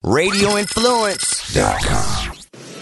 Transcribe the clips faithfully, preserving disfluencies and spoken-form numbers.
radio influence dot com.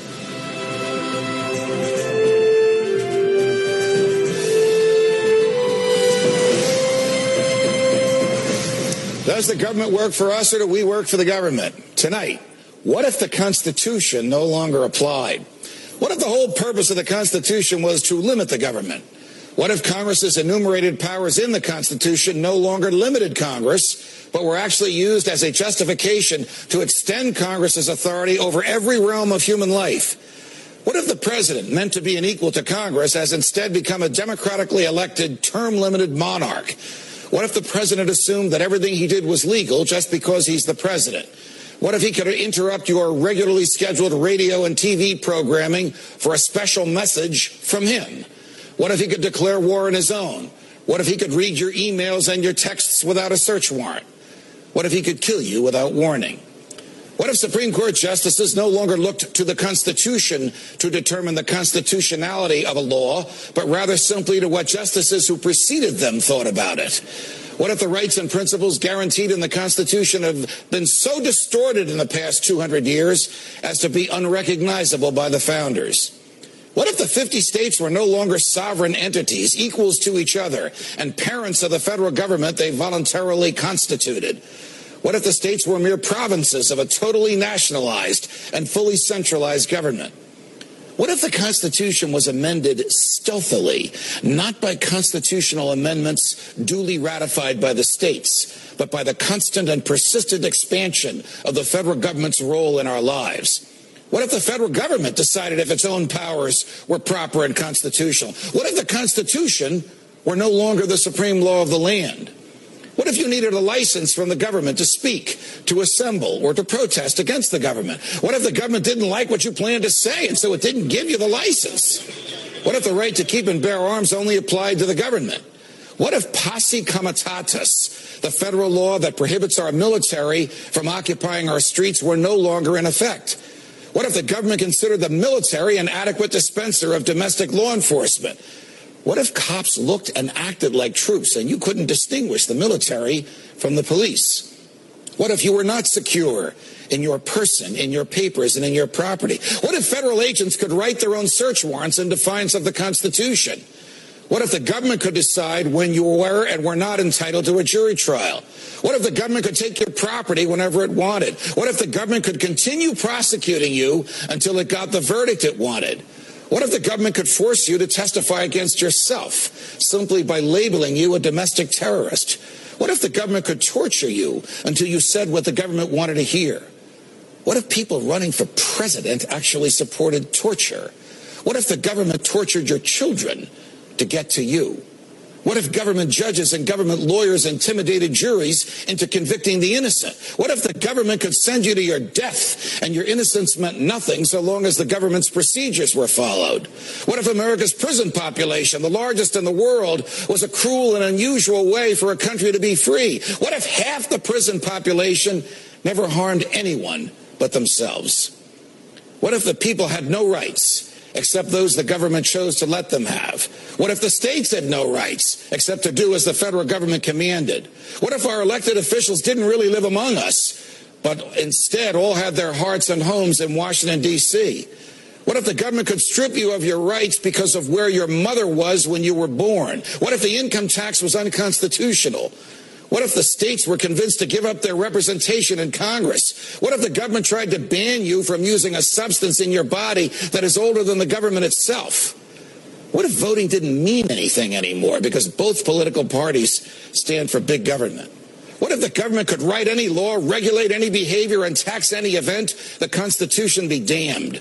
Does the government work for us, or do we work for the government? Tonight, what if the Constitution no longer applied? What if the whole purpose of the Constitution was to limit the government? What if Congress's enumerated powers in the Constitution no longer limited Congress, but were actually used as a justification to extend Congress's authority over every realm of human life? What if the president, meant to be an equal to Congress, has instead become a democratically elected, term-limited monarch? What if the president assumed that everything he did was legal just because he's the president? What if he could interrupt your regularly scheduled radio and T V programming for a special message from him? What if he could declare war on his own? What if he could read your emails and your texts without a search warrant? What if he could kill you without warning? What if Supreme Court justices no longer looked to the Constitution to determine the constitutionality of a law, but rather simply to what justices who preceded them thought about it? What if the rights and principles guaranteed in the Constitution have been so distorted in the past two hundred years as to be unrecognizable by the founders? What if the fifty states were no longer sovereign entities, equals to each other, and parents of the federal government they voluntarily constituted? What if the states were mere provinces of a totally nationalized and fully centralized government? What if the Constitution was amended stealthily, not by constitutional amendments duly ratified by the states, but by the constant and persistent expansion of the federal government's role in our lives? What if the federal government decided if its own powers were proper and constitutional? What if the Constitution were no longer the supreme law of the land? What if you needed a license from the government to speak, to assemble, or to protest against the government? What if the government didn't like what you planned to say, and so it didn't give you the license? What if the right to keep and bear arms only applied to the government? What if posse comitatus, the federal law that prohibits our military from occupying our streets, were no longer in effect? What if the government considered the military an adequate dispenser of domestic law enforcement? What if cops looked and acted like troops and you couldn't distinguish the military from the police? What if you were not secure in your person, in your papers, and in your property? What if federal agents could write their own search warrants in defiance of the Constitution? What if the government could decide when you were and were not entitled to a jury trial? What if the government could take your property whenever it wanted? What if the government could continue prosecuting you until it got the verdict it wanted? What if the government could force you to testify against yourself simply by labeling you a domestic terrorist? What if the government could torture you until you said what the government wanted to hear? What if people running for president actually supported torture? What if the government tortured your children to get to you? What if government judges and government lawyers intimidated juries into convicting the innocent? What if the government could send you to your death and your innocence meant nothing so long as the government's procedures were followed? What if America's prison population, the largest in the world, was a cruel and unusual way for a country to be free? What if half the prison population never harmed anyone but themselves? What if the people had no rights except those the government chose to let them have? What if the states had no rights except to do as the federal government commanded? What if our elected officials didn't really live among us, but instead all had their hearts and homes in Washington, D C? What if the government could strip you of your rights because of where your mother was when you were born? What if the income tax was unconstitutional? What if the states were convinced to give up their representation in Congress? What if the government tried to ban you from using a substance in your body that is older than the government itself? What if voting didn't mean anything anymore because both political parties stand for big government? What if the government could write any law, regulate any behavior, and tax any event? The Constitution be damned.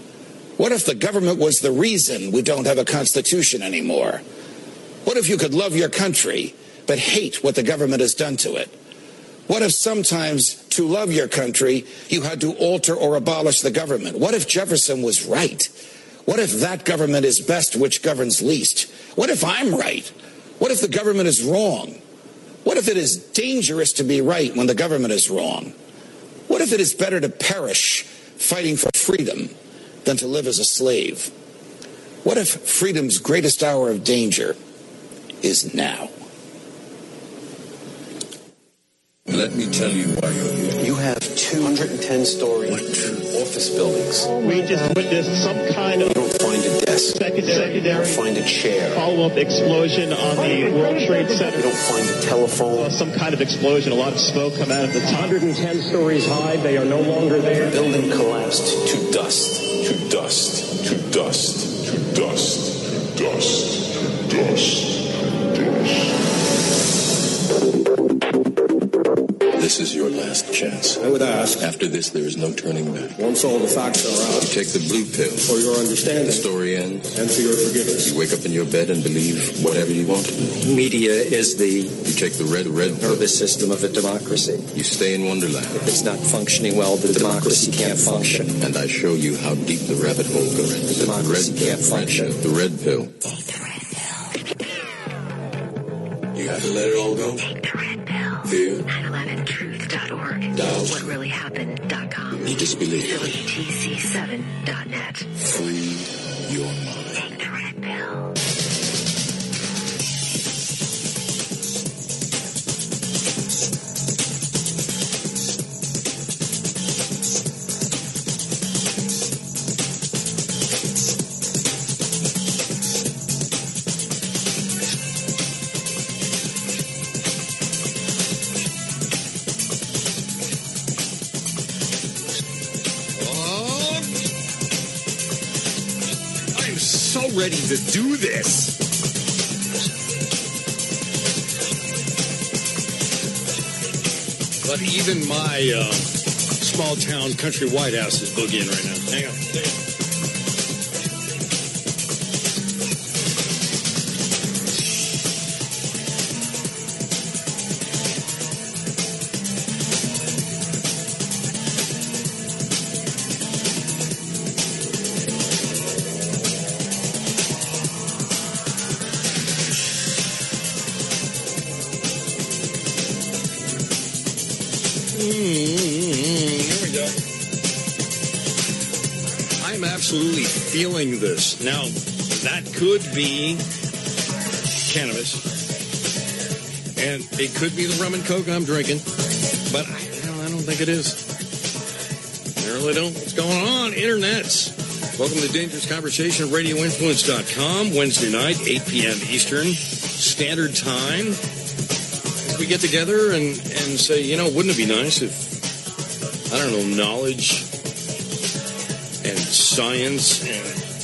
What if the government was the reason we don't have a Constitution anymore? What if you could love your country but hate what the government has done to it? What if sometimes to love your country, you had to alter or abolish the government? What if Jefferson was right? What if that government is best which governs least? What if I'm right? What if the government is wrong? What if it is dangerous to be right when the government is wrong? What if it is better to perish fighting for freedom than to live as a slave? What if freedom's greatest hour of danger is now? Let me tell you why you're here. You have two hundred ten story office buildings. We just witnessed some kind of... You don't find a desk. Secondary. You don't find a chair. Follow-up explosion on the World Trade Center. You don't find a telephone. Uh, some kind of explosion. A lot of smoke come out of the top. one hundred ten stories high. They are no longer there. The building collapsed to dust. To dust. To dust. To dust. To dust. To dust. Dust. This is your last chance. I would ask, after this, there is no turning back. Once all the facts are out, You take the blue pill. for your understanding, The story ends. and for your forgiveness. You wake up in your bed and believe whatever you want to believe. Media is the You take the red, red pill. nervous system of a democracy. You stay in Wonderland. If it's not functioning well, the democracy can't function. And I show you how deep the rabbit hole goes. The democracy red pill, can't function. friendship, the red pill. You have to let it all go. Take the red pill. Fear. nine eleven truth dot org. Doubt. what really happened dot com. You disbelieve. W T C seven dot net. Free your mind. Take the red pill. Ready to do this. But even my uh, small town country White House is boogieing right now. Hang on. Hang on. Absolutely feeling this. Now, that could be cannabis, and it could be the rum and coke I'm drinking, but I, I don't think it is. I really don't. What's going on? Internets. Welcome to Dangerous Conversation at radio influence dot com, Wednesday night, eight p.m. Eastern Standard Time. We get together and, and say, you know, wouldn't it be nice if, I don't know, knowledge and science and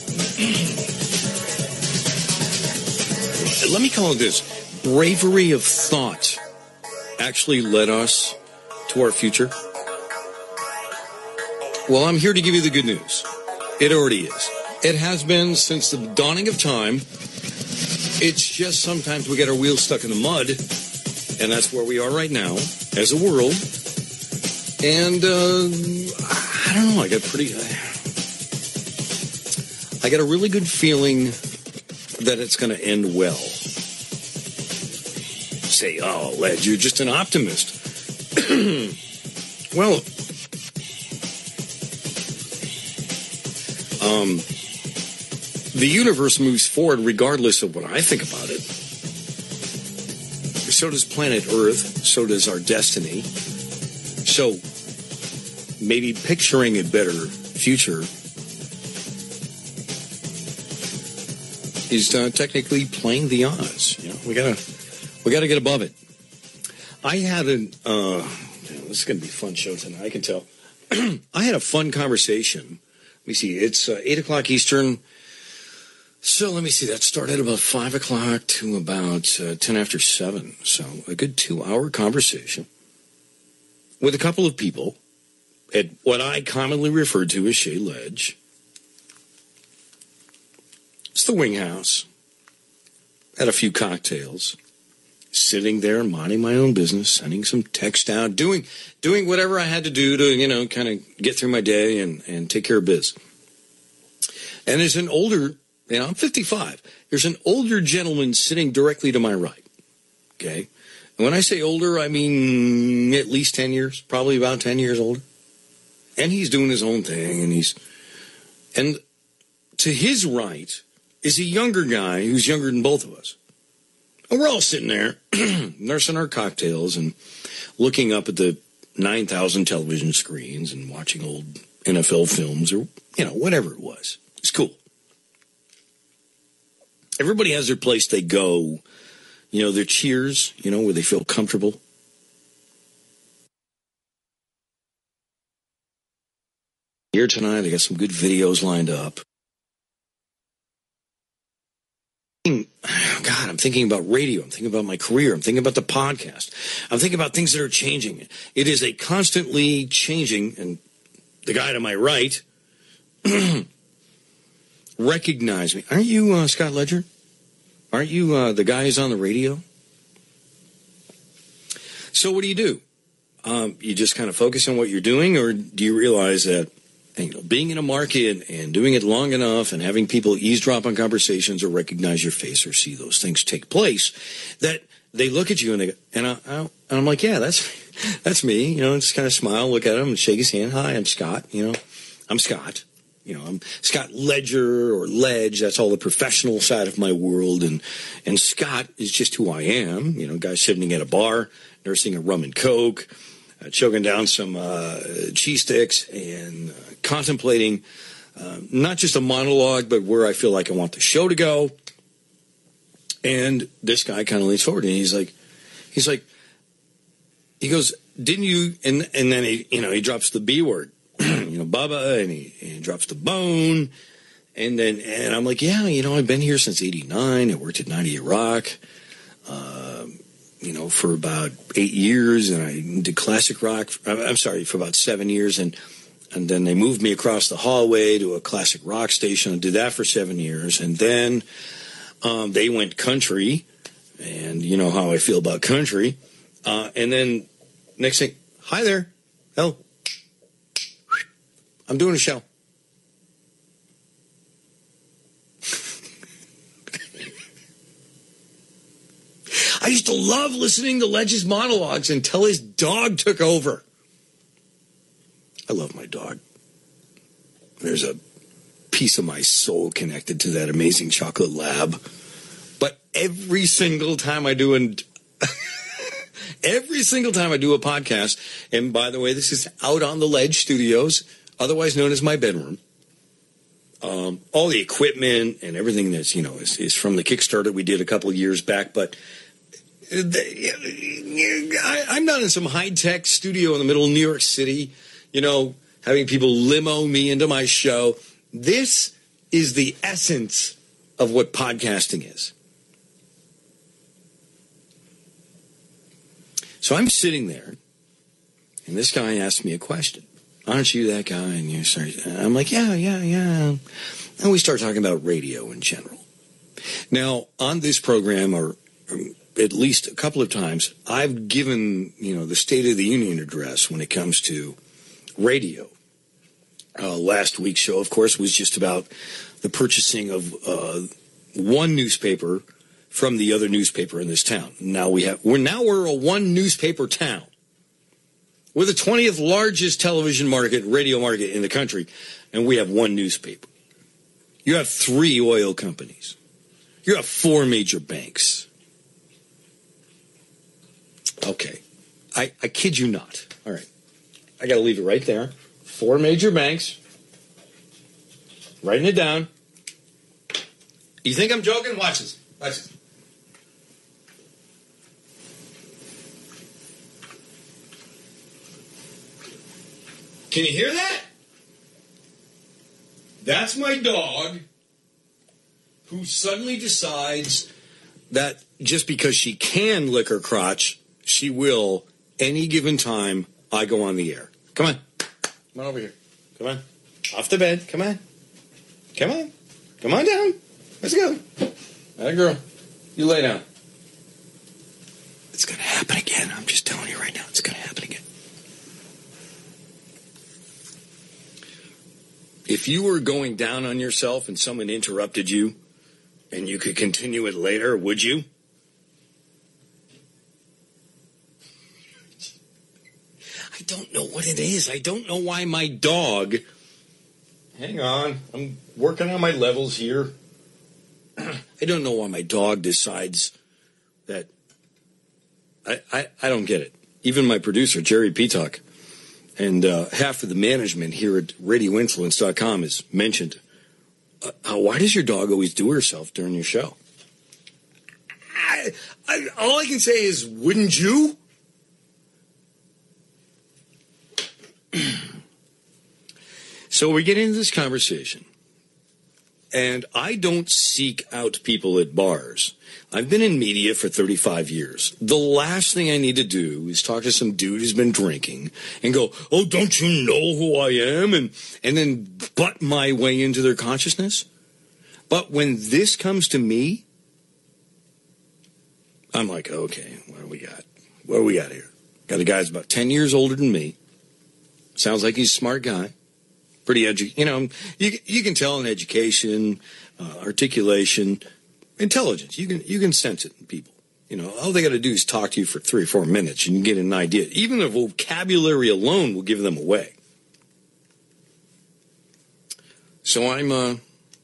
let me call it this, bravery of thought actually led us to our future? Well, I'm here to give you the good news. It already is. It has been since the dawning of time. It's just sometimes we get our wheels stuck in the mud, and that's where we are right now as a world. And uh, I don't know, I got pretty... I, I got a really good feeling that it's going to end well. Say, oh, Led, you're just an optimist. Well, um, the universe moves forward regardless of what I think about it. So does planet Earth. So does our destiny. So maybe picturing a better future is uh, technically playing the odds. You know, we gotta, we gotta get above it. I had an, uh, this is gonna be a fun show tonight. I can tell. I had a fun conversation. Let me see. It's uh, eight o'clock Eastern. So let me see. That started about five o'clock to about uh, ten after seven. So a good two-hour conversation with a couple of people at what I commonly refer to as Shea Ledge. It's the Wing House. Had a few cocktails. Sitting there, minding my own business, sending some text out, doing doing whatever I had to do to, you know, kind of get through my day and, and take care of biz. And there's an older, you know, I'm fifty-five. There's an older gentleman sitting directly to my right. Okay? And when I say older, I mean at least ten years, probably about ten years older. And he's doing his own thing, and he's, and to his right is a younger guy who's younger than both of us. And we're all sitting there, nursing our cocktails and looking up at the nine thousand television screens and watching old N F L films or, you know, whatever it was. It's cool. Everybody has their place they go, you know, their cheers, you know, where they feel comfortable. Here tonight, I got some good videos lined up. God, I'm thinking about radio. I'm thinking about my career. I'm thinking about the podcast. I'm thinking about things that are changing. It is a constantly changing, and the guy to my right recognize me. Aren't you uh, Scott Ledger? Aren't you uh, the guy who's on the radio? So what do you do? Um, you just kind of focus on what you're doing, or do you realize that, you know, being in a market and doing it long enough and having people eavesdrop on conversations or recognize your face or see those things take place, that they look at you and they go, and, I, I, and I'm like, yeah, that's that's me. You know, just kind of smile, look at him, and shake his hand. Hi, I'm Scott. You know, I'm Scott. You know, I'm Scott Ledger or Ledge. That's all the professional side of my world, and and Scott is just who I am. You know, guy sitting at a bar, nursing a rum and coke, uh, choking down some uh, cheese sticks, and uh, contemplating uh, not just a monologue, but where I feel like I want the show to go. And this guy kind of leans forward, and he's like, he's like, he goes, "Didn't you?" And and then he, you know, he drops the B word, you know, Bubba, and he, and he drops the bone, and then and I'm like, yeah, you know, I've been here since eighty-nine. I worked at ninety-eight Rock, uh, you know, for about eight years, and I did classic rock. I'm sorry, for about seven years, and and then they moved me across the hallway to a classic rock station. I did that for seven years, and then um, they went country, and you know how I feel about country. Uh, and then next thing, hi there, hello, I'm doing a show. I used to love listening to Ledge's monologues until his dog took over. I love my dog. There's a piece of my soul connected to that amazing chocolate lab. But every single time I do an every single time I do a podcast, and by the way, this is out on the Ledge Studios, otherwise known as my bedroom. Um, all the equipment and everything that's, you know, is, is from the Kickstarter we did a couple of years back, but I, I'm not in some high-tech studio in the middle of New York City, you know, having people limo me into my show. This is the essence of what podcasting is. So I'm sitting there, and this guy asked me a question. Aren't you that guy? And you start, I'm like, yeah, yeah, yeah. And we start talking about radio in general. Now, on this program, or at least a couple of times, I've given, you know, the State of the Union address when it comes to radio. Uh, last week's show, of course, was just about the purchasing of uh, one newspaper from the other newspaper in this town. Now we have, we're now we're a one newspaper town. We're the twentieth largest television market, radio market in the country, and we have one newspaper. You have three oil companies. You have four major banks. Okay. I, I kid you not. All right. I got to leave it right there. Four major banks. Writing it down. You think I'm joking? Watch this. Watch this. Can you hear that? That's my dog who suddenly decides that just because she can lick her crotch, she will any given time I go on the air. Come on. Come on over here. Come on. Off the bed. Come on. Come on. Come on down. Let's go. That girl. You lay down. It's going to happen again. I'm just telling you right now. It's going to happen again. If you were going down on yourself and someone interrupted you and you could continue it later, would you? I don't know what it is. I don't know why my dog... Hang on. I'm working on my levels here. I don't know why my dog decides that... I, I, I don't get it. even my producer, Jerry Petuck, and uh, half of the management here at radio influence dot com has mentioned, uh, uh, why does your dog always do herself during your show? I, I, all I can say is, wouldn't you? So we get into this conversation, and I don't seek out people at bars. I've been in media for thirty-five years. The last thing I need to do is talk to some dude who's been drinking and go, oh, don't you know who I am? And, and then butt my way into their consciousness. But when this comes to me, I'm like, okay, what do we got? What do we got here? Got a guy who's about ten years older than me. Sounds like he's a smart guy. Pretty edu- you know, you you can tell in education, uh, articulation, intelligence. You can you can sense it in people. You know, all they got to do is talk to you for three or four minutes, and you get an idea. Even the vocabulary alone will give them away. So I'm uh,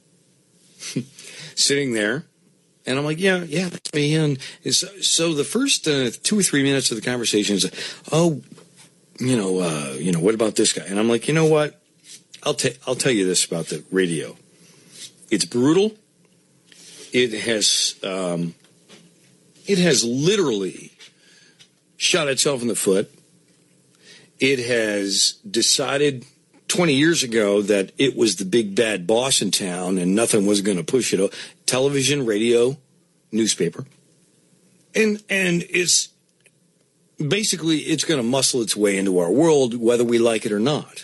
sitting there, and I'm like, yeah, yeah, that's me. And so, so the first uh, two or three minutes of the conversation is, oh, you know, uh, you know, what about this guy? And I'm like, you know what? I'll, t- I'll tell you this about the radio. It's brutal. It has um, it has literally shot itself in the foot. It has decided twenty years ago that it was the big bad boss in town and nothing was going to push it. Television, radio, newspaper. And and it's basically it's going to muscle its way into our world whether we like it or not.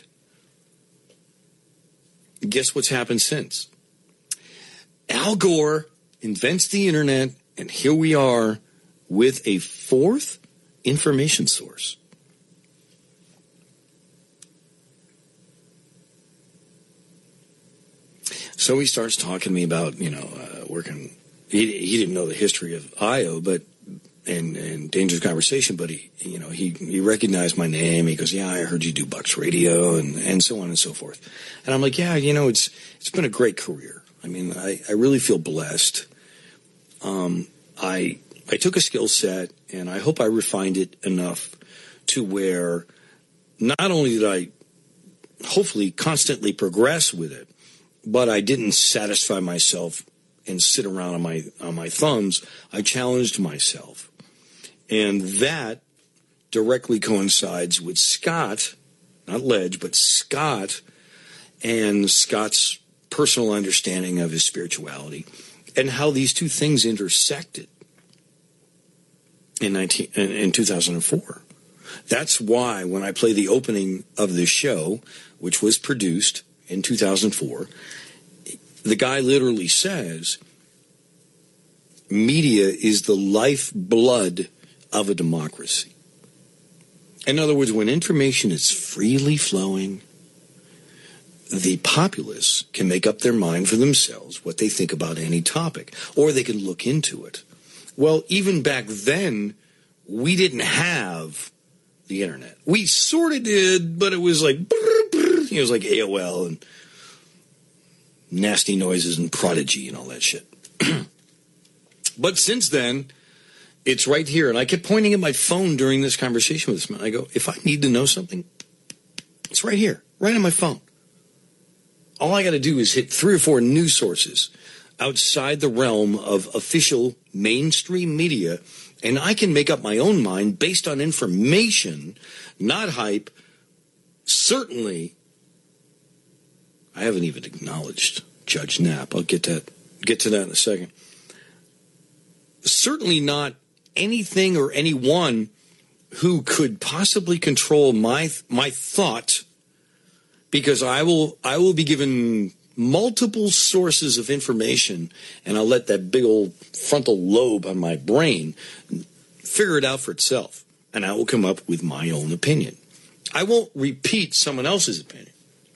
Guess what's happened since? Al Gore invents the internet, and here we are with a fourth information source. So he starts talking to me about, you know, uh, working. He, he didn't know the history of I O, but and, and Dangerous Conversation, but he, you know, he, he recognized my name. He goes, yeah, I heard you do Bucks Radio, and, and so on and so forth. And I'm like, yeah, you know, it's it's been a great career. I mean, I, I really feel blessed. Um, I I took a skill set, and I hope I refined it enough to where not only did I hopefully constantly progress with it, but I didn't satisfy myself and sit around on my on my thumbs. I challenged myself. And that directly coincides with Scott, not Ledge, but Scott, and Scott's personal understanding of his spirituality and how these two things intersected in nineteen in, in two thousand four. That's why when I play the opening of the show, which was produced in two thousand four, the guy literally says, media is the lifeblood of a democracy. In other words, when information is freely flowing, the populace can make up their mind for themselves what they think about any topic, or they can look into it. Well, even back then, we didn't have the internet. We sort of did, but it was like, it was like A O L and nasty noises and Prodigy and all that shit. But since then, it's right here. And I kept pointing at my phone during this conversation with this man. I go, if I need to know something, it's right here, right on my phone. All I got to do is hit three or four news sources outside the realm of official mainstream media, and I can make up my own mind based on information, not hype. Certainly, I haven't even acknowledged Judge Knapp. I'll get that, get to that in a second. Certainly not anything or anyone who could possibly control my my thought, because I will I will be given multiple sources of information, and I'll let that big old frontal lobe on my brain figure it out for itself, and I will come up with my own opinion. I won't repeat someone else's opinion.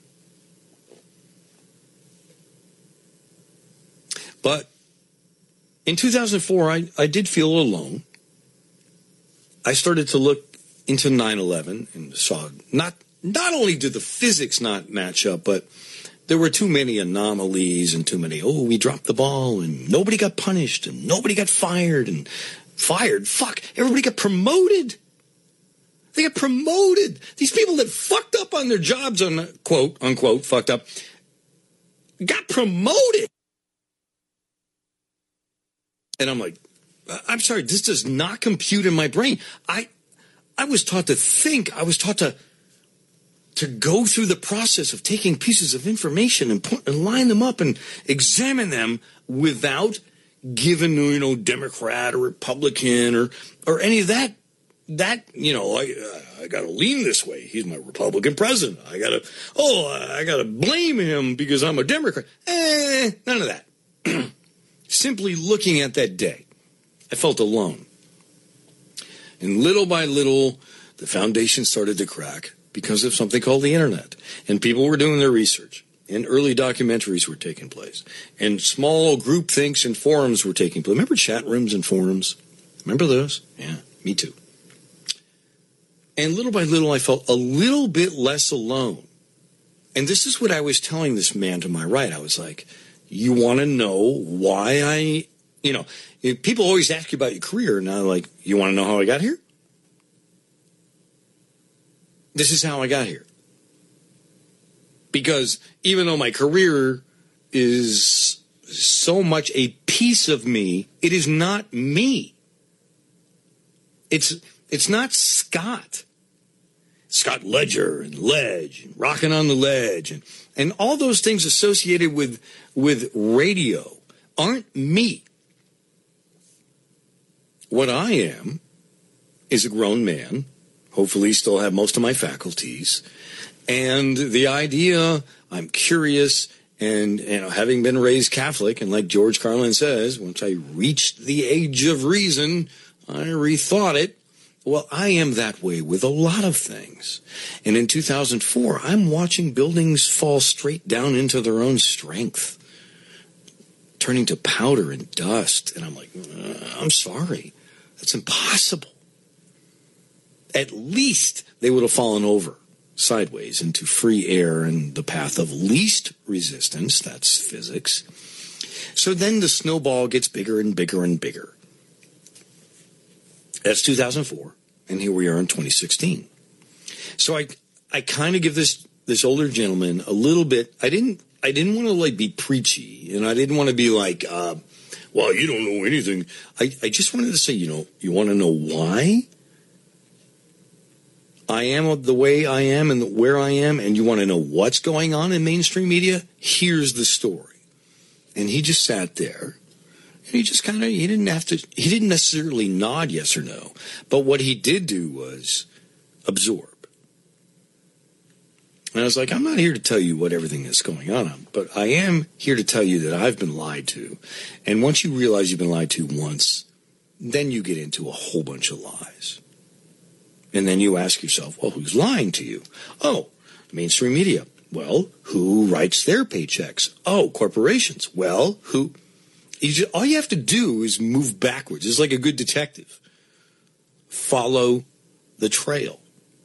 But in two thousand four, I, I did feel alone. I started to look into nine eleven and saw not not only did the physics not match up, but there were too many anomalies and too many, oh, we dropped the ball and nobody got punished and nobody got fired and fired. Fuck, everybody got promoted. They got promoted. These people that fucked up on their jobs, on quote, unquote, fucked up, got promoted. And I'm like, I'm sorry, this does not compute in my brain. I I was taught to think, I was taught to to go through the process of taking pieces of information and, put, and line them up and examine them without giving, you know, Democrat or Republican or or any of that. That, you know, I uh, I got to lean this way. He's my Republican president. I got to, oh, I got to blame him because I'm a Democrat. Eh, none of that. Simply looking at that day, I felt alone. And little by little, the foundation started to crack because of something called the internet. And people were doing their research. And early documentaries were taking place. And small group thinks and forums were taking place. Remember chat rooms and forums? Remember those? Yeah, me too. And little by little, I felt a little bit less alone. And this is what I was telling this man to my right. I was like, you want to know why I, you know, people always ask you about your career. And I'm like, you want to know how I got here? This is how I got here. Because even though my career is so much a piece of me, it is not me. It's it's not Scott. Scott Ledger and Ledge and Rockin' on the Ledge and, and all those things associated with with radio aren't me. What I am is a grown man, hopefully still have most of my faculties, and the idea, I'm curious, and you know, having been raised Catholic, and like George Carlin says, once I reached the age of reason, I rethought it. Well, I am that way with a lot of things. And in two thousand four, I'm watching buildings fall straight down into their own strength, turning to powder and dust. And I'm like, uh, I'm sorry. That's impossible. At least they would have fallen over sideways into free air and the path of least resistance. That's physics. So then the snowball gets bigger and bigger and bigger. That's two thousand four, and here we are in twenty sixteen. So I I kind of give this this older gentleman a little bit. I didn't I didn't want to like be preachy, and I didn't want to be like, uh, well, you don't know anything. I, I just wanted to say, you know, you want to know why I am the way I am and where I am, and you want to know what's going on in mainstream media? Here's the story. And he just sat there. And he just kind of, he didn't have to, he didn't necessarily nod yes or no. But what he did do was absorb. And I was like, I'm not here to tell you what everything is going on, but I am here to tell you that I've been lied to. And once you realize you've been lied to once, then you get into a whole bunch of lies. And then you ask yourself, well, who's lying to you? Oh, mainstream media. Well, who writes their paychecks? Oh, corporations. Well, who... You just, all you have to do is move backwards. It's like a good detective. Follow the trail.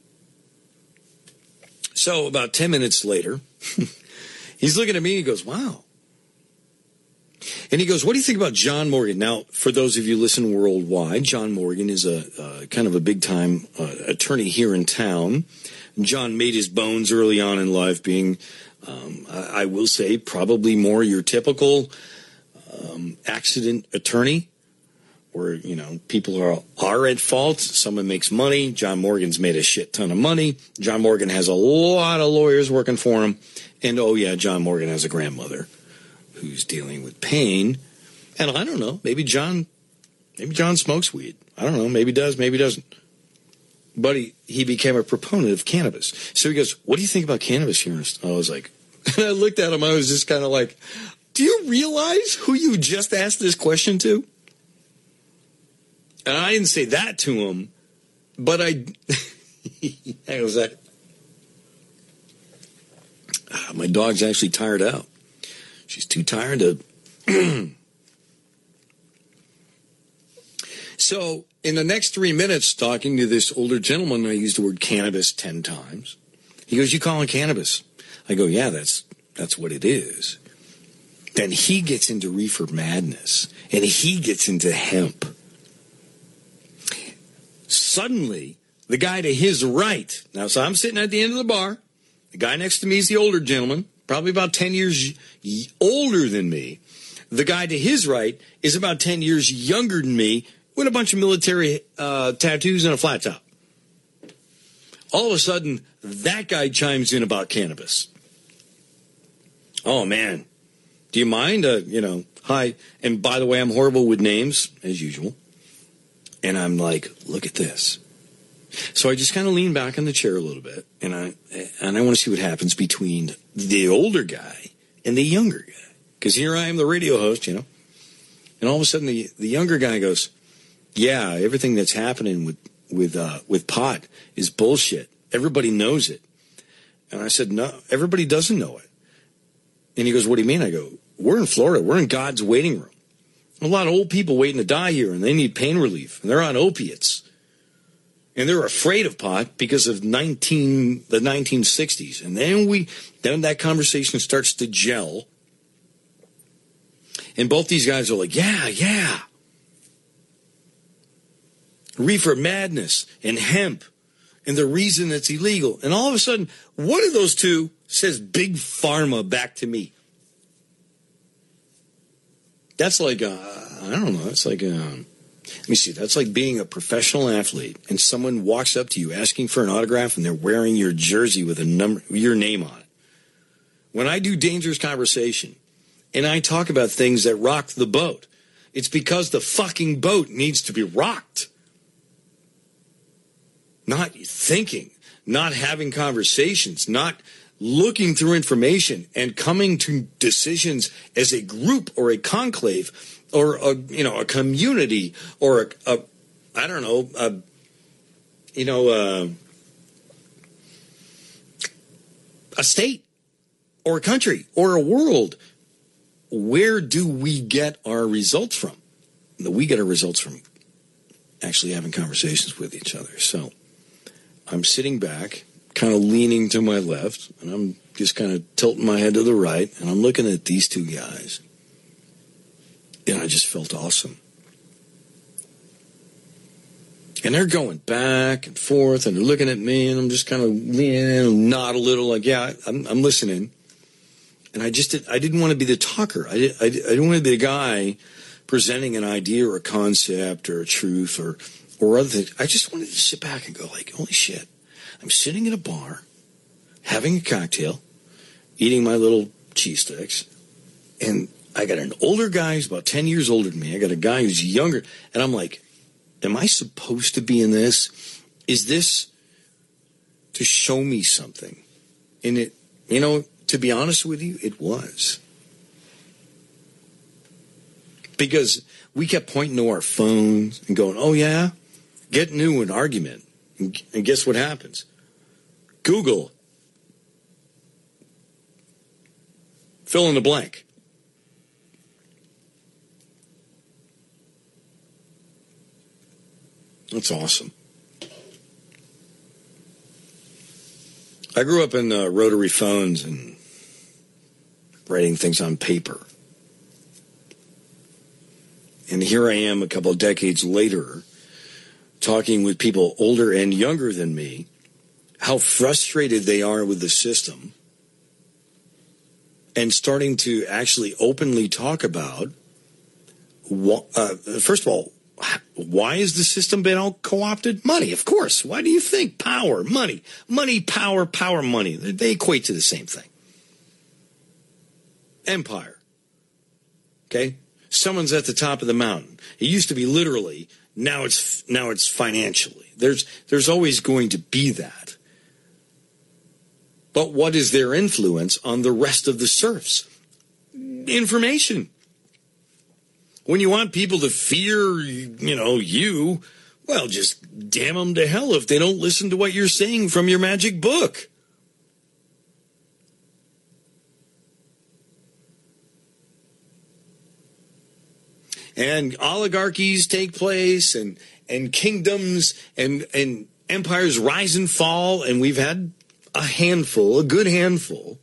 So about ten minutes later, he's looking at me and he goes, wow. And he goes, what do you think about John Morgan? Now, for those of you listening worldwide, John Morgan is a uh, kind of a big-time uh, attorney here in town. John made his bones early on in life being, um, I, I will say, probably more your typical... Um, accident attorney, where, you know, people are are at fault. Someone makes money. John Morgan's made a shit ton of money. John Morgan has a lot of lawyers working for him. And, oh, yeah, John Morgan has a grandmother who's dealing with pain. And I don't know, maybe John, maybe John smokes weed. I don't know, maybe does, maybe doesn't. But he, he became a proponent of cannabis. So he goes, what do you think about cannabis here? I was like, and I looked at him, I was just kind of like, do you realize who you just asked this question to? And I didn't say that to him, but I... Hang on a second. Ah, my dog's actually tired out. She's too tired to... So, in the next three minutes, talking to this older gentleman, I used the word cannabis ten times. He goes, you call it cannabis? I go, yeah, that's that's what it is. Then he gets into reefer madness, and he gets into hemp. Suddenly, The guy to his right. Now, so I'm sitting at the end of the bar. The guy next to me is the older gentleman, probably about ten years older than me. The guy to his right is about ten years younger than me with a bunch of military uh, tattoos and a flat top. All of a sudden, that guy chimes in about cannabis. Oh, man. Do you mind? Uh, you know, hi. And by the way, I'm horrible with names, as usual. And I'm like, look at this. So I just kind of lean back in the chair a little bit, and I and I want to see what happens between the older guy and the younger guy. Because here I am, the radio host, you know. And all of a sudden, the, the younger guy goes, yeah, everything that's happening with with uh, with pot is bullshit. Everybody knows it. And I said, no, everybody doesn't know it. And he goes, what do you mean? I go, we're in Florida. We're in God's waiting room. A lot of old people waiting to die here, and they need pain relief, and they're on opiates. And they're afraid of pot because of nineteen the nineteen sixties. And then we then that conversation starts to gel. And both these guys are like, yeah, yeah. Reefer madness and hemp and the reason it's illegal. And all of a sudden, one of those two says Big Pharma back to me. That's like, uh, I don't know, it's like, uh, let me see, that's like being a professional athlete and someone walks up to you asking for an autograph and they're wearing your jersey with a number, your name on it. When I do Dangerous Conversation and I talk about things that rock the boat, it's because the fucking boat needs to be rocked. Not thinking, not having conversations, not looking through information and coming to decisions as a group or a conclave or a, you know, a community or a, a I don't know, a, you know, a, a state or a country or a world. Where do we get our results from? We get our results from actually having conversations with each other. So I'm sitting back, kind of leaning to my left, and I'm just kind of tilting my head to the right, and I'm looking at these two guys, and I just felt awesome. And they're going back and forth, and they're looking at me, and I'm just kind of leaning and nod a little, like, yeah, I'm, I'm listening. And I just did, I didn't want to be the talker. I, did, I, I didn't want to be the guy presenting an idea or a concept or a truth or or other things. I just wanted to sit back and go like, holy shit, I'm sitting in a bar, having a cocktail, eating my little cheese sticks, and I got an older guy who's about ten years older than me. I got a guy who's younger, and I'm like, am I supposed to be in this? Is this to show me something? And it, you know, to be honest with you, it was. Because we kept pointing to our phones and going, oh yeah, get into an argument. And, and guess what happens? Google. Fill in the blank. That's awesome. I grew up in uh, rotary phones and writing things on paper. And here I am a couple of decades later talking with people older and younger than me, how frustrated they are with the system, and starting to actually openly talk about, uh, first of all, why has the system been all co-opted? Money, of course. Why do you think? Power, money. Money, power, power, money. They equate to the same thing. Empire. Okay? Someone's at the top of the mountain. It used to be literally, now it's now it's financially. There's there's always going to be that. But what is their influence on the rest of the serfs? Information. When you want people to fear, you know, you, well, just damn them to hell if they don't listen to what you're saying from your magic book. And oligarchies take place, and and kingdoms and and empires rise and fall, and we've had a handful, a good handful.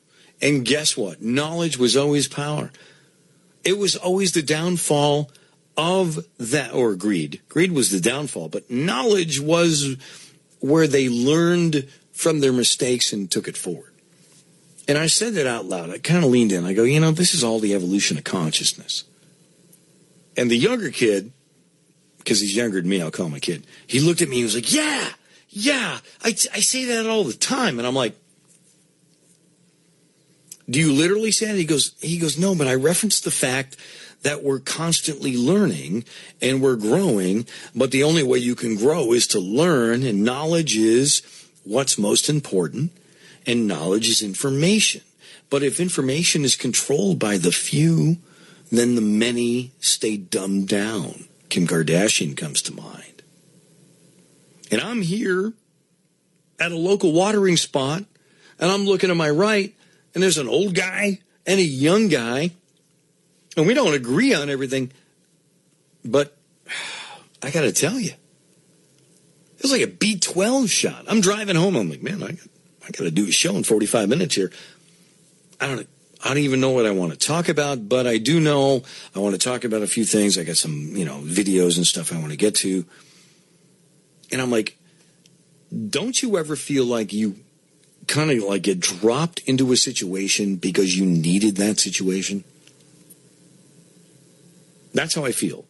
And guess what? Knowledge was always power. It was always the downfall of that, or greed. Greed was the downfall, but knowledge was where they learned from their mistakes and took it forward. And I said that out loud. I kind of leaned in. I go, you know, this is all the evolution of consciousness. And the younger kid, because he's younger than me, I'll call him a kid, he looked at me, he was like, yeah, yeah, I, I say that all the time. And I'm like, do you literally say that? He goes, he goes, no, but I referenced the fact that we're constantly learning and we're growing, but the only way you can grow is to learn, and knowledge is what's most important, and knowledge is information. But if information is controlled by the few, then the many stay dumbed down. Kim Kardashian comes to mind. And I'm here at a local watering spot, and I'm looking to my right, and there's an old guy and a young guy, and we don't agree on everything, but I got to tell you, it was like a B twelve shot. I'm driving home. I'm like, man, I got, I got to do a show in forty-five minutes here. I don't I don't even know what I want to talk about, but I do know I want to talk about a few things. I got some, you know, videos and stuff I want to get to. And I'm like, don't you ever feel like you kind of like get dropped into a situation because you needed that situation? That's how I feel.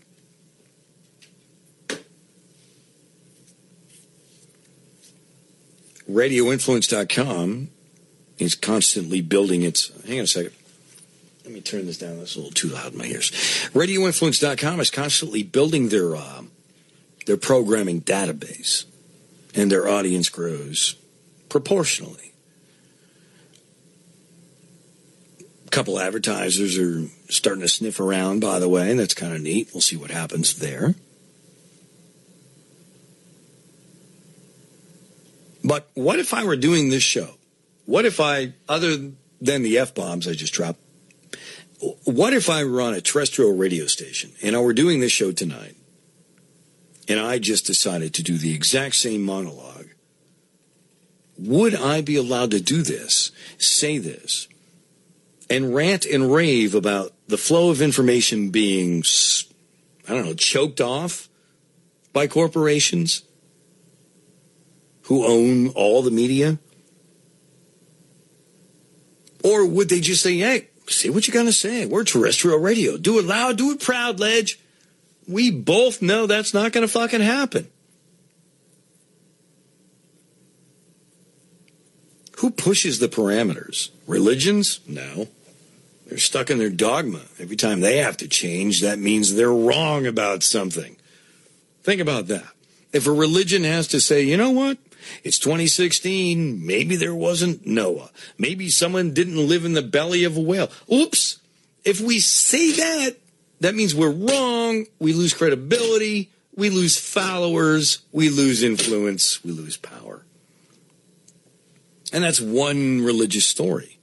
radio influence dot com is constantly building its... Hang on a second. Let me turn this down. That's a little too loud in my ears. radio influence dot com is constantly building their uh, their programming database, and their audience grows proportionally. A couple advertisers are starting to sniff around, by the way, and that's kind of neat. We'll see what happens there. But what if I were doing this show? What if I, other than the F-bombs I just dropped, what if I were on a terrestrial radio station and I were doing this show tonight and I just decided to do the exact same monologue? Would I be allowed to do this, say this, and rant and rave about the flow of information being, I don't know, choked off by corporations who own all the media? Or would they just say, hey, say what you're going to say. We're terrestrial radio. Do it loud, do it proud, Ledge. We both know that's not going to fucking happen. Who pushes the parameters? Religions? No. They're stuck in their dogma. Every time they have to change, that means they're wrong about something. Think about that. If a religion has to say, you know what? It's twenty sixteen. Maybe there wasn't Noah. Maybe someone didn't live in the belly of a whale. Oops. If we say that, that means we're wrong. We lose credibility. We lose followers. We lose influence. We lose power. And that's one religious story.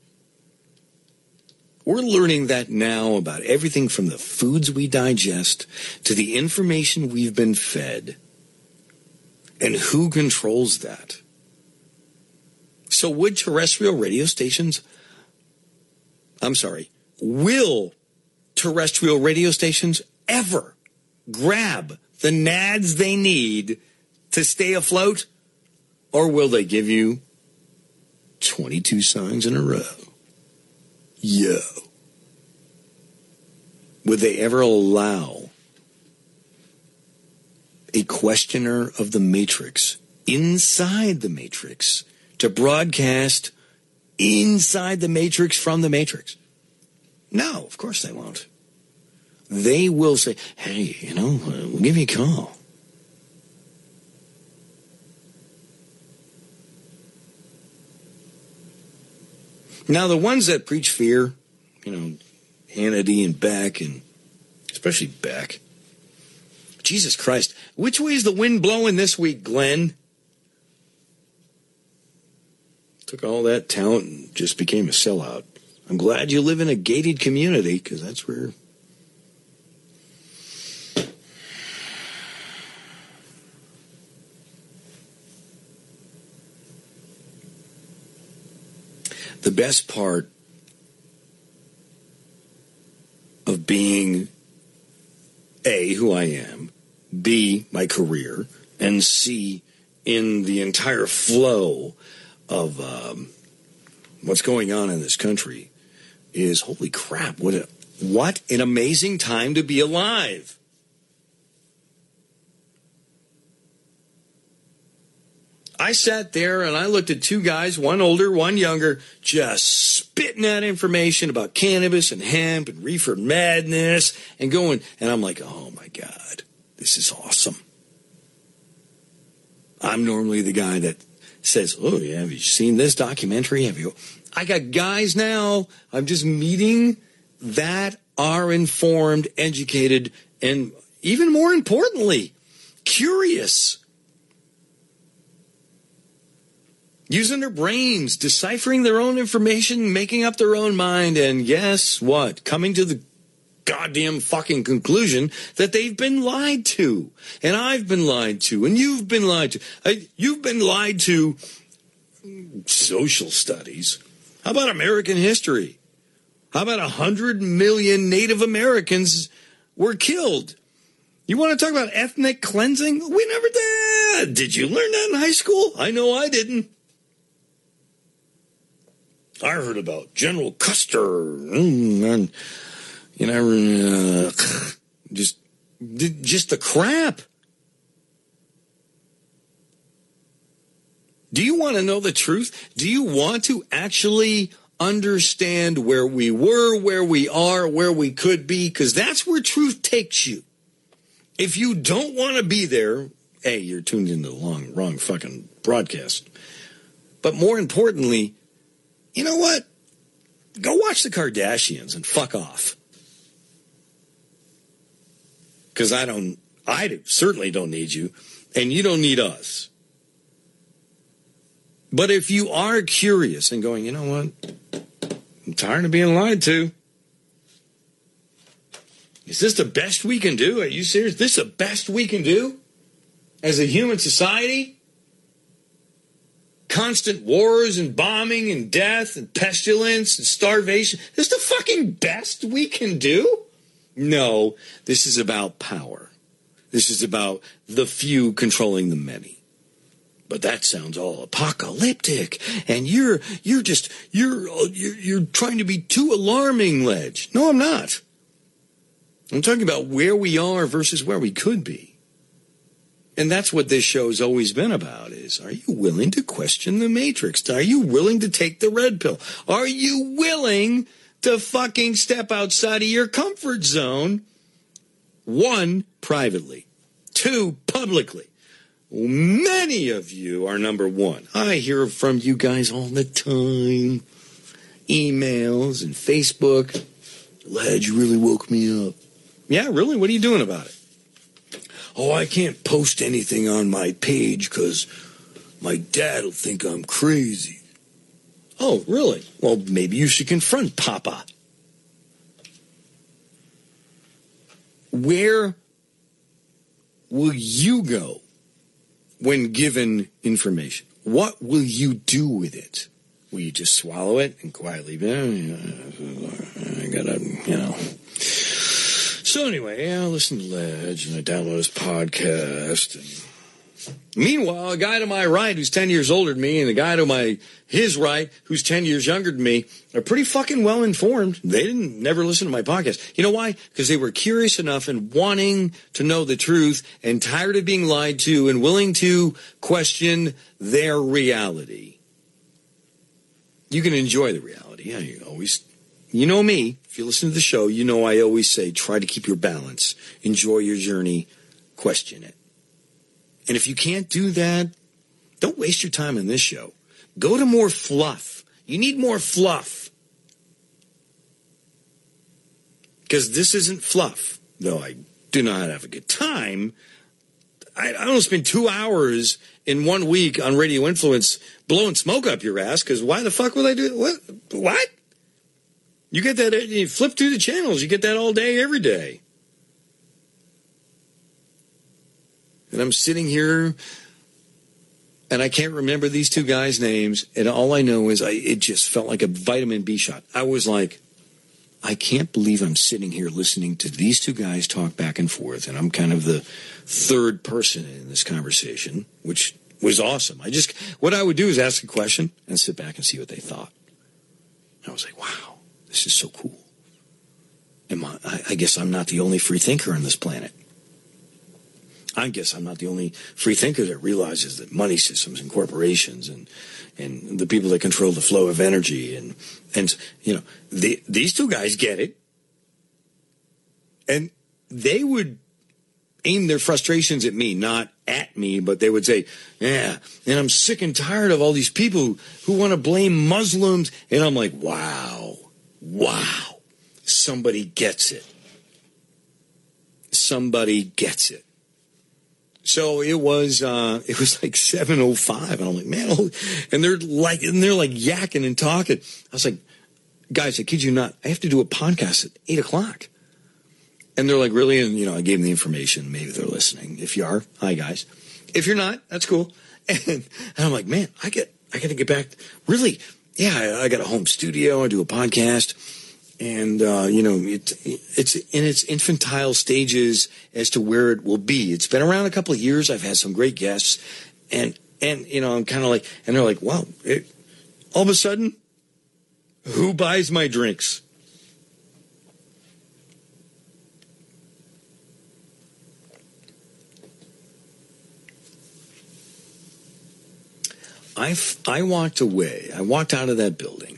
We're learning that now about everything from the foods we digest to the information we've been fed. And who controls that? So would terrestrial radio stations, I'm sorry, will terrestrial radio stations ever grab the nads they need to stay afloat? Or will they give you twenty-two signs in a row? Yo. Would they ever allow a questioner of the Matrix inside the Matrix to broadcast inside the Matrix from the Matrix? No, of course they won't. They will say, hey, you know, we'll give you a call. Now, the ones that preach fear, you know, Hannity and Beck, and especially Beck, Jesus Christ, which way is the wind blowing this week, Glenn? Took all that talent and just became a sellout. I'm glad you live in a gated community, because that's where... The best part of being A, who I am, B, my career, and C, in the entire flow of um, what's going on in this country, is holy crap, what a, what an amazing time to be alive. I sat there and I looked at two guys, one older, one younger, just spitting out information about cannabis and hemp and reefer madness and going, and I'm like, oh my God, this is awesome. I'm normally the guy that says, oh yeah, have you seen this documentary? Have you? I got guys now, I'm just meeting that are informed, educated, and even more importantly, curious. Using their brains, deciphering their own information, making up their own mind, and guess what? Coming to the goddamn fucking conclusion that they've been lied to. And I've been lied to, and you've been lied to. I, you've been lied to social studies. How about American history? How about a hundred million Native Americans were killed? You want to talk about ethnic cleansing? We never did. Did you learn that in high school? I know I didn't. I heard about General Custer, and, you know, uh, just, just the crap. Do you want to know the truth? Do you want to actually understand where we were, where we are, where we could be? Because that's where truth takes you. If you don't want to be there, A, you're tuned into the long, wrong fucking broadcast. But more importantly, you know what? Go watch the Kardashians and fuck off. Because I don't, I certainly don't need you, and you don't need us. But if you are curious and going, you know what? I'm tired of being lied to. Is this the best we can do? Are you serious? This is the best we can do as a human society? Constant wars and bombing and death and pestilence and starvation. This is the fucking best we can do? No, this is about power. This is about the few controlling the many. But that sounds all apocalyptic, and you're you're just you're you're, you're trying to be too alarming, Ledge. No, I'm not. I'm talking about where we are versus where we could be. And that's what this show's always been about, is are you willing to question the matrix? Are you willing to take the red pill? Are you willing to fucking step outside of your comfort zone? One, privately. Two, publicly. Many of you are number one. I hear from you guys all the time. Emails and Facebook. Ledge, you really woke me up. Yeah, really? What are you doing about it? Oh, I can't post anything on my page because my dad will think I'm crazy. Oh, really? Well, maybe you should confront Papa. Where will you go when given information? What will you do with it? Will you just swallow it and quietly, I gotta, you know. So anyway, I listen to Ledge and I download his podcast. And meanwhile, a guy to my right who's ten years older than me and a guy to my his right who's ten years younger than me are pretty fucking well informed. They didn't never listen to my podcast. You know why? Because they were curious enough and wanting to know the truth and tired of being lied to and willing to question their reality. You can enjoy the reality. Yeah, you always, you know me. If you listen to the show, you know I always say try to keep your balance. Enjoy your journey. Question it. And if you can't do that, don't waste your time on this show. Go to more fluff. You need more fluff. Because this isn't fluff. Though I do not have a good time. I, I don't spend two hours in one week on Radio Influence blowing smoke up your ass. Because why the fuck would I do it? What? What? You get that, you flip through the channels. You get that all day, every day. And I'm sitting here, and I can't remember these two guys' names, and all I know is I it just felt like a vitamin B shot. I was like, I can't believe I'm sitting here listening to these two guys talk back and forth, and I'm kind of the third person in this conversation, which was awesome. I just, what I would do is ask a question and sit back and see what they thought. I was like, wow, this is so cool. Am I, I, I guess I'm not the only free thinker on this planet. I guess I'm not the only free thinker that realizes that money systems and corporations and and the people that control the flow of energy and and you know the, these two guys get it, and they would aim their frustrations at me, not at me, but they would say, "Yeah, and I'm sick and tired of all these people who, who want to blame Muslims," and I'm like, "Wow, wow, somebody gets it. Somebody gets it." So it was, uh, it was like seven oh five, and I'm like, man, oh, and they're like, and they're like yakking and talking. I was like, guys, I kid you not, I have to do a podcast at eight o'clock. And they're like, really? And, you know, I gave them the information. Maybe they're listening. If you are, hi, guys. If you're not, that's cool. And, and I'm like, man, I get, I got to get back. Really? Yeah, I, I got a home studio. I do a podcast. And, uh, you know, it, it's in its infantile stages as to where it will be. It's been around a couple of years. I've had some great guests. And, and you know, I'm kind of like, and they're like, wow, it, all of a sudden, who buys my drinks? I, I walked away. I walked out of that building.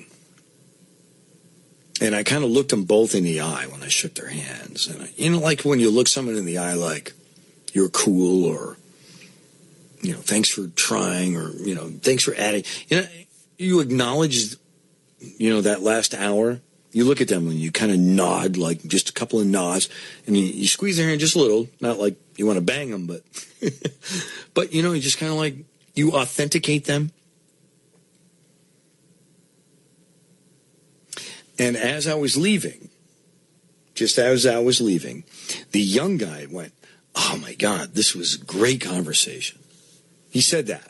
And I kind of looked them both in the eye when I shook their hands. And I, you know, like when you look someone in the eye like, you're cool, or, you know, thanks for trying, or, you know, thanks for adding. You know, you acknowledge, you know, that last hour. You look at them and you kind of nod, like just a couple of nods. And you, you squeeze their hand just a little. Not like you want to bang them, but, but, you know, you just kind of like, you authenticate them. And as I was leaving, just as I was leaving, the young guy went, oh, my God, this was a great conversation. He said that.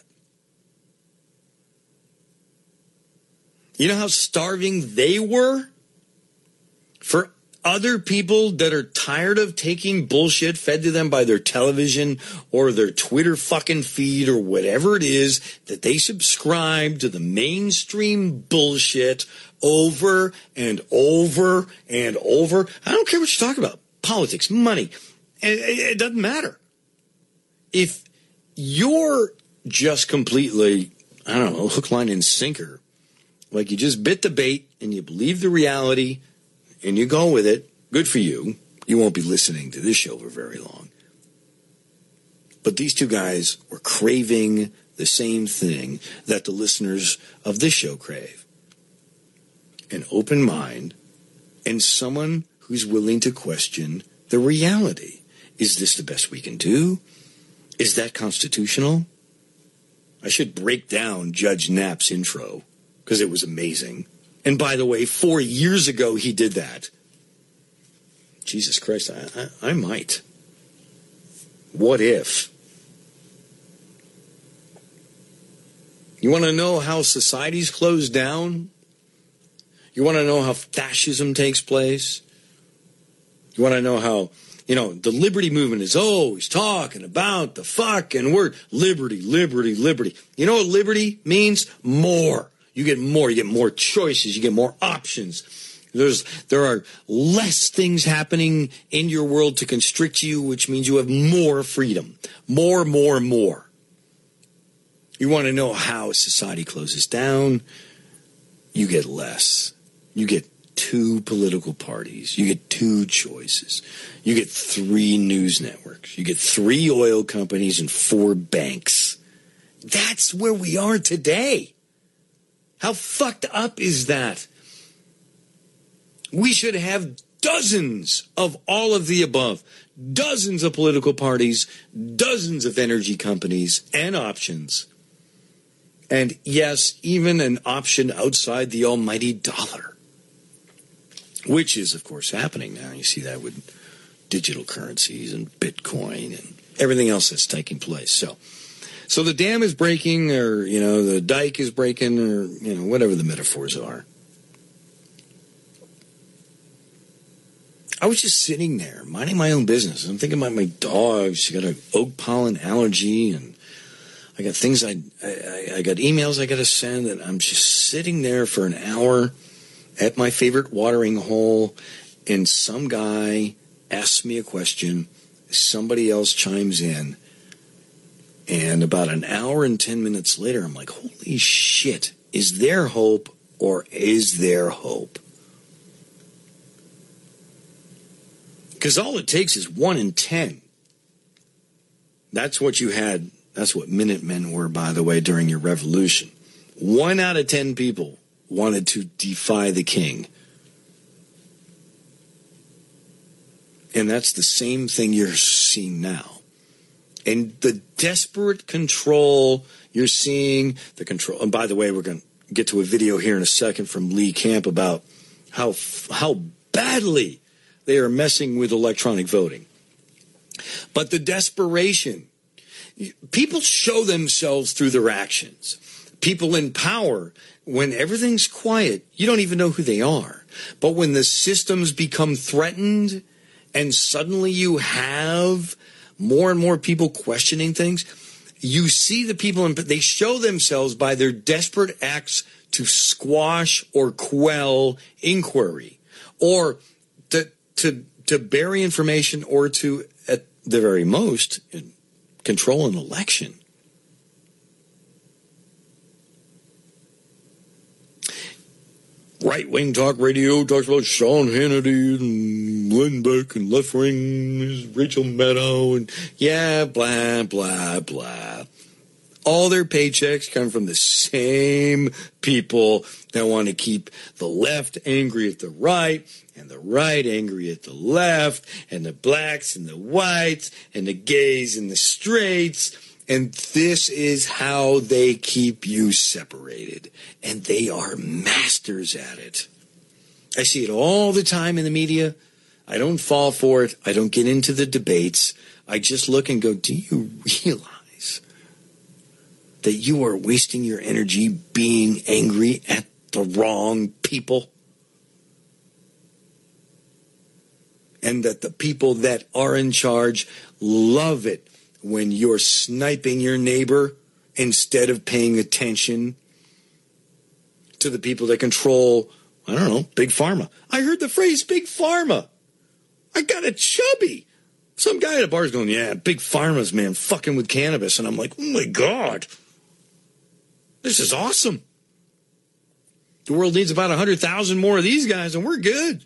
You know how starving they were for other people that are tired of taking bullshit fed to them by their television or their Twitter fucking feed or whatever it is, that they subscribe to the mainstream bullshit over and over and over. I don't care what you're talking about. Politics, money. It, it doesn't matter. If you're just completely, I don't know, hook, line, and sinker, like you just bit the bait and you believe the reality and you go with it, good for you. You won't be listening to this show for very long. But these two guys were craving the same thing that the listeners of this show crave. An open mind and someone who's willing to question the reality. Is this the best we can do? Is that constitutional? I should break down Judge Knapp's intro because it was amazing. And by the way, four years ago he did that. Jesus Christ, I, I, I might. What if? You want to know how society's closed down? You want to know how fascism takes place? You want to know how, you know, the liberty movement is always talking about the fucking word liberty, liberty, liberty. You know what liberty means? More. You get more. You get more choices. You get more options. There's there are less things happening in your world to constrict you, which means you have more freedom. More, more, more. You want to know how society closes down? You get less. You get two political parties. You get two choices. You get three news networks. You get three oil companies and four banks. That's where we are today. How fucked up is that? We should have dozens of all of the above. Dozens of political parties, dozens of energy companies and options. And yes, even an option outside the almighty dollar. Which is, of course, happening now. You see that with digital currencies and Bitcoin and everything else that's taking place. So, so the dam is breaking, or, you know, the dike is breaking, or, you know, whatever the metaphors are. I was just sitting there, minding my own business. I'm thinking about my dog. She got an oak pollen allergy, and I got things I, I, I got emails I got to send, and I'm just sitting there for an hour at my favorite watering hole, and some guy asks me a question. Somebody else chimes in, and about an hour and ten minutes later, I'm like, holy shit, is there hope or is there hope? Because all it takes is one in ten. That's what you had. That's what Minutemen were, by the way, during your revolution. One out of ten people wanted to defy the king. And that's the same thing you're seeing now. And the desperate control you're seeing, the control. And by the way, we're going to get to a video here in a second from Lee Camp about how how badly they are messing with electronic voting. But the desperation, people show themselves through their actions. People in power, when everything's quiet, you don't even know who they are. But when the systems become threatened and suddenly you have more and more people questioning things, you see the people, in, they show themselves by their desperate acts to squash or quell inquiry, or to to to bury information, or to, at the very most, control an election. Right-wing talk radio talks about Sean Hannity and Lindbeck and Left Wing, Rachel Maddow, and yeah, blah, blah, blah. All their paychecks come from the same people that want to keep the left angry at the right, and the right angry at the left, and the blacks and the whites, and the gays and the straights. And this is how they keep you separated. And they are masters at it. I see it all the time in the media. I don't fall for it. I don't get into the debates. I just look and go, do you realize that you are wasting your energy being angry at the wrong people? And that the people that are in charge love it when you're sniping your neighbor instead of paying attention to the people that control, I don't know, Big Pharma. I heard the phrase Big Pharma. I got a chubby. Some guy at a bar is going, yeah, Big Pharma's, man, fucking with cannabis. And I'm like, oh my God, this is awesome. The world needs about one hundred thousand more of these guys, and we're good.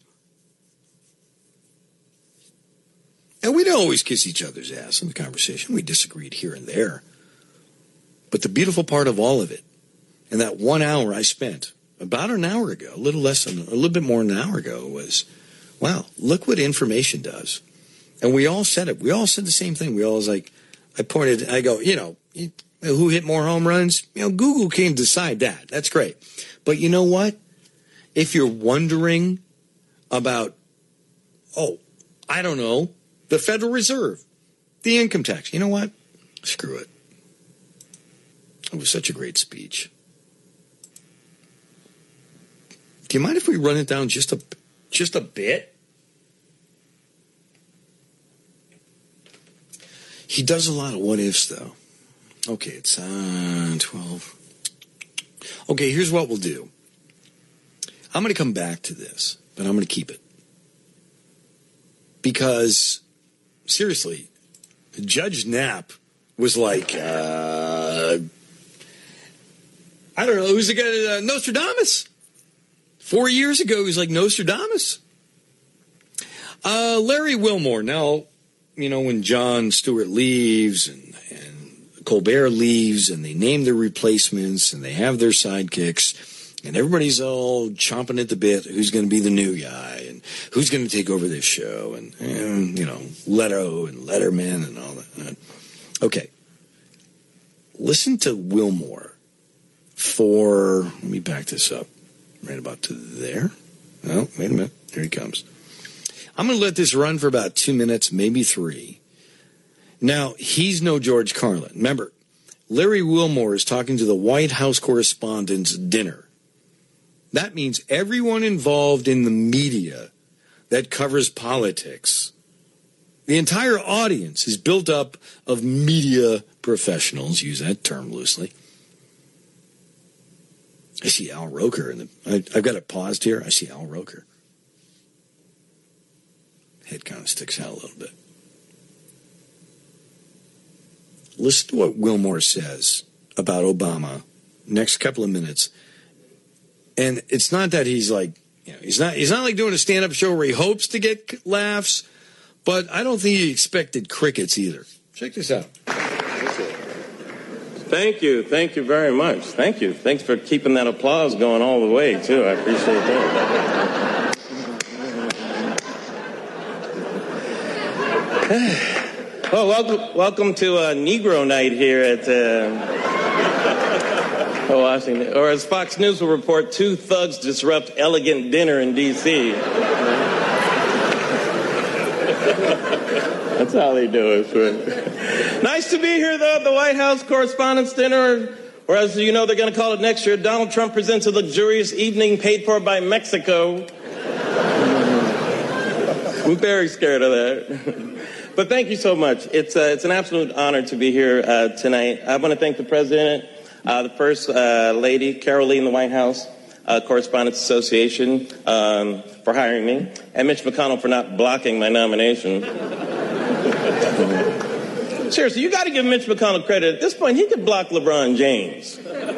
And we don't always kiss each other's ass in the conversation. We disagreed here and there. But the beautiful part of all of it, and that one hour I spent, about an hour ago, a little less than, a little bit more than an hour ago, was, wow, look what information does. And we all said it. We all said the same thing. We all was like, I pointed, I go, you know, who hit more home runs? You know, Google can decide that. That's great. But you know what? If you're wondering about, oh, I don't know, the Federal Reserve, the income tax. You know what? Screw it. It was such a great speech. Do you mind if we run it down just a just a bit? He does a lot of what ifs, though. Okay, it's uh, twelve. Okay, here's what we'll do. I'm going to come back to this, but I'm going to keep it. Because seriously, Judge Knapp was like, uh, I don't know, who's the guy, uh, Nostradamus? Four years ago, he was like Nostradamus. Uh, Larry Wilmore. Now, you know, when Jon Stewart leaves and, and Colbert leaves and they name their replacements and they have their sidekicks, and everybody's all chomping at the bit, who's going to be the new guy and who's going to take over this show, and, and you know, Leto and Letterman and all that. Okay. Listen to Wilmore for, let me back this up right about to there. Oh, wait a minute. Here he comes. I'm going to let this run for about two minutes, maybe three. Now, he's no George Carlin. Remember, Larry Wilmore is talking to the White House correspondents' dinner. That means everyone involved in the media that covers politics. The entire audience is built up of media professionals, use that term loosely. I see Al Roker, in the, I, I've got it paused here. I see Al Roker. Head kind of sticks out a little bit. Listen to what Wilmore says about Obama next couple of minutes. And it's not that he's like, you know, he's not he's not like doing a stand-up show where he hopes to get laughs, but I don't think he expected crickets either. Check this out. Thank you. Thank you very much. Thank you. Thanks for keeping that applause going all the way, too. I appreciate that. Well, welcome, welcome to uh, Negro Night here at uh, Washington. Or as Fox News will report, two thugs disrupt elegant dinner in D C That's how they do it. Nice to be here, though, at the White House Correspondents' Dinner, or as you know, they're going to call it next year, Donald Trump presents a luxurious evening paid for by Mexico. I'm very scared of that. But thank you so much. It's, uh, it's an absolute honor to be here uh, tonight. I want to thank the President, uh, the First uh, Lady, Carol Lee in the White House uh, Correspondents Association um, for hiring me, and Mitch McConnell for not blocking my nomination. Seriously, you got to give Mitch McConnell credit. At this point, he could block LeBron James.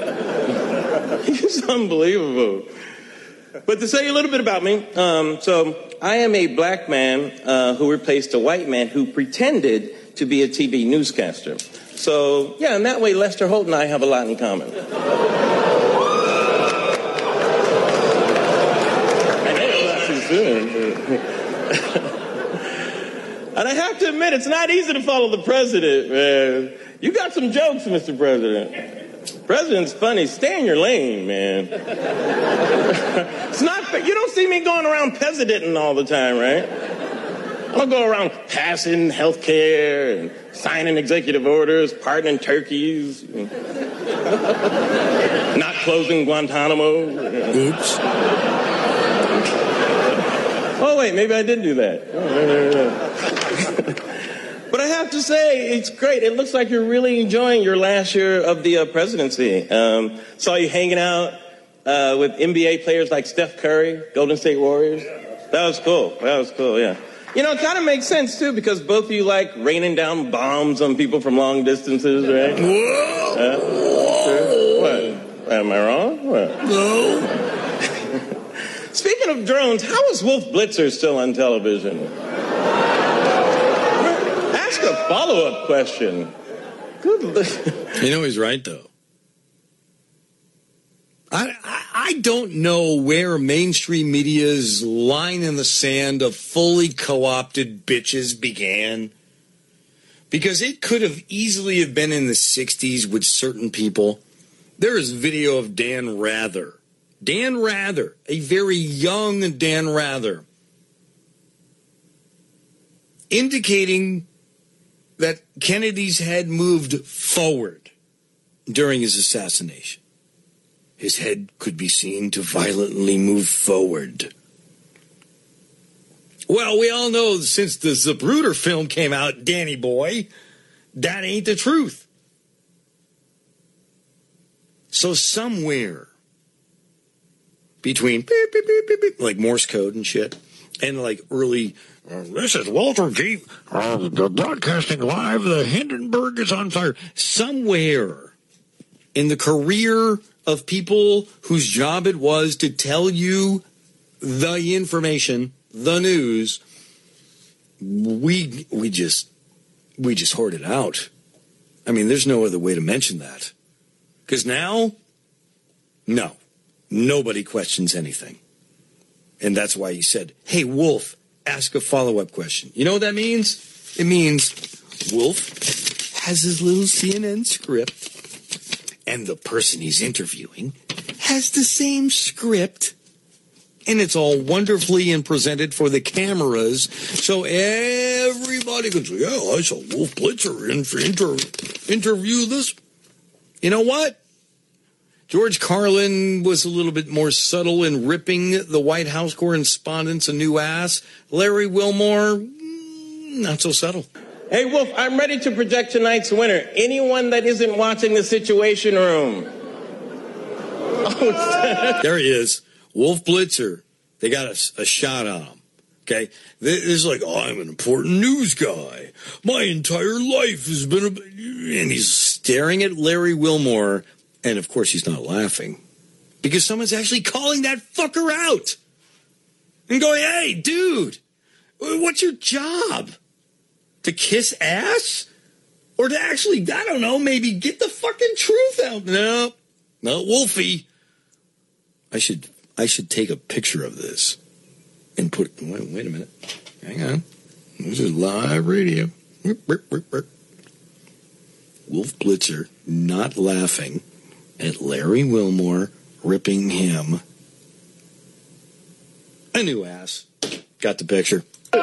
He's unbelievable. But to say a little bit about me, um, so I am a black man uh, who replaced a white man who pretended to be a T V newscaster. So, yeah, in that way, Lester Holt and I have a lot in common. I know it's not too soon. And I have to admit, it's not easy to follow the president, man. You got some jokes, Mister President. President's funny. Stay in your lane, man. It's not fair. You don't see me going around presidenting all the time, right? I don't go around passing health care and signing executive orders, pardoning turkeys, not closing Guantanamo. Oops. Oh, wait, maybe I did do that. But I have to say, it's great. It looks like you're really enjoying your last year of the uh, presidency. Um, saw you hanging out uh, with N B A players like Steph Curry, Golden State Warriors. That was cool. That was cool, yeah. You know, it kind of makes sense, too, because both of you like raining down bombs on people from long distances, right? Whoa! Uh, sure. What? Am I wrong? What? No. Speaking of drones, how is Wolf Blitzer still on television? Ask a follow-up question. Good. You know, he's right, though. I, I I don't know where mainstream media's line in the sand of fully co-opted bitches began. Because it could have easily have been in the sixties with certain people. There is video of Dan Rather. Dan Rather, a very young Dan Rather, indicating that Kennedy's head moved forward during his assassination. His head could be seen to violently move forward. Well, we all know since the Zapruder film came out, Danny boy, that ain't the truth. So somewhere between beep, beep, beep, beep, beep, like Morse code and shit, and like early, uh, this is Walter G. Uh, broadcasting live, the Hindenburg is on fire. Somewhere in the career of people whose job it was to tell you the information, the news, we we just we just hoard it out. I mean, there's no other way to mention that. Because now, no, nobody questions anything. And that's why he said, hey, Wolf, ask a follow-up question. You know what that means? It means Wolf has his little C N N script, and the person he's interviewing has the same script, and it's all wonderfully and presented for the cameras, so everybody can say, yeah, I saw Wolf Blitzer in, inter, interview this. You know what? George Carlin was a little bit more subtle in ripping the White House correspondents a new ass. Larry Wilmore, not so subtle. Hey, Wolf, I'm ready to project tonight's winner. Anyone that isn't watching the Situation Room. Oh, there he is. Wolf Blitzer. They got a, a shot on him. Okay? This is like, oh, I'm an important news guy. My entire life has been a... And he's staring at Larry Wilmore, and of course he's not laughing. Because someone's actually calling that fucker out. And going, hey, dude, what's your job? To kiss ass? Or to actually, I don't know, maybe get the fucking truth out? No. No, Wolfie. I should I should take a picture of this and put wait, wait a minute. Hang on. This is live radio. Wolf Blitzer not laughing at Larry Wilmore ripping him a new ass. Got the picture.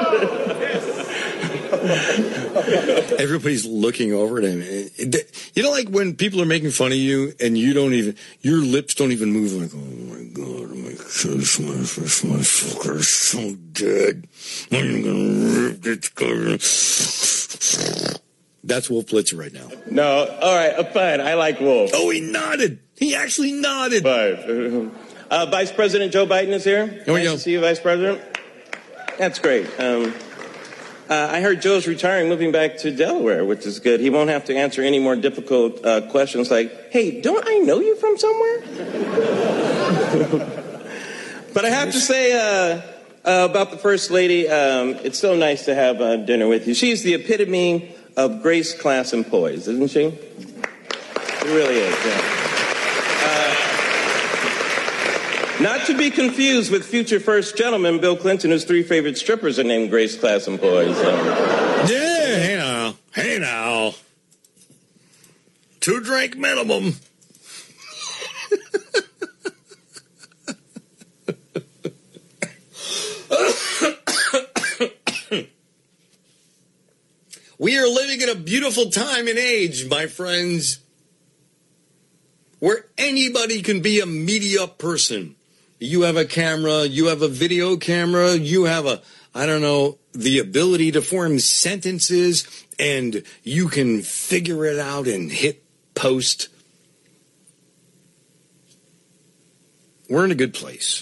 Everybody's looking over at him. You know, like when people are making fun of you and you don't even, your lips don't even move. Like, oh my God, my face, my face, my fucker is so dead. I'm gonna rip this cover. That's Wolf Blitzer right now. No, all right, uh, fine. I like Wolf. Oh, he nodded. He actually nodded. Fine. Uh, Vice President Joe Biden is here. Here we nice go. to see you, Vice President. That's great. Um, Uh, I heard Joe's retiring, moving back to Delaware, which is good. He won't have to answer any more difficult uh, questions like, hey, don't I know you from somewhere? But I have to say uh, uh, about the First Lady, um, it's so nice to have uh, dinner with you. She's the epitome of Grace class and poise, isn't she? It really is, yeah. Not to be confused with future first gentleman Bill Clinton, whose three favorite strippers are named Grace, Class, and Poise. So. Yeah, hey now. Hey now. Two drink minimum. We are living in a beautiful time and age, my friends, where anybody can be a media person. You have a camera, you have a video camera, you have a, I don't know, the ability to form sentences, and you can figure it out and hit post. We're in a good place.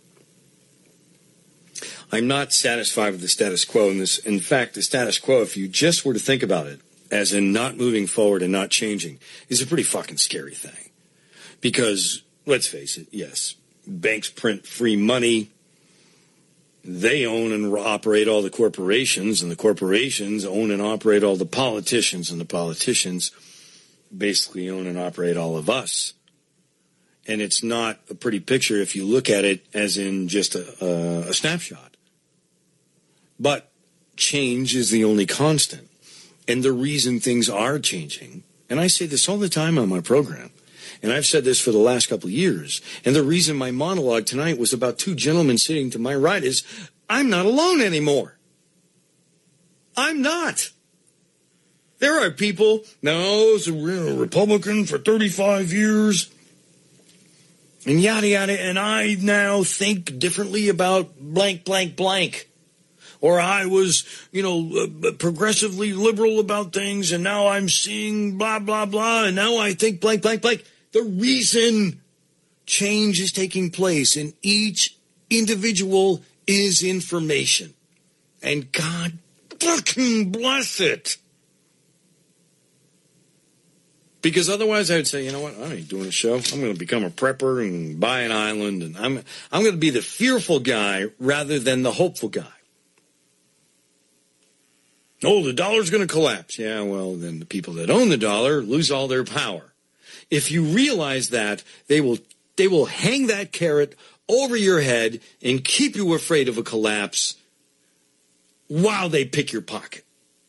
I'm not satisfied with the status quo in this. In fact, the status quo, if you just were to think about it, as in not moving forward and not changing, is a pretty fucking scary thing. Because, let's face it, yes, banks print free money. They own and operate all the corporations, and the corporations own and operate all the politicians, and the politicians basically own and operate all of us. And it's not a pretty picture if you look at it as in just a, a, a snapshot. But change is the only constant. And the reason things are changing, and I say this all the time on my program, and I've said this for the last couple of years, and the reason my monologue tonight was about two gentlemen sitting to my right is I'm not alone anymore. I'm not. There are people, now, I was a Republican for thirty-five years, and yada, yada, and I now think differently about blank, blank, blank. Or I was, you know, uh, progressively liberal about things, and now I'm seeing blah, blah, blah, and now I think blank, blank, blank. The reason change is taking place in each individual is information. And God fucking bless it. Because otherwise I would say, you know what, I ain't doing a show. I'm going to become a prepper and buy an island, and I'm I'm going to be the fearful guy rather than the hopeful guy. Oh, the dollar's going to collapse. Yeah, well, then the people that own the dollar lose all their power. If you realize that, they will they will hang that carrot over your head and keep you afraid of a collapse while they pick your pocket.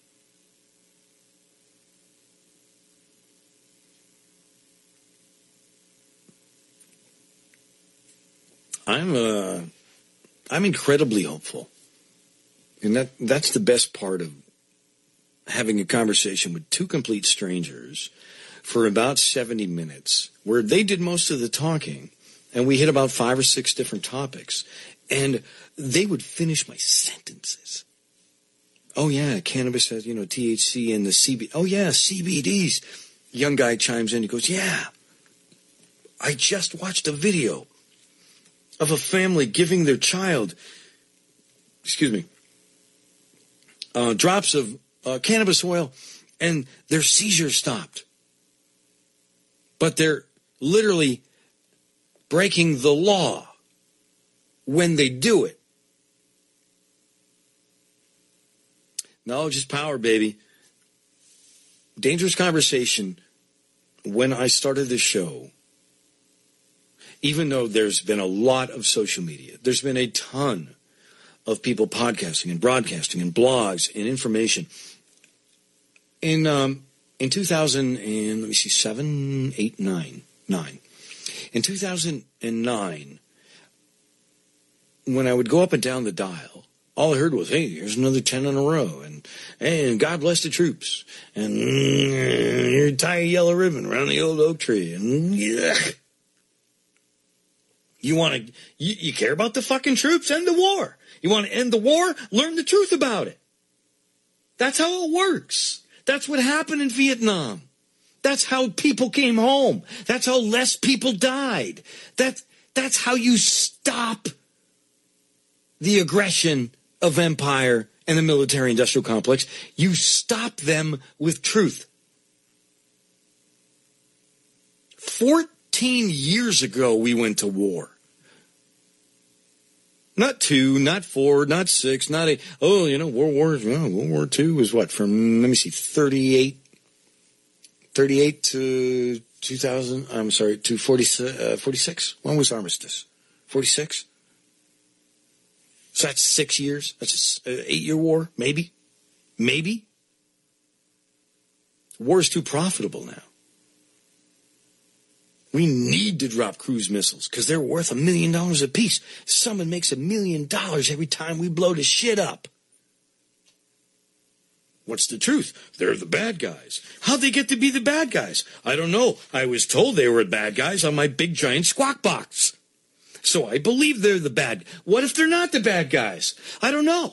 I'm uh, I'm incredibly hopeful, and that that's the best part of having a conversation with two complete strangers for about seventy minutes where they did most of the talking, and we hit about five or six different topics, and they would finish my sentences. Oh, yeah, cannabis has, you know, T H C and the C B D. Oh, yeah, C B Ds. Young guy chimes in. He goes, yeah, I just watched a video of a family giving their child, excuse me, uh, drops of uh, cannabis oil, and their seizure stopped. But they're literally breaking the law when they do it. Knowledge is power, baby. Dangerous Conversation, when I started the show, even though there's been a lot of social media, there's been a ton of people podcasting and broadcasting and blogs and information. In um, in two thousand and let me see, seven, eight, nine, nine. In two thousand nine, when I would go up and down the dial, all I heard was, hey, here's another ten in a row, and and God bless the troops, and mm, you tie a yellow ribbon around the old oak tree, and yeah. You want to, you, you care about the fucking troops, end the war. You want to end the war, learn the truth about it. That's how it works. That's what happened in Vietnam. That's how people came home. That's how less people died. That, that's how you stop the aggression of empire and the military-industrial complex. You stop them with truth. Fourteen years ago, we went to war. Not two, not four, not six, not eight. Oh, you know, World War, you know, World War Two was what, from, let me see, thirty-eight, thirty-eight to two thousand, I'm sorry, to forty, uh, forty-six? When was armistice? forty-six? So that's six years. That's an eight-year war, maybe. Maybe. War is too profitable now. We need to drop cruise missiles because they're worth a million dollars apiece. Someone makes a million dollars every time we blow the shit up. What's the truth? They're the bad guys. How'd they get to be the bad guys? I don't know. I was told they were bad guys on my big giant squawk box. So I believe they're the bad. What if they're not the bad guys? I don't know.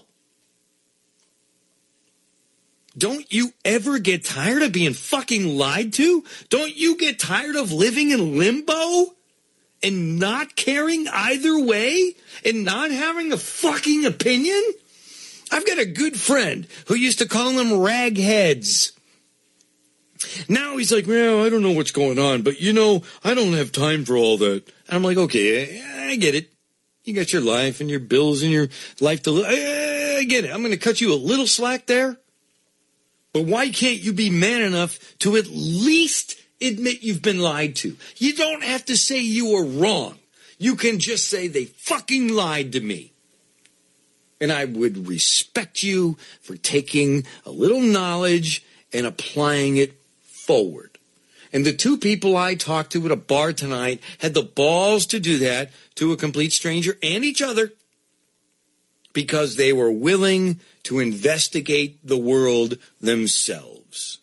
Don't you ever get tired of being fucking lied to? Don't you get tired of living in limbo and not caring either way and not having a fucking opinion? I've got a good friend who used to call them ragheads. Now he's like, well, I don't know what's going on, but you know, I don't have time for all that. And I'm like, okay, I get it. You got your life and your bills and your life to live. I get it. I'm going to cut you a little slack there. But why can't you be man enough to at least admit you've been lied to? You don't have to say you were wrong. You can just say they fucking lied to me. And I would respect you for taking a little knowledge and applying it forward. And the two people I talked to at a bar tonight had the balls to do that to a complete stranger and each other because they were willing to investigate the world themselves.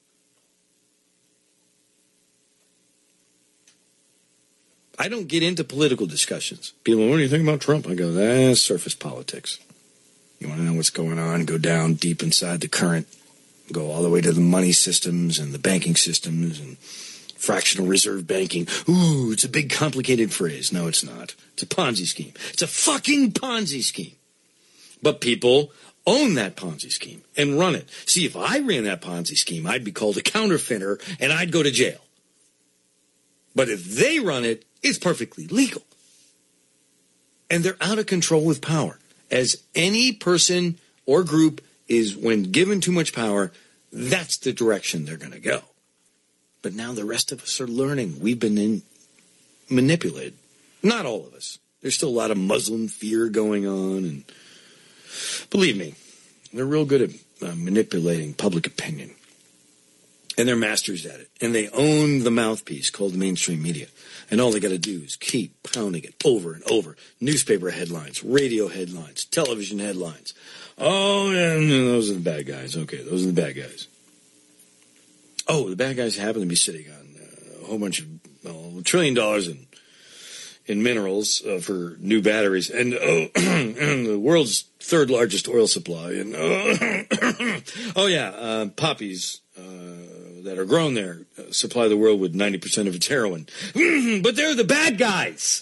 I don't get into political discussions. People, what do you think about Trump? I go, that's surface politics. You want to know what's going on? Go down deep inside the current. Go all the way to the money systems and the banking systems and fractional reserve banking. Ooh, it's a big complicated phrase. No, it's not. It's a Ponzi scheme. It's a fucking Ponzi scheme. But people own that Ponzi scheme and run it. See, if I ran that Ponzi scheme, I'd be called a counterfeiter and I'd go to jail. But if they run it, it's perfectly legal. And they're out of control with power. As any person or group is, when given too much power, that's the direction they're going to go. But now the rest of us are learning. We've been in, manipulated. Not all of us. There's still a lot of Muslim fear going on. And believe me, they're real good at uh, manipulating public opinion. And they're masters at it. And they own the mouthpiece called the mainstream media. And all they got to do is keep pounding it over and over. Newspaper headlines, radio headlines, television headlines. Oh, yeah, those are the bad guys. Okay, those are the bad guys. Oh, the bad guys happen to be sitting on uh, a whole bunch of well, a trillion dollars in in minerals uh, for new batteries, and, uh, and the world's third largest oil supply. And uh, oh yeah, uh, poppies uh, that are grown there uh, supply the world with ninety percent of its heroin. But they're the bad guys.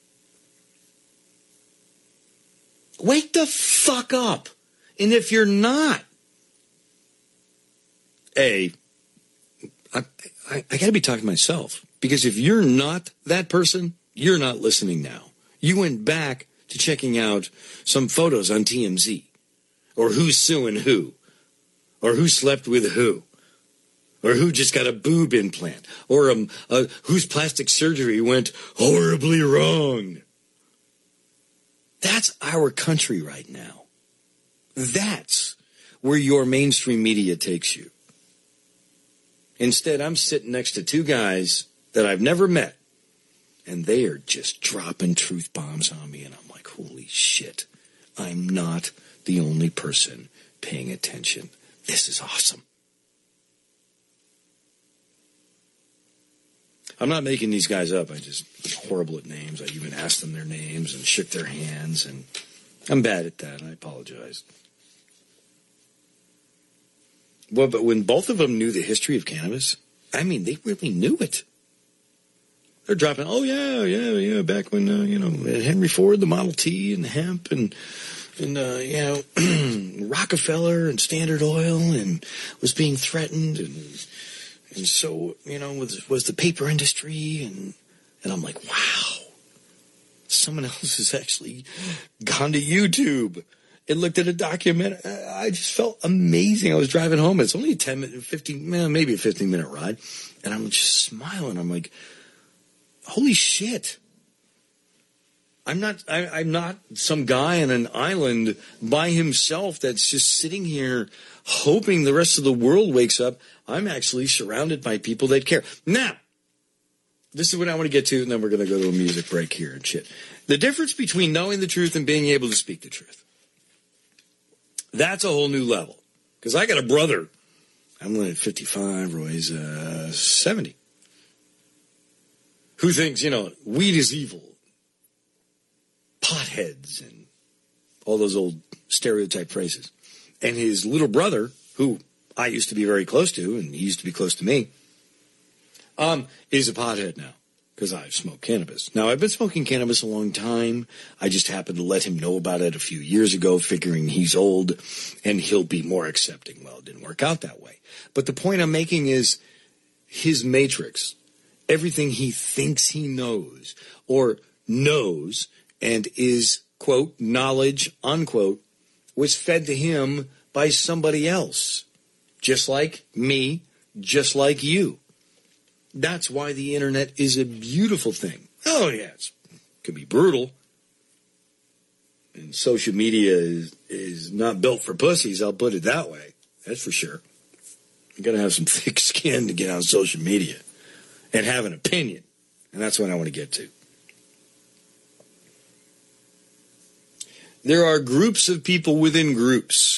Wake the fuck up. And if you're not, A, I, I, I got to be talking to myself. Because if you're not that person, you're not listening now. You went back to checking out some photos on T M Z. Or who's suing who. Or who slept with who. Or who just got a boob implant. Or um, uh, whose plastic surgery went horribly wrong. That's our country right now. That's where your mainstream media takes you. Instead, I'm sitting next to two guys that I've never met, and they are just dropping truth bombs on me, and I'm like, holy shit, I'm not the only person paying attention. This is awesome. I'm not making these guys up. I just, I'm horrible at names. I even asked them their names and shook their hands, and I'm bad at that. I apologize. Well, but when both of them knew the history of cannabis, I mean, they really knew it. They're dropping, oh, yeah, yeah, yeah, back when, uh, you know, Henry Ford, the Model T and the hemp and, and uh, you know, Rockefeller and Standard Oil and was being threatened. And and so, you know, was, was the paper industry. And, and I'm like, wow, someone else has actually gone to YouTube and looked at a document. I just felt amazing. I was driving home. It's only a ten minute, fifteen, maybe a fifteen minute ride. And I'm just smiling. I'm like, holy shit. I'm not, I, I'm not some guy on an island by himself that's just sitting here hoping the rest of the world wakes up. I'm actually surrounded by people that care. Now, this is what I want to get to, and then we're going to go to a music break here and shit. The difference between knowing the truth and being able to speak the truth. That's a whole new level. Because I got a brother. I'm only fifty-five, Roy's uh, seventy. Who thinks, you know, weed is evil. Potheads and all those old stereotype phrases. And his little brother, who I used to be very close to, and he used to be close to me, um, is a pothead now. Because I've smoked cannabis. Now, I've been smoking cannabis a long time. I just happened to let him know about it a few years ago, figuring he's old and he'll be more accepting. Well, it didn't work out that way. But the point I'm making is his matrix, everything he thinks he knows or knows and is, quote, knowledge, unquote, was fed to him by somebody else. Just like me, just like you. That's why the internet is a beautiful thing. Oh, yeah, it's, it can be brutal. And social media is, is not built for pussies, I'll put it that way. That's for sure. You got to have some thick skin to get on social media and have an opinion. And that's what I want to get to. There are groups of people within groups.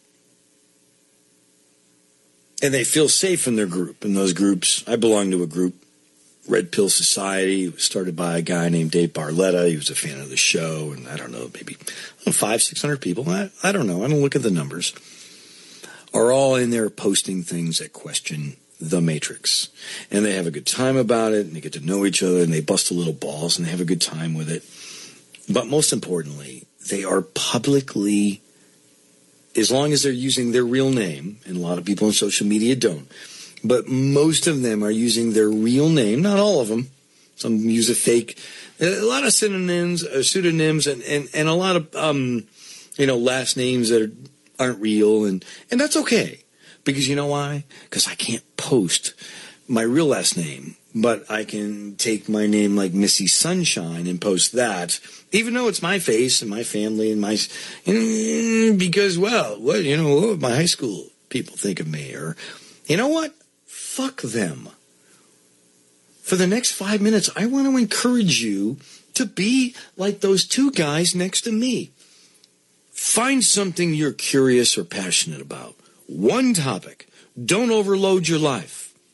And they feel safe in their group. In those groups, I belong to a group, Red Pill Society. It was started by a guy named Dave Barletta. He was a fan of the show. And I don't know, maybe five, six hundred people. I, I don't know. I don't look at the numbers. Are all in there posting things that question the Matrix. And they have a good time about it. And they get to know each other. And they bust a little balls. And they have a good time with it. But most importantly, they are publicly, as long as they're using their real name, and a lot of people on social media don't, but most of them are using their real name, not all of them. Some use a fake, a lot of synonyms, uh, pseudonyms, and, and, and a lot of, um, you know, last names that are, aren't real, and, and that's okay. Because you know why? Because I can't post my real last name, but I can take my name like Missy Sunshine and post that, even though it's my face and my family and my, and because, well, what, you know, what would my high school people think of me? Or, you know what? Fuck them. For the next five minutes, I want to encourage you to be like those two guys next to me. Find something you're curious or passionate about. One topic. Don't overload your life.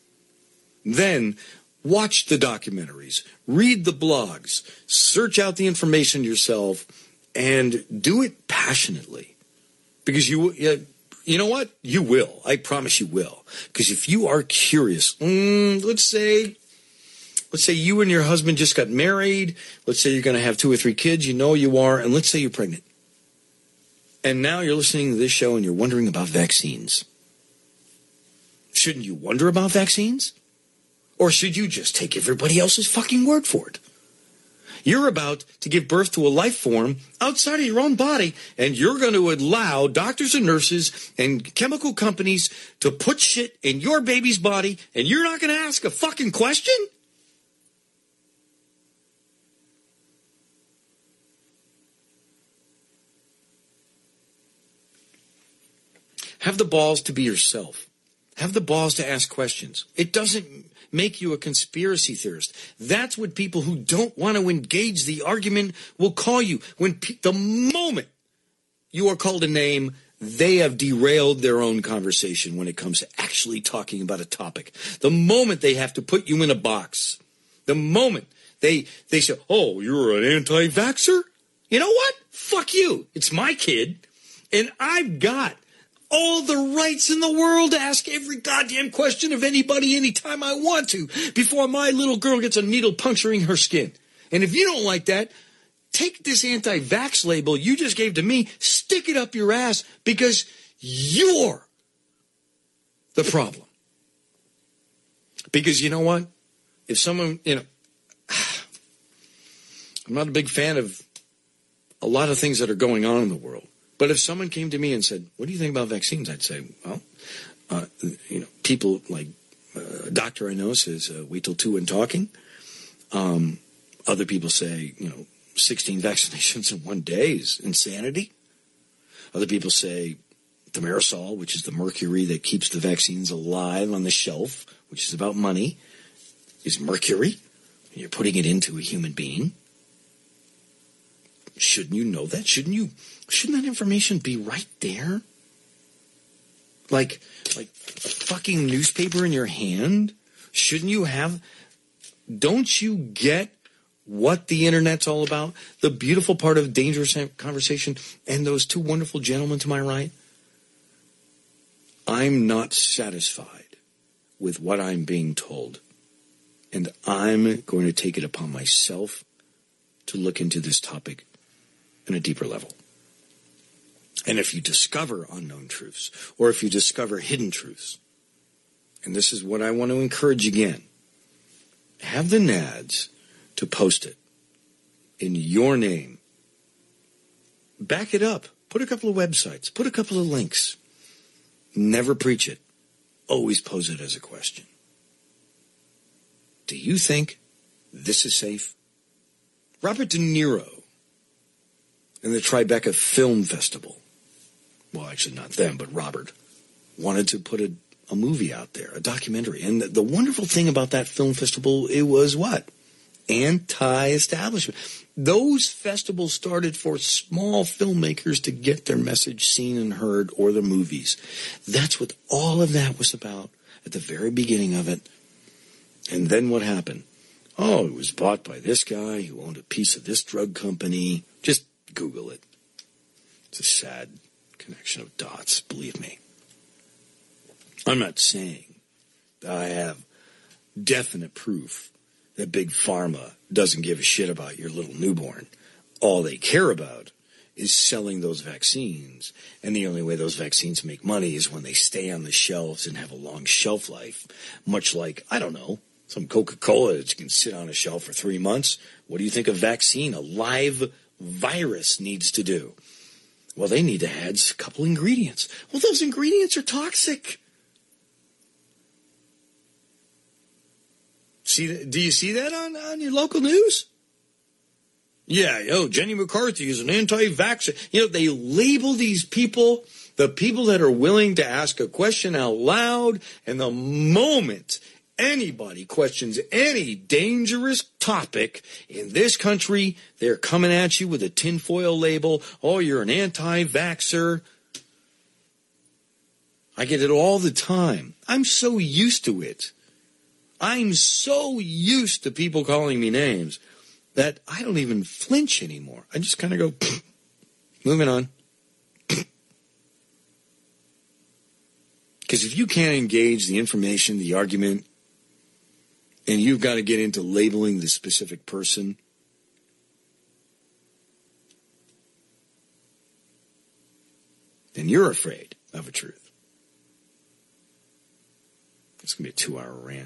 Then watch the documentaries, read the blogs, search out the information yourself, and do it passionately. Because you, you know what? You will. I promise you will. Because if you are curious, mm, let's say, let's say you and your husband just got married. Let's say you're going to have two or three kids. You know you are. And let's say you're pregnant. And now you're listening to this show and you're wondering about vaccines. Shouldn't you wonder about vaccines? Or should you just take everybody else's fucking word for it? You're about to give birth to a life form outside of your own body, and you're going to allow doctors and nurses and chemical companies to put shit in your baby's body, and you're not going to ask a fucking question? Have the balls to be yourself. Have the balls to ask questions. It doesn't make you a conspiracy theorist. That's what people who don't want to engage the argument will call you. When pe- the moment you are called a name, they have derailed their own conversation when it comes to actually talking about a topic. The moment they have to put you in a box, the moment they they say, oh, you're an anti-vaxxer? You know what? Fuck you. It's my kid, and I've got all the rights in the world to ask every goddamn question of anybody anytime I want to before my little girl gets a needle puncturing her skin. And if you don't like that, take this anti-vax label you just gave to me, stick it up your ass, because you're the problem. Because you know what? If someone, you know, I'm not a big fan of a lot of things that are going on in the world. But if someone came to me and said, what do you think about vaccines? I'd say, well, uh, you know, people like uh, a doctor I know says, uh, wait till two and talking. Um, other people say, you know, sixteen vaccinations in one day is insanity. Other people say thimerosal, which is the mercury that keeps the vaccines alive on the shelf, which is about money, is mercury. You're putting it into a human being. Shouldn't you know that? Shouldn't you? Shouldn't that information be right there? Like, like a fucking newspaper in your hand? Shouldn't you have? Don't you get what the internet's all about? The beautiful part of Dangerous Conversation and those two wonderful gentlemen to my right? I'm not satisfied with what I'm being told. And I'm going to take it upon myself to look into this topic in a deeper level. And if you discover unknown truths, or if you discover hidden truths, and this is what I want to encourage again, have the nads to post it in your name. Back it up. Put a couple of websites. Put a couple of links. Never preach it. Always pose it as a question. Do you think this is safe? Robert De Niro and the Tribeca Film Festival, well, actually not them, but Robert, wanted to put a, a movie out there, a documentary. And the, the wonderful thing about that film festival, it was what? Anti-establishment. Those festivals started for small filmmakers to get their message seen and heard, or the movies. That's what all of that was about at the very beginning of it. And then what happened? Oh, it was bought by this guy who owned a piece of this drug company. Just Google it. It's a sad connection of dots, believe me. I'm not saying that I have definite proof that Big Pharma doesn't give a shit about your little newborn. All they care about is selling those vaccines. And the only way those vaccines make money is when they stay on the shelves and have a long shelf life. Much like, I don't know, some Coca-Cola that can sit on a shelf for three months. What do you think a vaccine, a live virus, needs to do? Well, they need to add a couple ingredients. Well, those ingredients are toxic. See, do you see that on, on your local news? Yeah, oh, Jenny McCarthy is an anti-vaxxer. You know, they label these people, the people that are willing to ask a question out loud, and the moment anybody questions any dangerous topic in this country, they're coming at you with a tinfoil label. Oh, you're an anti-vaxxer. I get it all the time. I'm so used to it. I'm so used to people calling me names that I don't even flinch anymore. I just kind of go, moving on. Because if you can't engage the information, the argument, and you've got to get into labeling the specific person, then you're afraid of a truth. It's going to be a two-hour rant.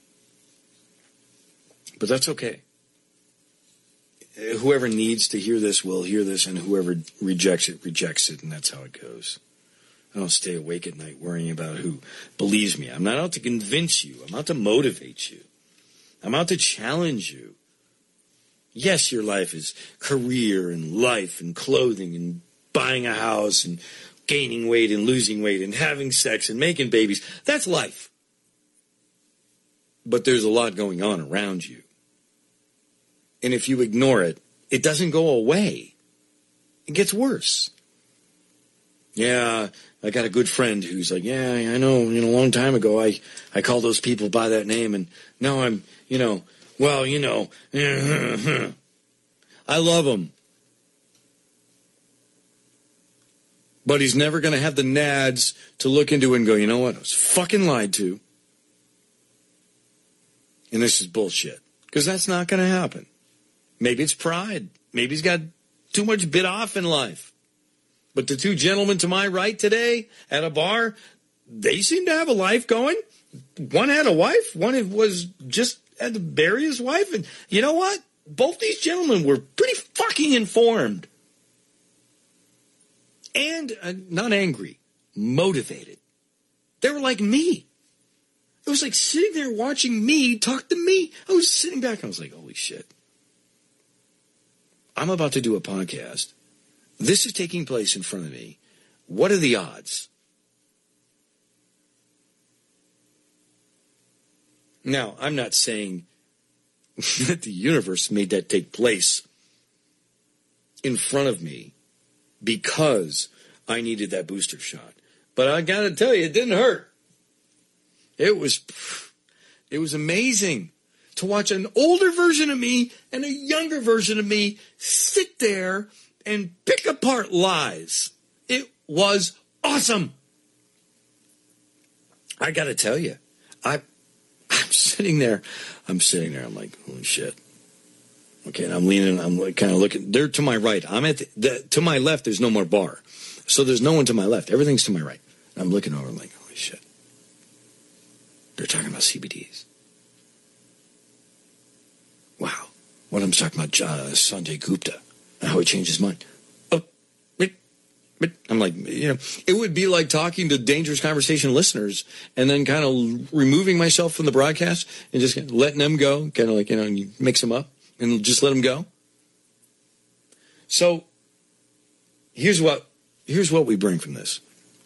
But that's okay. Whoever needs to hear this will hear this, and whoever rejects it, rejects it, and that's how it goes. I don't stay awake at night worrying about who believes me. I'm not out to convince you. I'm out to motivate you. I'm out to challenge you. Yes, your life is career and life and clothing and buying a house and gaining weight and losing weight and having sex and making babies. That's life. But there's a lot going on around you. And if you ignore it, it doesn't go away. It gets worse. Yeah, I got a good friend who's like, yeah, I know, you know, a long time ago I, I called those people by that name, and now I'm, you know, well, you know, I love him. But he's never going to have the nads to look into it and go, you know what, I was fucking lied to. And this is bullshit. Because that's not going to happen. Maybe it's pride. Maybe he's got too much bit off in life. But the two gentlemen to my right today at a bar, they seem to have a life going. One had a wife. One was just had to bury his wife. And you know what? Both these gentlemen were pretty fucking informed. And uh, not angry. Motivated. They were like me. It was like sitting there watching me talk to me. I was sitting back and I was like, holy shit. I'm about to do a podcast. This is taking place in front of me. What are the odds? Now, I'm not saying that the universe made that take place in front of me because I needed that booster shot. But I got to tell you, it didn't hurt. It was, it was amazing to watch an older version of me and a younger version of me sit there and pick apart lies. It was awesome. I got to tell you, I, I'm sitting there, I'm sitting there, I'm like, holy shit. Okay, and I'm leaning, I'm like, kind of looking, they're to my right. I'm at the, the, to my left, there's no more bar. So there's no one to my left. Everything's to my right. I'm looking over, I'm like, holy shit. They're talking about C B Ds. Wow. One of them's talking about uh, Sanjay Gupta and how he changed his mind. Oh, but, but I'm like, you know, it would be like talking to Dangerous Conversation listeners and then kind of removing myself from the broadcast and just letting them go, kind of like, you know, and you mix them up and just let them go. So here's what here's what we bring from this.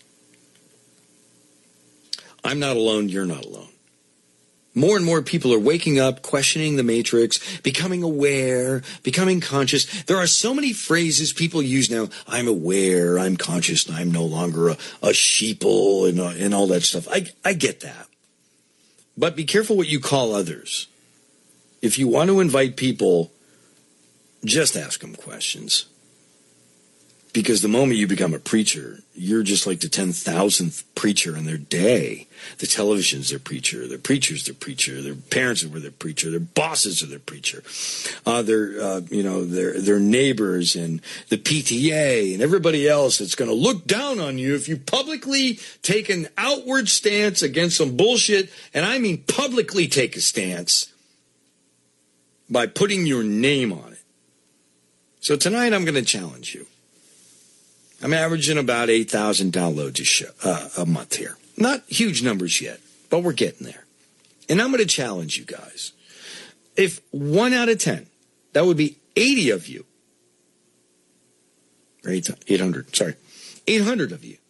I'm not alone, you're not alone. More and more people are waking up, questioning the matrix, becoming aware, becoming conscious. There are so many phrases people use now. I'm aware, I'm conscious, and I'm no longer a, a sheeple and, uh, and all that stuff. I, I get that. But be careful what you call others. If you want to invite people, just ask them questions. Because the moment you become a preacher, you're just like the ten thousandth preacher in their day. The television's their preacher. Their preacher's their preacher. Their parents are their preacher. Their bosses are their preacher. Uh, their, uh, you know, their their neighbors and the P T A and everybody else that's going to look down on you if you publicly take an outward stance against some bullshit. And I mean publicly take a stance by putting your name on it. So tonight I'm going to challenge you. I'm averaging about eight thousand downloads a, show, uh, a month here. Not huge numbers yet, but we're getting there. And I'm going to challenge you guys. If one out of ten, that would be eighty of you, or eight hundred, sorry, eight hundred of you,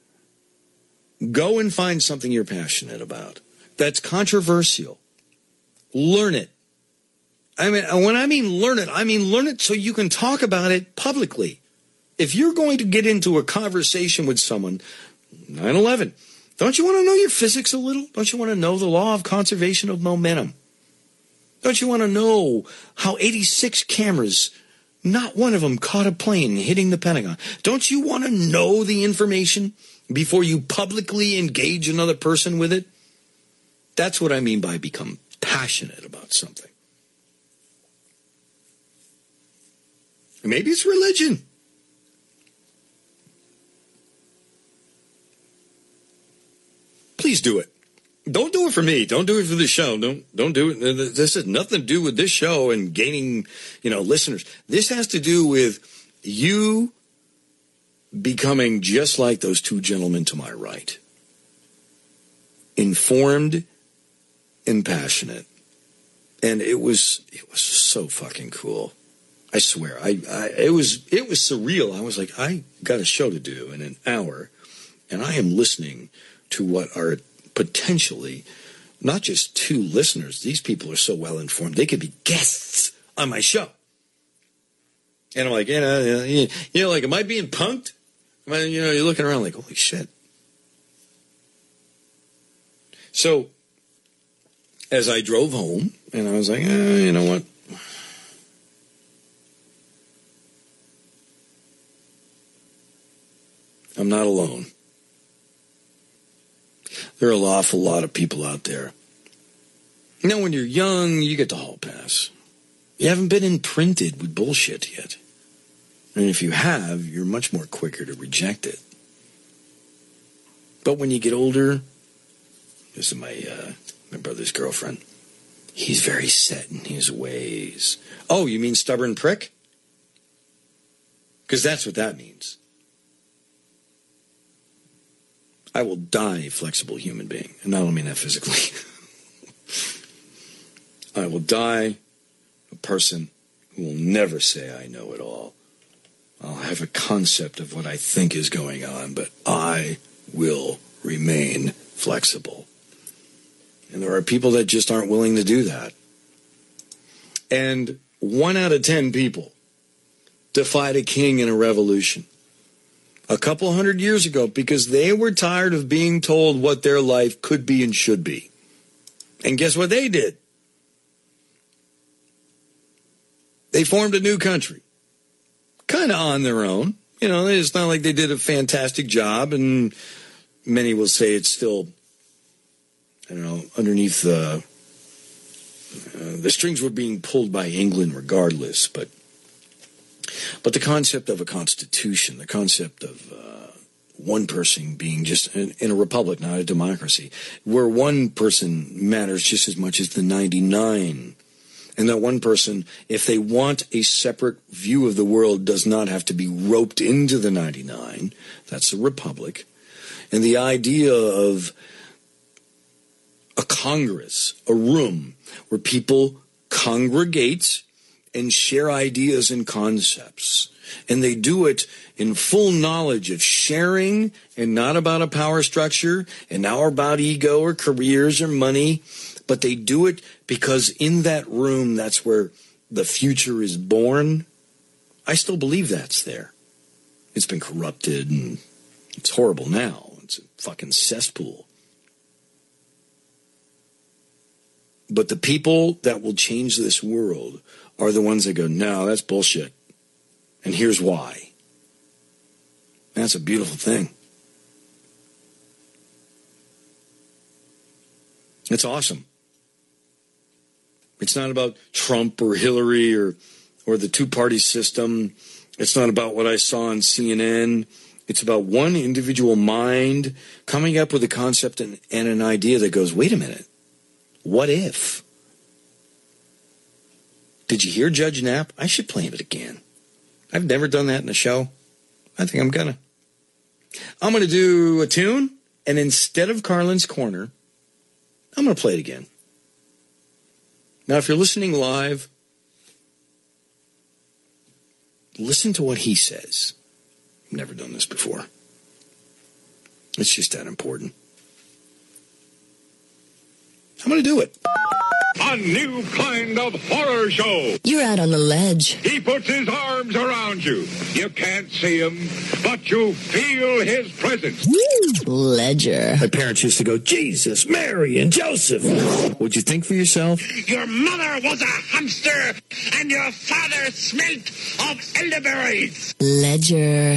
go and find something you're passionate about that's controversial. Learn it. I mean, when I mean learn it, I mean learn it so you can talk about it publicly. If you're going to get into a conversation with someone, nine eleven, Don't you want to know your physics a little? Don't you want to know the law of conservation of momentum? Don't you want to know how eighty-six cameras, not one of them caught a plane hitting the Pentagon? Don't you want to know the information before you publicly engage another person with it? That's what I mean by become passionate about something. Maybe it's religion. Please do it. Don't do it for me. Don't do it for the show. Don't don't do it. This has nothing to do with this show and gaining, you know, listeners. This has to do with you becoming just like those two gentlemen to my right. Informed and passionate. And it was it was so fucking cool. I swear. I, I it was it was surreal. I was like, I got a show to do in an hour, and I am listening to what are potentially not just two listeners. These people are so well informed. They could be guests on my show. And I'm like, you know, you know, like, am I being punked? I mean, you know, you're looking around like, holy shit. So as I drove home, and I was like, eh, you know what? I'm not alone. There are an awful lot of people out there. You know, when you're young, you get the hall pass. You haven't been imprinted with bullshit yet. And if you have, you're much more quicker to reject it. But when you get older, this is my uh, my brother's girlfriend. He's very set in his ways. Oh, you mean stubborn prick? Because that's what that means. I will die a flexible human being. And I don't mean that physically. I will die a person who will never say I know it all. I'll have a concept of what I think is going on, but I will remain flexible. And there are people that just aren't willing to do that. And one out of ten people defied a king in a revolution a couple hundred years ago because they were tired of being told what their life could be and should be. And guess what they did? They formed a new country. Kind of on their own. You know, it's not like they did a fantastic job, and many will say it's still, I don't know, underneath the, uh, the strings were being pulled by England regardless, but But the concept of a constitution, the concept of uh, one person being just in, in a republic, not a democracy, where one person matters just as much as the ninety-nine. And that one person, if they want a separate view of the world, does not have to be roped into the ninety-nine. That's a republic. And the idea of a Congress, a room where people congregate and share ideas and concepts. And they do it in full knowledge of sharing and not about a power structure and not about ego or careers or money. But they do it because in that room, that's where the future is born. I still believe that's there. It's been corrupted and it's horrible now. It's a fucking cesspool. But the people that will change this world are the ones that go, no, that's bullshit. And here's why. That's a beautiful thing. It's awesome. It's not about Trump or Hillary or or the two-party system. It's not about what I saw on C N N. It's about one individual mind coming up with a concept and, and an idea that goes, wait a minute, what if? Did you hear Judge Knapp? I should play it again. I've never done that in a show. I think I'm gonna. I'm gonna do a tune, and instead of Carlin's Corner, I'm gonna play it again. Now, if you're listening live, listen to what he says. I've never done this before. It's just that important. I'm gonna do it. A new kind of horror show. You're out on the ledge. He puts his arms around you. You can't see him, but you feel his presence. Ledger. My parents used to go, Jesus, Mary, and Joseph. What'd you think for yourself? Your mother was a hamster, and your father smelt of elderberries. Ledger.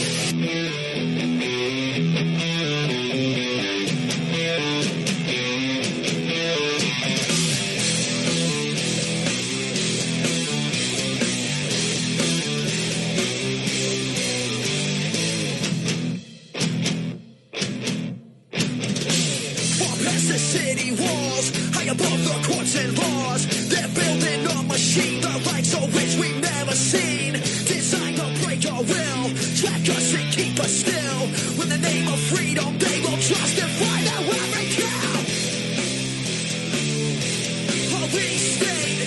City walls, high above the courts and laws. They're building a machine, the likes of which we've never seen. Designed to break our will, track us and keep us still. With the name of freedom, they will justify their every kill. Police state,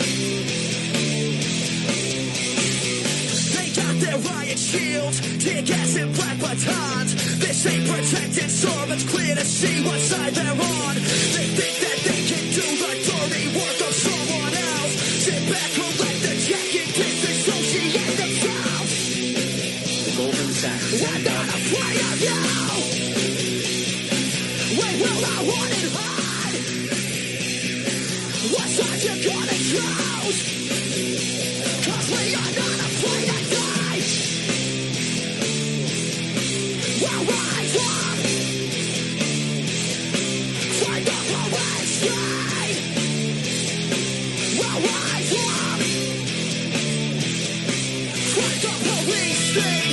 they got their riot shields, tear gas and black batons. This ain't protected servants, clear to see what side they're on. They think that they can do the dirty work of someone else. Sit back, collect the check, and disassociate themselves. The golden sack. We're not afraid of you. We will not run and hide. What side you gonna choose? 'Cause we are not afraid to die. We'll rise up. Fight the police state. We'll rise up. Fight the police state.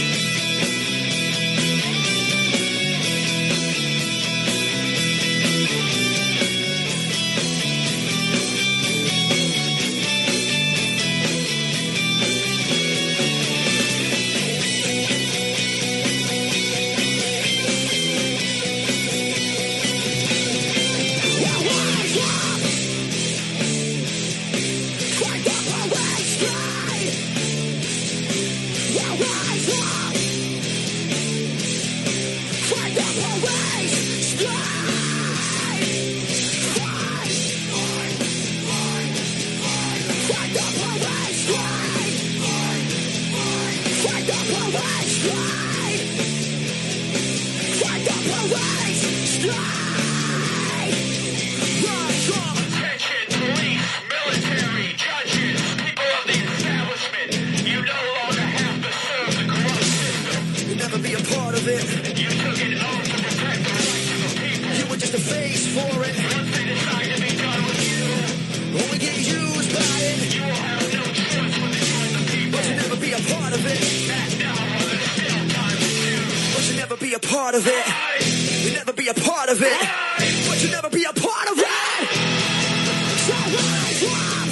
Part of it. You'll never be a part of it. But you'll never be a part of it. So rise up.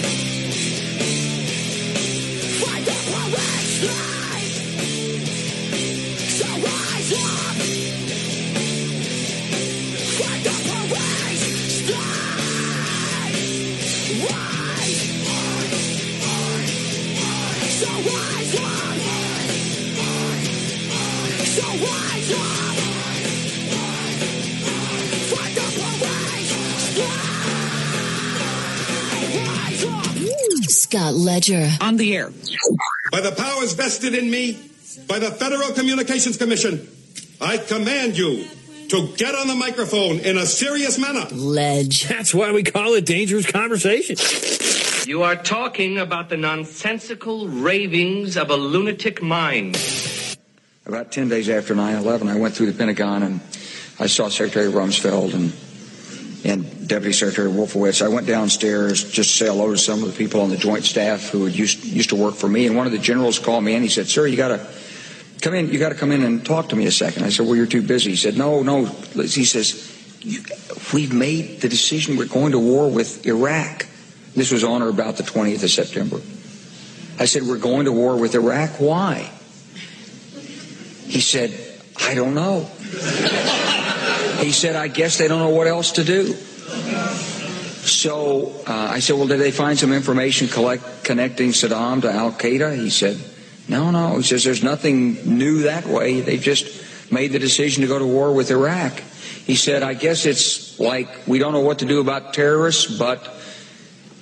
Fight the police state. So rise up. Fight the police state. Rise. So rise up. So rise up. Scott Ledger. On the air. By the powers vested in me by the Federal Communications Commission, I command you to get on the microphone in a serious manner. Ledge. That's why we call it Dangerous Conversation. You are talking about the nonsensical ravings of a lunatic mind. About ten days after nine eleven, I went through the Pentagon and I saw Secretary Rumsfeld and and Deputy Secretary Wolfowitz. I went downstairs just to say hello to some of the people on the joint staff who had used, used to work for me. And one of the generals called me in. He said, "Sir, you got to come in. You got to come in and talk to me a second." I said, "Well, you're too busy." He said, "No, no." He says, "We've made the decision. We're going to war with Iraq." This was on or about the twentieth of September. I said, "We're going to war with Iraq. Why?" He said, "I don't know." He said, "I guess they don't know what else to do." So uh, I said, "Well, did they find some information collect, connecting Saddam to Al-Qaeda?" He said, no, no. He says, "There's nothing new that way. They just made the decision to go to war with Iraq." He said, "I guess it's like we don't know what to do about terrorists, but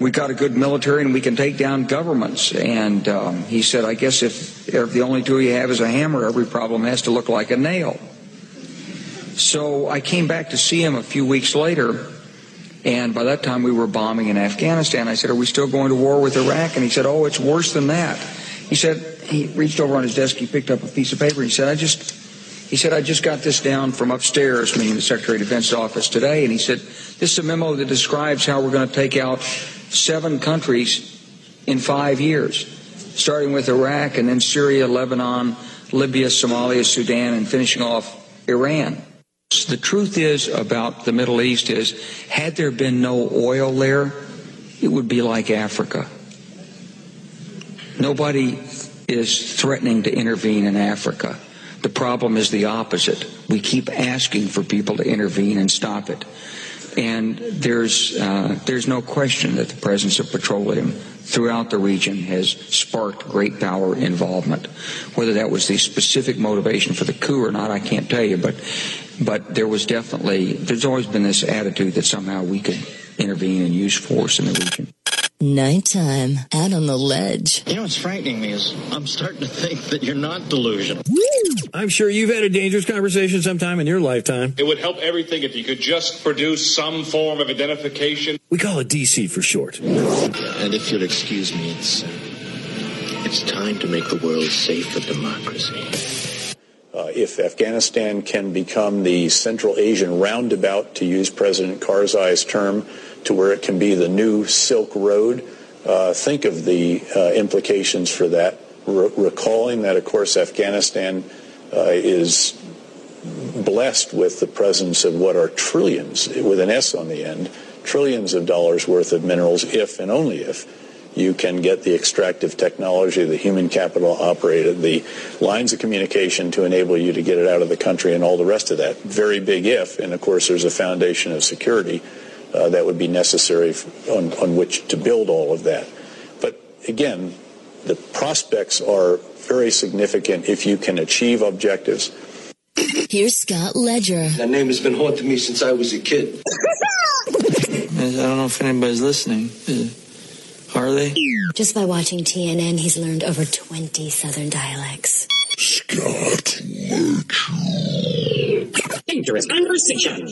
we got a good military and we can take down governments. And um, he said, I guess if, if the only tool you have is a hammer, every problem has to look like a nail. So I came back to see him a few weeks later, and by that time we were bombing in Afghanistan. I said, are we still going to war with Iraq? And he said, oh, it's worse than that. He said, he reached over on his desk, he picked up a piece of paper, he said, I just... He said, I just got this down from upstairs, meaning the Secretary of Defense's office today, and he said, this is a memo that describes how we're going to take out seven countries in five years, starting with Iraq and then Syria, Lebanon, Libya, Somalia, Sudan, and finishing off Iran. The truth is about the Middle East is, had there been no oil there, it would be like Africa. Nobody is threatening to intervene in Africa. The problem is the opposite. We keep asking for people to intervene and stop it. And there's uh, there's no question that the presence of petroleum throughout the region has sparked great power involvement. Whether that was the specific motivation for the coup or not, I can't tell you. But but there was definitely, there's always been this attitude that somehow we could intervene and use force in the region. Nighttime, out on the ledge. You know what's frightening me is I'm starting to think that you're not delusional. I'm sure you've had a dangerous conversation sometime in your lifetime. It would help everything if you could just produce some form of identification. We call it D C for short. And if you'll excuse me, it's, it's time to make the world safe for democracy. Uh, if Afghanistan can become the Central Asian roundabout, to use President Karzai's term, to where it can be the new Silk Road, uh, think of the uh, implications for that. Re- recalling that, of course, Afghanistan uh, is blessed with the presence of what are trillions, with an S on the end, trillions of dollars worth of minerals, if and only if you can get the extractive technology, the human capital operated, the lines of communication to enable you to get it out of the country and all the rest of that. Very big if, and of course there's a foundation of security uh, that would be necessary on, on which to build all of that. But again, the prospects are very significant if you can achieve objectives. Here's Scott Ledger. That name has been haunting me since I was a kid. I don't know if anybody's listening. Are they? Just by watching T N N, he's learned over twenty Southern dialects. Scott Ledger. Dangerous conversation.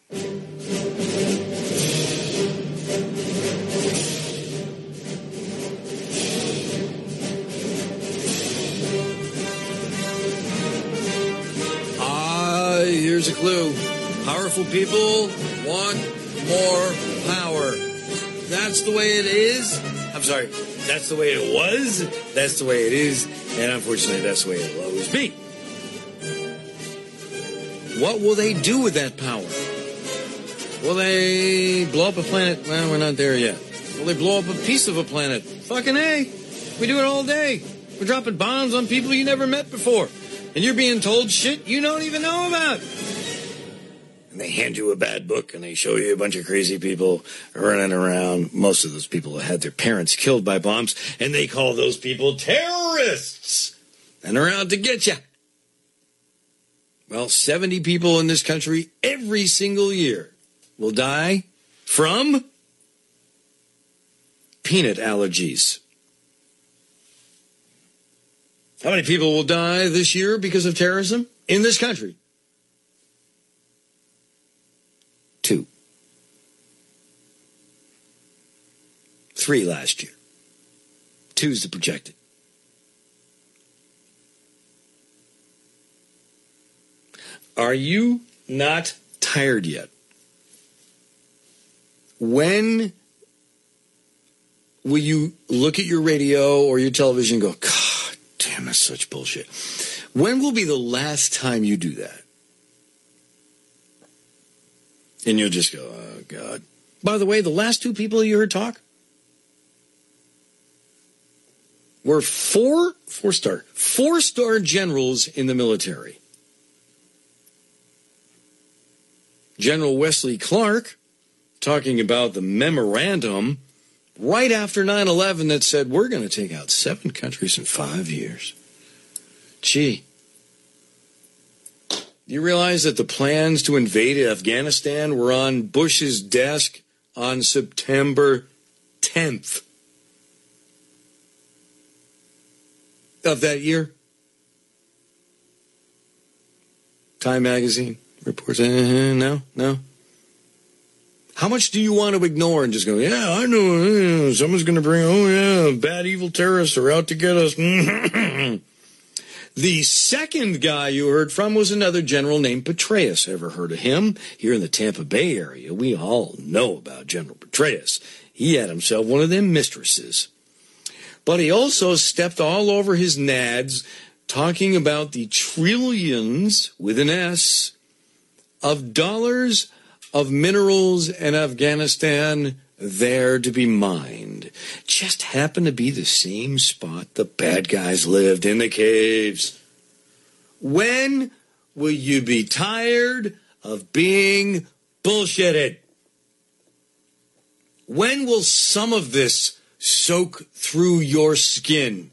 Ah, here's a clue. Powerful people want more power. That's the way it is. I'm sorry. That's the way it was. That's the way it is. And unfortunately, that's the way it will always be. What will they do with that power? Will they blow up a planet? Well, we're not there yet. Will they blow up a piece of a planet? Fucking A. We do it all day. We're dropping bombs on people you never met before. And you're being told shit you don't even know about. And they hand you a bad book and they show you a bunch of crazy people running around. Most of those people had their parents killed by bombs, and they call those people terrorists. And they're out to get you. Well, seventy people in this country every single year will die from peanut allergies. How many people will die this year because of terrorism in this country? Two. Three last year. Two's the projected. Are you not tired yet? When will you look at your radio or your television and go, God damn, that's such bullshit? When will be the last time you do that? And you'll just go, oh, God. By the way, the last two people you heard talk were four, four-star, four-star generals in the military. General Wesley Clark talking about the memorandum right after nine eleven that said we're going to take out seven countries in five years. Gee. You realize that the plans to invade Afghanistan were on Bush's desk on September tenth of that year. Time magazine reports, uh, no, no. How much do you want to ignore and just go, yeah, I know, uh, someone's going to bring, oh, yeah, bad, evil terrorists are out to get us. The second guy you heard from was another general named Petraeus. Ever heard of him? Here in the Tampa Bay area, we all know about General Petraeus. He had himself one of them mistresses. But he also stepped all over his nads talking about the trillions, with an S, of dollars of minerals in Afghanistan there to be mined. Just happened to be the same spot the bad guys lived, in the caves. When will you be tired of being bullshitted? When will some of this soak through your skin?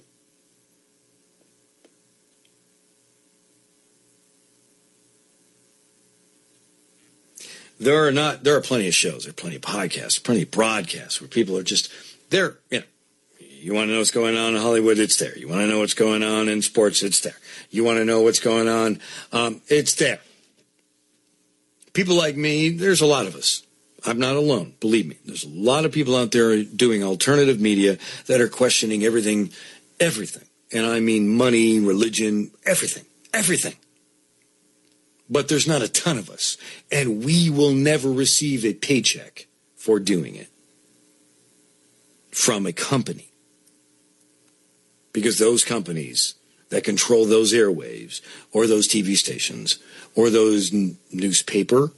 There are not, there are plenty of shows, there are plenty of podcasts, plenty of broadcasts where people are just, they're, you know, you want to know what's going on in Hollywood, it's there. You want to know what's going on in sports, it's there. You want to know what's going on, um, it's there. People like me, there's a lot of us. I'm not alone, believe me. There's a lot of people out there doing alternative media that are questioning everything, everything. And I mean money, religion, everything, everything. But there's not a ton of us, and we will never receive a paycheck for doing it from a company. Because those companies that control those airwaves, or those T V stations, or those n- newspaper,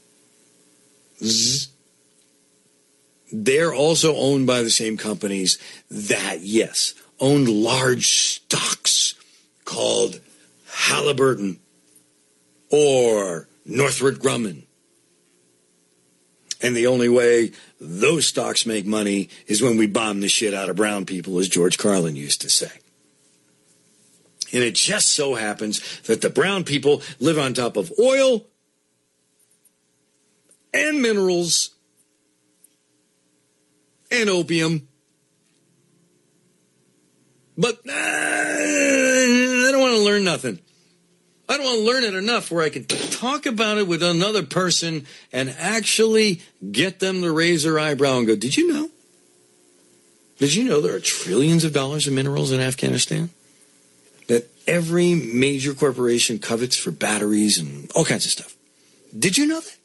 zzz, they're also owned by the same companies that, yes, owned large stocks called Halliburton, or Northrop Grumman. And the only way those stocks make money is when we bomb the shit out of brown people, as George Carlin used to say. And it just so happens that the brown people live on top of oil and minerals and opium. But uh, I don't want to learn nothing. I don't want to learn it enough where I can talk about it with another person and actually get them to raise their eyebrow and go, did you know? Did you know there are trillions of dollars of minerals in Afghanistan that every major corporation covets for batteries and all kinds of stuff? Did you know that?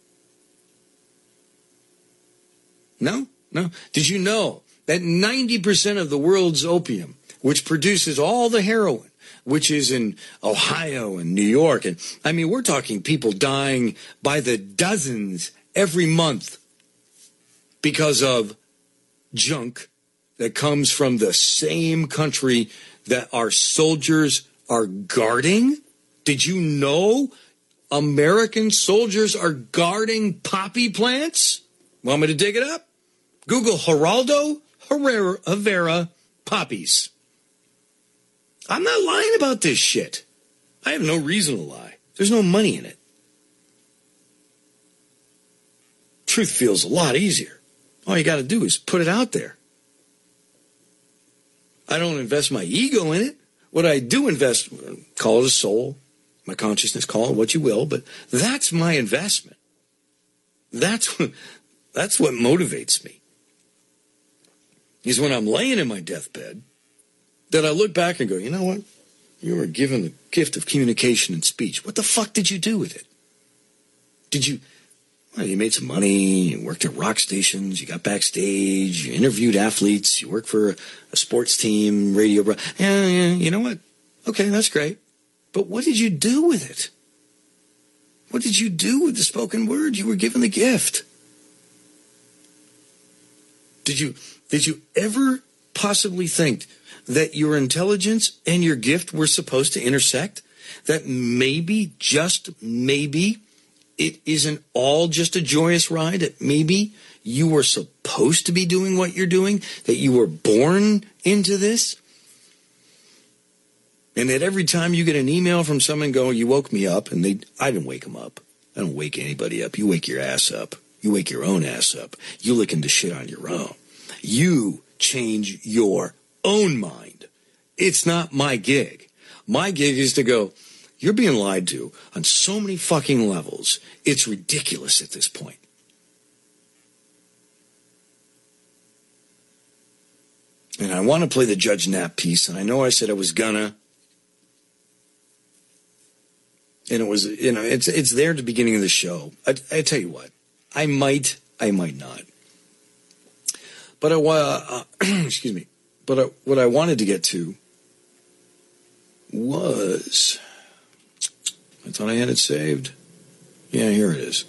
No? No? Did you know that ninety percent of the world's opium, which produces all the heroin, which is in Ohio and New York, and I mean, we're talking people dying by the dozens every month because of junk that comes from the same country that our soldiers are guarding? Did you know American soldiers are guarding poppy plants? Want me to dig it up? Google Geraldo Herrera, Rivera poppies. I'm not lying about this shit. I have no reason to lie. There's no money in it. Truth feels a lot easier. All you got to do is put it out there. I don't invest my ego in it. What I do invest, call it a soul, my consciousness, call it what you will, but that's my investment. That's what, that's what motivates me. Is when I'm laying in my deathbed, that I look back and go, you know what? You were given the gift of communication and speech. What the fuck did you do with it? Did you, well, you made some money, you worked at rock stations, you got backstage, you interviewed athletes, you worked for a, a sports team, radio, bro- yeah, yeah, you know what? Okay, that's great. But what did you do with it? What did you do with the spoken word? You were given the gift. Did you, did you ever possibly think that your intelligence and your gift were supposed to intersect? That maybe, just maybe, it isn't all just a joyous ride? That maybe you were supposed to be doing what you're doing? That you were born into this? And that every time you get an email from someone going, you woke me up, and they, I didn't wake them up. I don't wake anybody up. You wake your ass up. You wake your own ass up. You look into shit on your own. You change your own mind. It's not my gig. My gig is to go, you're being lied to on so many fucking levels. It's ridiculous at this point. And I want to play the Judge Knapp piece, and I know I said I was gonna. And it was, you know, it's it's there at the beginning of the show. I, I tell you what, I might, I might not. But I uh, excuse me. But I, what I wanted to get to was, I thought I had it saved. Yeah, here it is.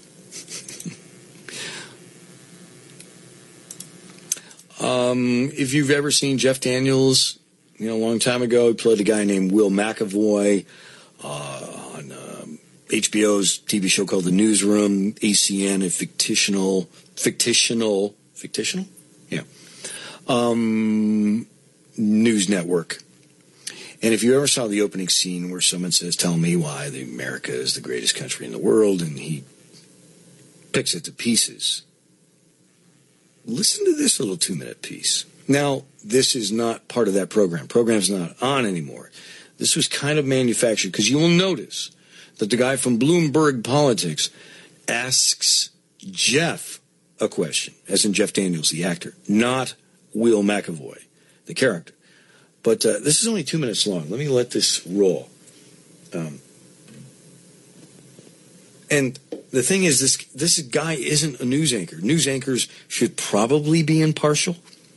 um, if you've ever seen Jeff Daniels, you know, a long time ago, he played a guy named Will McAvoy uh, on um, H B O's T V show called The Newsroom, A C N, a fictional, fictional, fictional? Yeah. Um, news network. And if you ever saw the opening scene where someone says, tell me why the America is the greatest country in the world, and he picks it to pieces, listen to this little two-minute piece. Now, this is not part of that program. Program's not on anymore. This was kind of manufactured, because you will notice that the guy from Bloomberg Politics asks Jeff a question, as in Jeff Daniels, the actor, not Will McAvoy, the character. But uh, this is only two minutes long. Let me let this roll. Um, and the thing is, this this guy isn't a news anchor. News anchors should probably be impartial.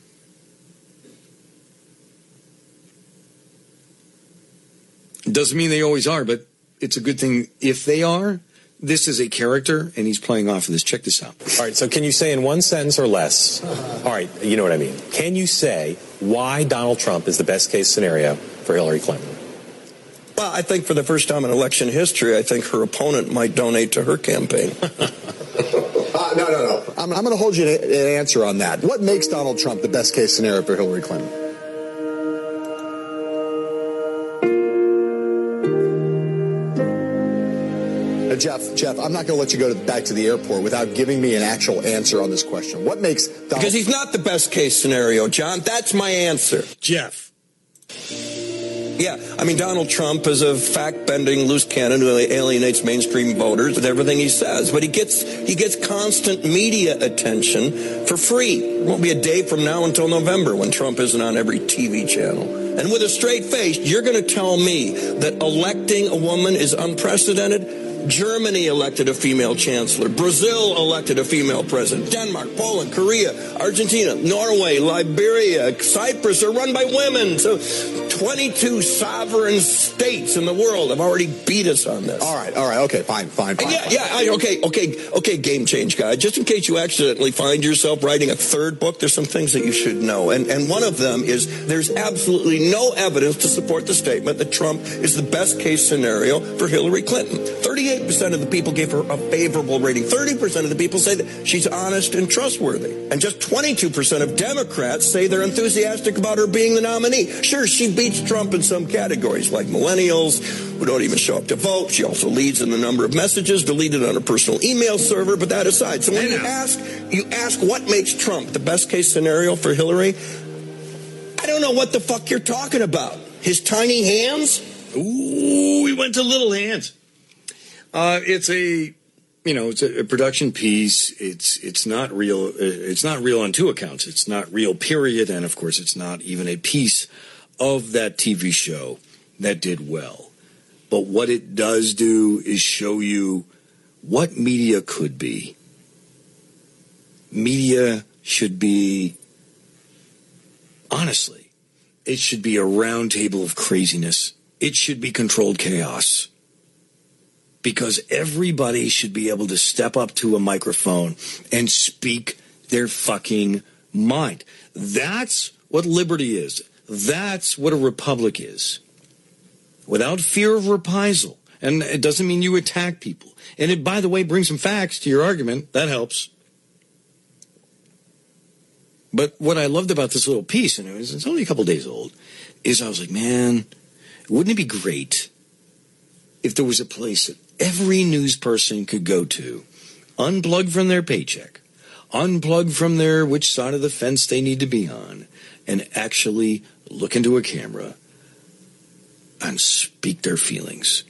Doesn't mean they always are, but it's a good thing if they are. This is a character, and he's playing off of this. Check this out. All right, so can you say in one sentence or less, all right, you know what I mean, can you say why Donald Trump is the best case scenario for Hillary Clinton? Well, I think for the first time in election history, I think her opponent might donate to her campaign. uh, no, no, no. I'm, I'm going to hold you to an answer on that. What makes Donald Trump the best case scenario for Hillary Clinton? Uh, Jeff, Jeff, I'm not going to let you go to, back to the airport without giving me an actual answer on this question. What makes Donald... Because he's not the best case scenario, John. That's my answer. Jeff. Yeah, I mean, Donald Trump is a fact-bending loose cannon who alienates mainstream voters with everything he says. But he gets he gets constant media attention for free. It won't be a day from now until November when Trump isn't on every T V channel. And with a straight face, you're going to tell me that electing a woman is unprecedented? Germany elected a female chancellor. Brazil elected a female president. Denmark, Poland, Korea, Argentina, Norway, Liberia, Cyprus are run by women. So twenty-two sovereign states in the world have already beat us on this. All right, all right, okay, fine, fine, fine. Yeah, fine. yeah, I, okay, okay, okay, game change guy. Just in case you accidentally find yourself writing a third book, there's some things that you should know. And, and one of them is there's absolutely no evidence to support the statement that Trump is the best case scenario for Hillary Clinton. thirty-eight percent of the people gave her a favorable rating. thirty percent of the people say that she's honest and trustworthy. And just twenty-two percent of Democrats say they're enthusiastic about her being the nominee. Sure, she beats Trump in some categories, like millennials who don't even show up to vote. She also leads in the number of messages deleted on her personal email server, but that aside. So when you ask, you ask what makes Trump the best case scenario for Hillary, I don't know what the fuck you're talking about. His tiny hands? Ooh, we went to little hands. Uh, it's a, you know, it's a, a production piece. It's it's not real. It's not real on two accounts. It's not real, period. And of course, it's not even a piece of that T V show that did well. But what it does do is show you what media could be. Media should be, honestly, it should be a round table of craziness. It should be controlled chaos. Because everybody should be able to step up to a microphone and speak their fucking mind. That's what liberty is. That's what a republic is. Without fear of reprisal. And it doesn't mean you attack people. And it, by the way, brings some facts to your argument. That helps. But what I loved about this little piece, and it was, it's only a couple days old, is I was like, man, wouldn't it be great if there was a place that every news person could go to, unplug from their paycheck, unplug from their which side of the fence they need to be on and actually look into a camera and speak their feelings.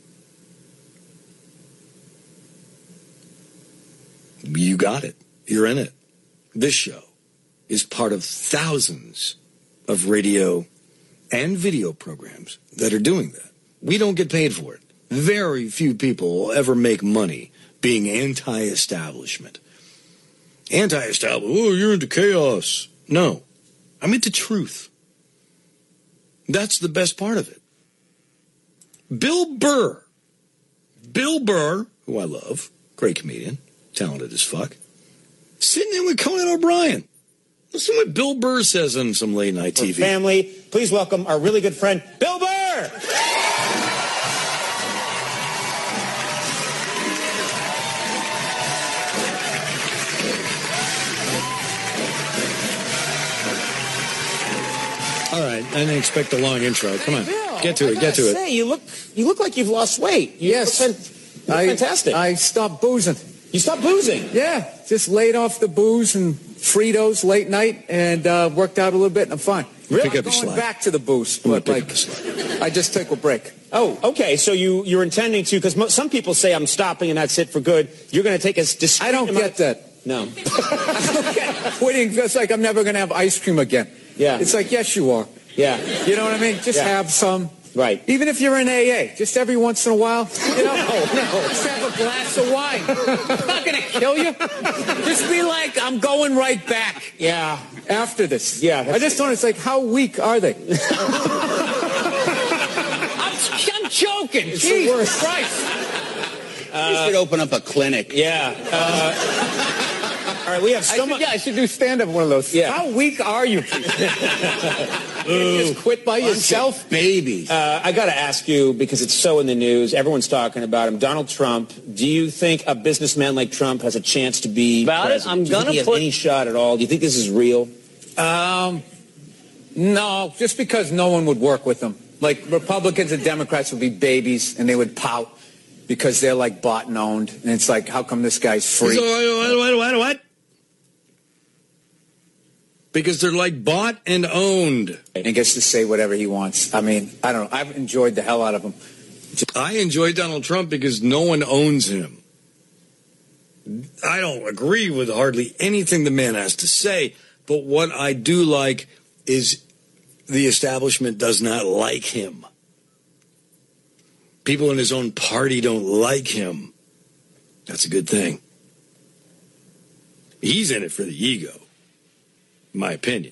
You got it. You're in it. This show is part of thousands of radio and video programs that are doing that. We don't get paid for it. Very few people will ever make money being anti-establishment. Anti-establishment, oh, you're into chaos. No, I'm into truth. That's the best part of it. Bill Burr. Bill Burr, who I love, great comedian, talented as fuck, sitting in with Conan O'Brien. Listen to what Bill Burr says on some late night T V. Family, please welcome our really good friend, Bill Burr! All right, I didn't expect a long intro. Come on, Bill, get to I it, get to gotta it. Say, you look, you look like you've lost weight. You Yes. look fan- you look I, fantastic. I stopped boozing. You stopped boozing? Yeah, just laid off the booze and Fritos late night and uh, worked out a little bit, and I'm fine. Really? Pick up I'm your going slack. back to the booze, I'm gonna but pick like, up the slack. I just took a break. Oh, okay. So you, you're intending to, because mo- some people say I'm stopping and that's it for good. You're going to take a discrete I don't amount- get that. No. I don't get quitting. It's like I'm never going to have ice cream again. Yeah. It's like, yes, you are. Yeah. You know what I mean? Just Yeah. have some. Right. Even if you're in A A, just every once in a while, you know, No, no. just have a glass of wine. It's not going to kill you. Just be like, I'm going right back Yeah. after this. Yeah, I that's- just don't, it's like, how weak are they? I'm, I'm joking. It's Jesus the worst. Christ. Uh, You should open up a clinic. Yeah. Uh, all right, we have I so should, much. yeah, I should do stand-up one of those. Yeah. How weak are you? You just quit by yourself? Babies. Uh, I got to ask you, because it's so in the news, everyone's talking about him. Donald Trump, do you think a businessman like Trump has a chance to be About it, president? I'm Do you think gonna he has put- any shot at all? Do you think this is real? Um, no, just because no one would work with them. Like, Republicans and Democrats would be babies, and they would pout because they're, like, bought and owned. And it's like, how come this guy's free? So, what, what, what, what? Because they're like bought and owned. And gets to say whatever he wants. I mean, I don't know. I've enjoyed the hell out of him. I enjoy Donald Trump because no one owns him. I don't agree with hardly anything the man has to say, but what I do like is the establishment does not like him. People in his own party don't like him. That's a good thing. He's in it for the ego, in my opinion.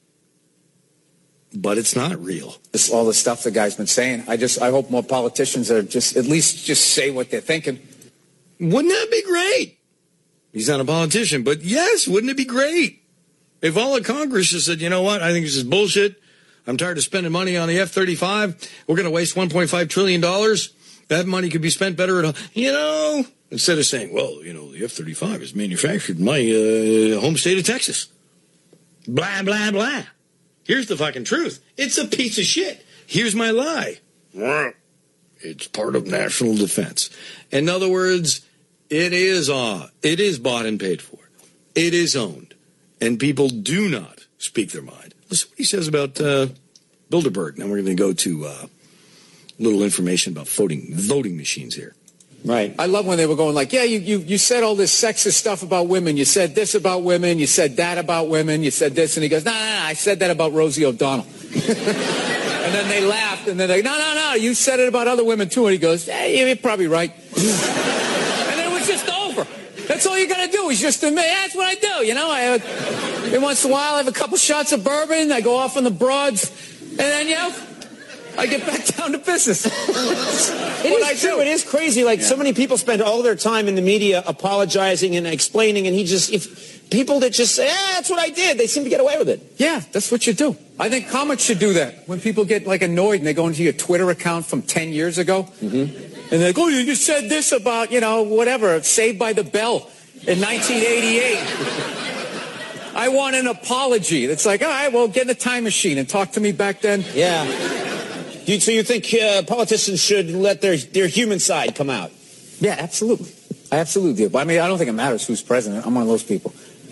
But it's not real. Just all the stuff the guy's been saying. I just, I hope more politicians are just, at least just say what they're thinking. Wouldn't that be great? He's not a politician, but yes, wouldn't it be great? If all of Congress just said, you know what, I think this is bullshit. I'm tired of spending money on the F thirty-five. We're going to waste one point five trillion dollars. That money could be spent better at home. You know, instead of saying, well, you know, the F thirty-five is manufactured in my uh, home state of Texas. Blah, blah, blah. Here's the fucking truth. It's a piece of shit. Here's my lie. It's part of national defense. In other words, it is uh, it is bought and paid for. It is owned. And people do not speak their mind. Listen what he says about uh, Bilderberg. Now we're going to go to uh, a little information about voting voting machines here. Right. I love when they were going like, yeah, you, you, you said all this sexist stuff about women. You said this about women. You said that about women. You said this. And he goes, no, no, no, I said that about Rosie O'Donnell. And then they laughed. And then they, no, no, no, you said it about other women too. And he goes, hey, you're probably right. And it was just over. That's all you got to do is just admit, that's what I do. You know, I have, every once in a while I have a couple shots of bourbon. I go off on the broads. And then, you know, I get back down to business. It is true. It is crazy. Like, yeah. So many people spend all their time in the media apologizing and explaining, and he just, if people that just say, ah, that's what I did, they seem to get away with it. Yeah, that's what you do. I think comics should do that. When people get, like, annoyed and they go into your Twitter account from ten years ago, mm-hmm. and they're like, oh, you just said this about, you know, whatever, Saved by the Bell in nineteen eighty-eight. I want an apology. It's like, all right, well, get in a time machine and talk to me back then. Yeah. You, so you think uh, politicians should let their, their human side come out? Yeah, absolutely. I absolutely do. But I mean, I don't think it matters who's president. I'm one of those people.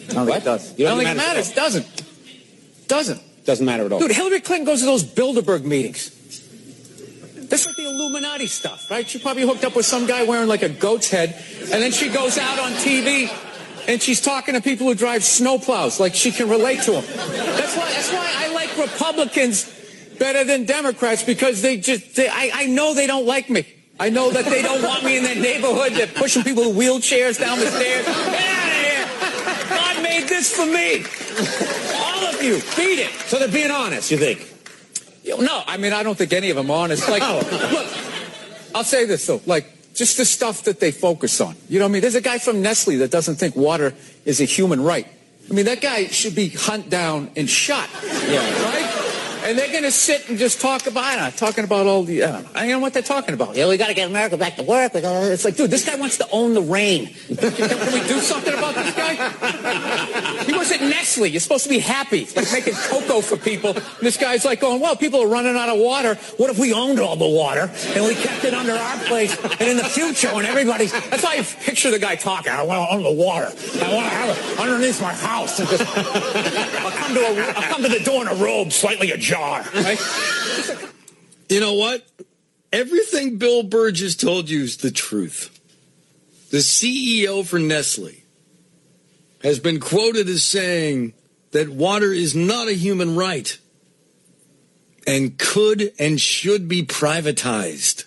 I don't think it does. I don't think it matters. It doesn't. Doesn't. Doesn't matter at all. Dude, Hillary Clinton goes to those Bilderberg meetings. That's like the Illuminati stuff, right? She probably hooked up with some guy wearing like a goat's head, and then she goes out on T V and she's talking to people who drive snowplows, like she can relate to them. That's why. That's why I like Republicans better than Democrats, because they just. They, I, I know they don't like me. I know that they don't want me in their neighborhood. They're pushing people with wheelchairs down the stairs. Get out of here! God made this for me. All of you, beat it. So they're being honest, you think? No, I mean, I don't think any of them are honest. Like, look, I'll say this, though. Like, just the stuff that they focus on. You know what I mean? There's a guy from Nestle that doesn't think water is a human right. I mean, that guy should be hunted down and shot. Yeah. Right? And they're going to sit and just talk about, I don't know, talking about all the, I don't know, I don't know what they're talking about. Yeah, we got to get America back to work. It's like, dude, this guy wants to own the rain. Can, can we do something about this guy? He was at Nestle. You're supposed to be happy, like making cocoa for people. And this guy's like going, well, people are running out of water. What if we owned all the water and we kept it under our place? And in the future, when everybody's, that's why I picture the guy talking. I want to own the water. I want to have it underneath my house. And just, I'll come to a, I'll come to the door in a robe, slightly ajar. Right? You know what? Everything Bill Burgess told you is the truth. The C E O for Nestle has been quoted as saying that water is not a human right and could and should be privatized.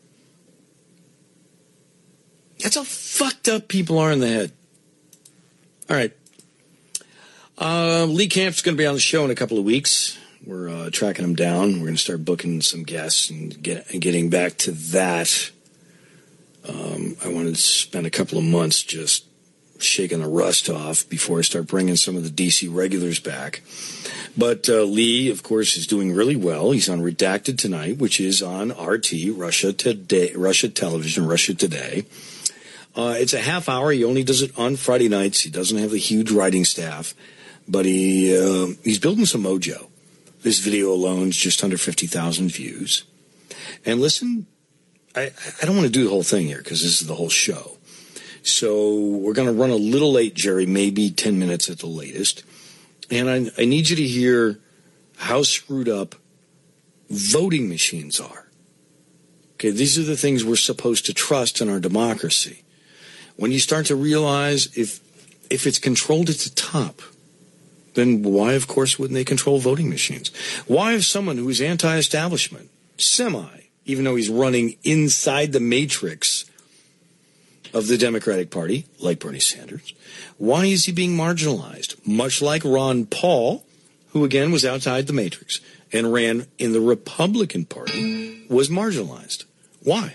That's how fucked up people are in the head. All right. Uh, Lee Camp's going to be on the show in a couple of weeks. We're uh, tracking him down. We're going to start booking some guests and, get, and getting back to that. Um, I wanted to spend a couple of months just shaking the rust off before I start bringing some of the D C regulars back. But uh, Lee, of course, is doing really well. He's on Redacted tonight, which is on R T, Russia Today, Russia Television, Russia Today. Uh, it's a half hour. He only does it on Friday nights. He doesn't have a huge writing staff, but he uh, he's building some mojo. This video alone is just under fifty thousand views. And listen, I, I don't want to do the whole thing here because this is the whole show. So we're going to run a little late, Jerry, maybe ten minutes at the latest. And I, I need you to hear how screwed up voting machines are. Okay, these are the things we're supposed to trust in our democracy. When you start to realize if if it's controlled at the top, then why, of course, wouldn't they control voting machines? Why if someone who is anti-establishment, semi, even though he's running inside the matrix of the Democratic Party, like Bernie Sanders, why is he being marginalized? Much like Ron Paul, who again was outside the matrix and ran in the Republican Party, was marginalized. Why?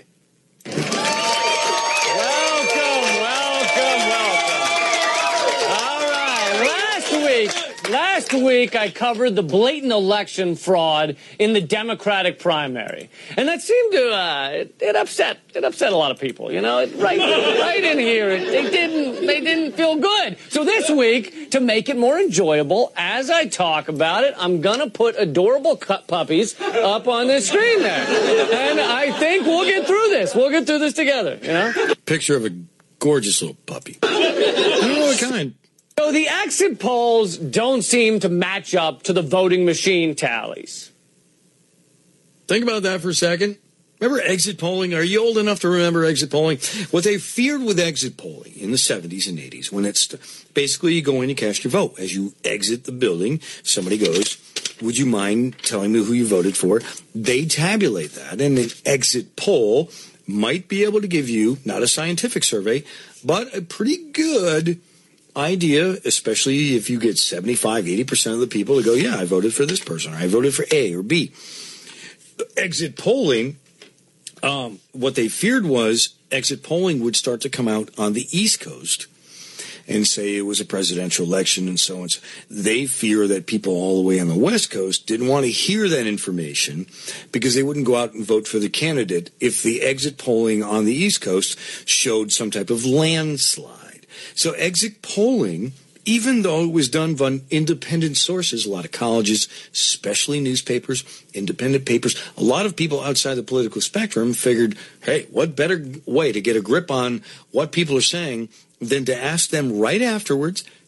Last week, I covered the blatant election fraud in the Democratic primary. And that seemed to, uh, it, it upset, it upset a lot of people, you know, it, right, right in here. It, they didn't, they didn't feel good. So this week, to make it more enjoyable, as I talk about it, I'm gonna put adorable cut puppies up on the screen there. And I think we'll get through this. We'll get through this together, you know? Picture of a gorgeous little puppy. I don't know what kind. So the exit polls don't seem to match up to the voting machine tallies. Think about that for a second. Remember exit polling? Are you old enough to remember exit polling? What they feared with exit polling in the seventies and eighties, when it's basically you go in and cast your vote. As you exit the building, somebody goes, would you mind telling me who you voted for? They tabulate that, and an exit poll might be able to give you, not a scientific survey, but a pretty good idea, especially if you get seventy-five, eighty percent of the people to go, yeah, I voted for this person, or I voted for A or B. Exit polling, um, what they feared was exit polling would start to come out on the East Coast and say it was a presidential election and so on. They fear that people all the way on the West Coast didn't want to hear that information because they wouldn't go out and vote for the candidate if the exit polling on the East Coast showed some type of landslide. So exit polling, even though it was done by independent sources, a lot of colleges, especially newspapers, independent papers, a lot of people outside the political spectrum figured, hey, what better way to get a grip on what people are saying than to ask them right afterwards,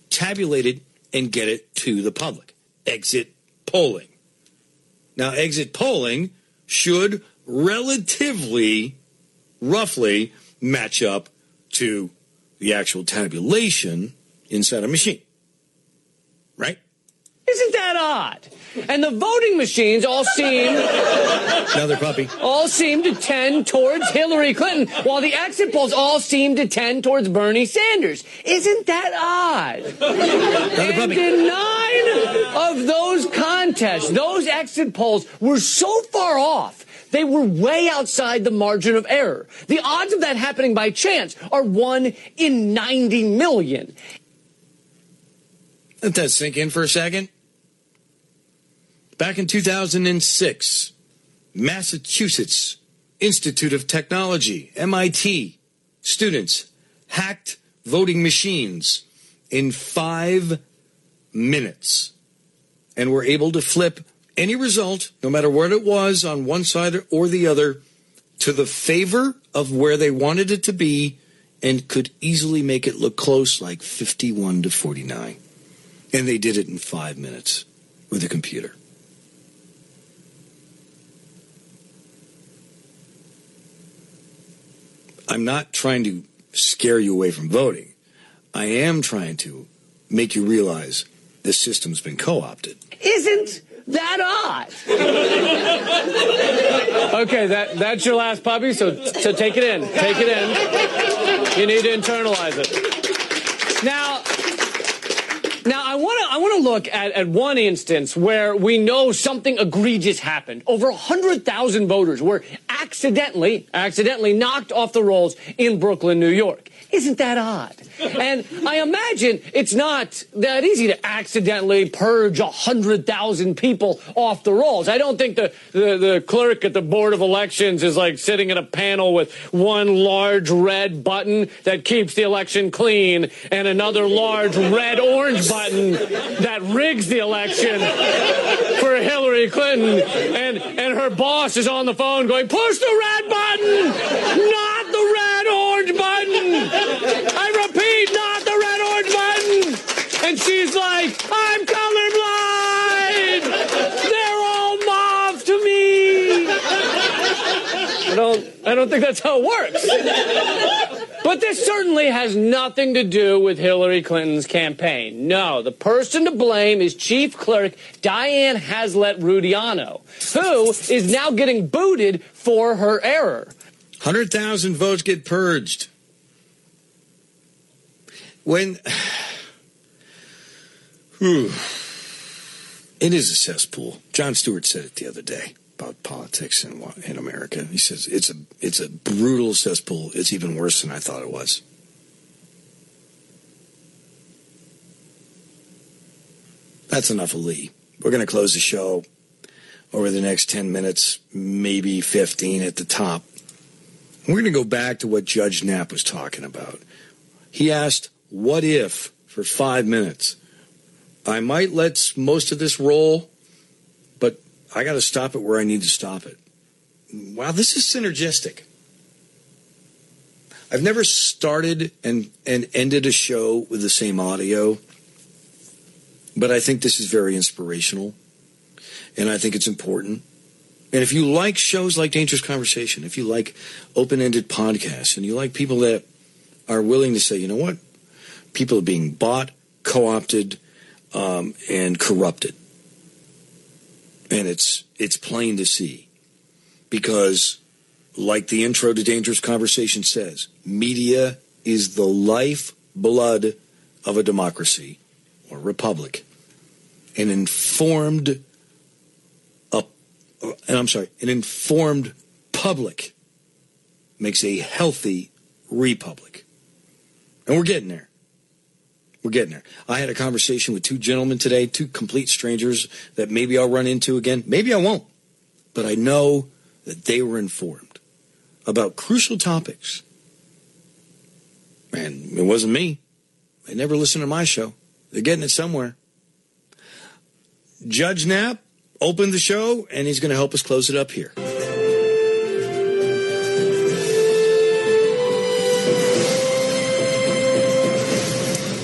tabulate it and get it to the public. Exit polling. Now, exit polling should relatively, roughly, match up to the actual tabulation inside a machine. Right? Isn't that odd? And the voting machines all seem... Another puppy. All seem to tend towards Hillary Clinton, while the exit polls all seem to tend towards Bernie Sanders. Isn't that odd? Another puppy. And in nine of those contests, those exit polls were so far off, they were way outside the margin of error. The odds of that happening by chance are one in ninety million. Let that sink in for a second. Back in two thousand six, Massachusetts Institute of Technology, M I T, students hacked voting machines in five minutes and were able to flip any result, no matter what it was, on one side or the other, to the favor of where they wanted it to be, and could easily make it look close, like fifty-one to forty-nine. And they did it in five minutes with a computer. I'm not trying to scare you away from voting. I am trying to make you realize this system's been co-opted. Isn't that odd? Okay, that, that's your last puppy, so, so take it in. Take it in. You need to internalize it. Now... Now, I want to I want to look at, at one instance where we know something egregious happened. Over one hundred thousand voters were accidentally, accidentally knocked off the rolls in Brooklyn, New York. Isn't that odd? And I imagine it's not that easy to accidentally purge one hundred thousand people off the rolls. I don't think the, the, the clerk at the Board of Elections is like sitting at a panel with one large red button that keeps the election clean and another large red-orange button that rigs the election for Hillary Clinton. And, and her boss is on the phone going, push the red button, not the red-orange button. I repeat, not the red-orange button. And she's like, I'm colorblind. They're all mauve to me. I don't, I don't think that's how it works. But this certainly has nothing to do with Hillary Clinton's campaign. No, the person to blame is Chief Clerk Diane Haslett-Rudiano, who is now getting booted for her error. one hundred thousand votes get purged. When... Whew, it is a cesspool. Jon Stewart said it the other day about politics in, in America. He says it's a it's a brutal cesspool. It's even worse than I thought it was. That's enough of Lee. We're going to close the show over the next ten minutes, maybe fifteen at the top. We're going to go back to what Judge Knapp was talking about. He asked, what if, for five minutes, I might let most of this roll, but I got to stop it where I need to stop it. Wow, this is synergistic. I've never started and, and ended a show with the same audio, but I think this is very inspirational, and I think it's important. And if you like shows like Dangerous Conversation, if you like open-ended podcasts, and you like people that are willing to say, you know what, people are being bought, co-opted, um, and corrupted. And it's it's plain to see. Because, like the intro to Dangerous Conversation says, media is the lifeblood of a democracy or republic. An informed, uh, and I'm sorry, an informed public makes a healthy republic. And we're getting there. We're getting there. I had a conversation with two gentlemen today, two complete strangers that maybe I'll run into again. Maybe I won't. But I know that they were informed about crucial topics. And it wasn't me. They never listened to my show. They're getting it somewhere. Judge Knapp opened the show, and he's going to help us close it up here.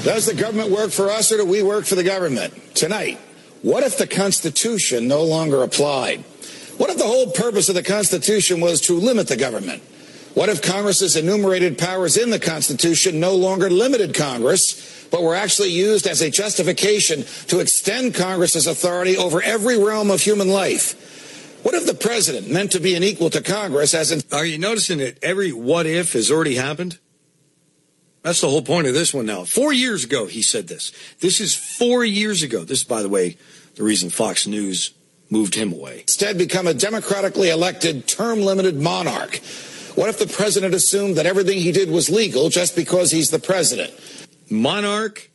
Does the government work for us or do we work for the government? Tonight, what if the Constitution no longer applied? What if the whole purpose of the Constitution was to limit the government? What if Congress's enumerated powers in the Constitution no longer limited Congress, but were actually used as a justification to extend Congress's authority over every realm of human life? What if the president, meant to be an equal to Congress, as in... Are you noticing that every what if has already happened? That's the whole point of this one now. Four years ago, he said this. This is four years ago. This, by the way, the reason Fox News moved him away. Instead, become a democratically elected, term-limited monarch. What if the president assumed that everything he did was legal just because he's the president? Monarch?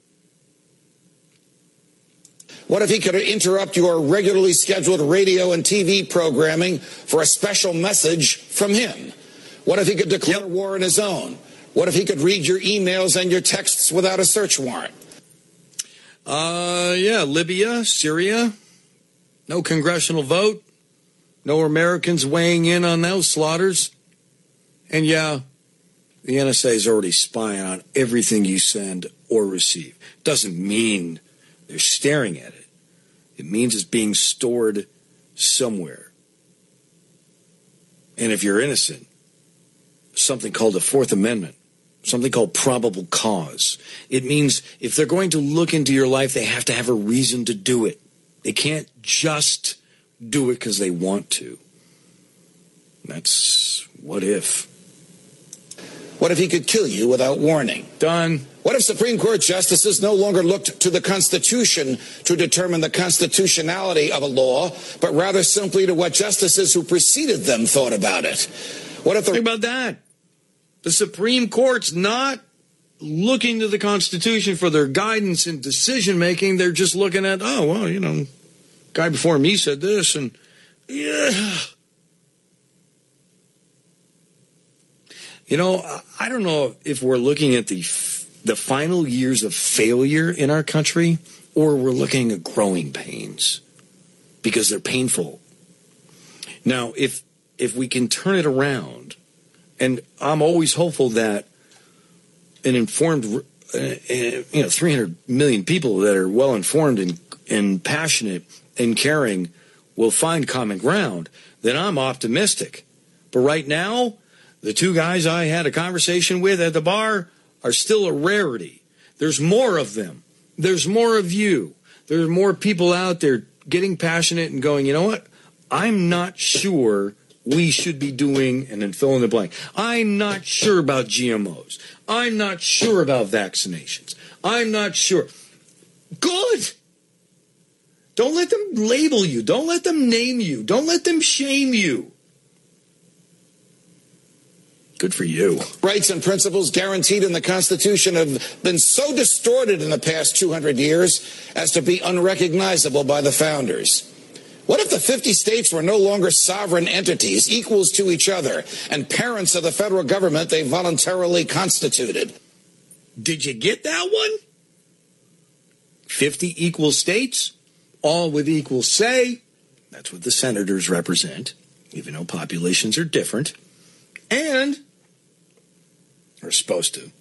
What if he could interrupt your regularly scheduled radio and T V programming for a special message from him? What if he could declare yep. war on his own? What if he could read your emails and your texts without a search warrant? Uh, yeah, Libya, Syria. No congressional vote. No Americans weighing in on those slaughters. And yeah, the N S A is already spying on everything you send or receive. Doesn't mean they're staring at it. It means it's being stored somewhere. And if you're innocent, something called the Fourth Amendment, something called probable cause. It means if they're going to look into your life, they have to have a reason to do it. They can't just do it because they want to. That's what if. What if he could kill you without warning? Done. What if Supreme Court justices no longer looked to the Constitution to determine the constitutionality of a law, but rather simply to what justices who preceded them thought about it? What if the... Think about that. The Supreme Court's not looking to the Constitution for their guidance in decision-making. They're just looking at, oh, well, you know, guy before me said this, and yeah. You know, I don't know if we're looking at the the final years of failure in our country, or we're looking at growing pains because they're painful. Now, if if we can turn it around, and I'm always hopeful that an informed, uh, you know, three hundred million people that are well informed and and passionate and caring will find common ground, then I'm optimistic. But right now, the two guys I had a conversation with at the bar are still a rarity. There's more of them. There's more of you. There's more people out there getting passionate and going, you know what? I'm not sure we should be doing, and then fill in the blank. I'm not sure about G M Os. I'm not sure about vaccinations. I'm not sure. Good. Don't let them label you. Don't let them name you. Don't let them shame you. Good for you. Rights and principles guaranteed in the Constitution have been so distorted in the past two hundred years as to be unrecognizable by the founders. What if the fifty states were no longer sovereign entities, equals to each other, and parents of the federal government they voluntarily constituted? Did you get that one? fifty equal states, all with equal say. That's what the senators represent, even though populations are different. And... We're supposed to.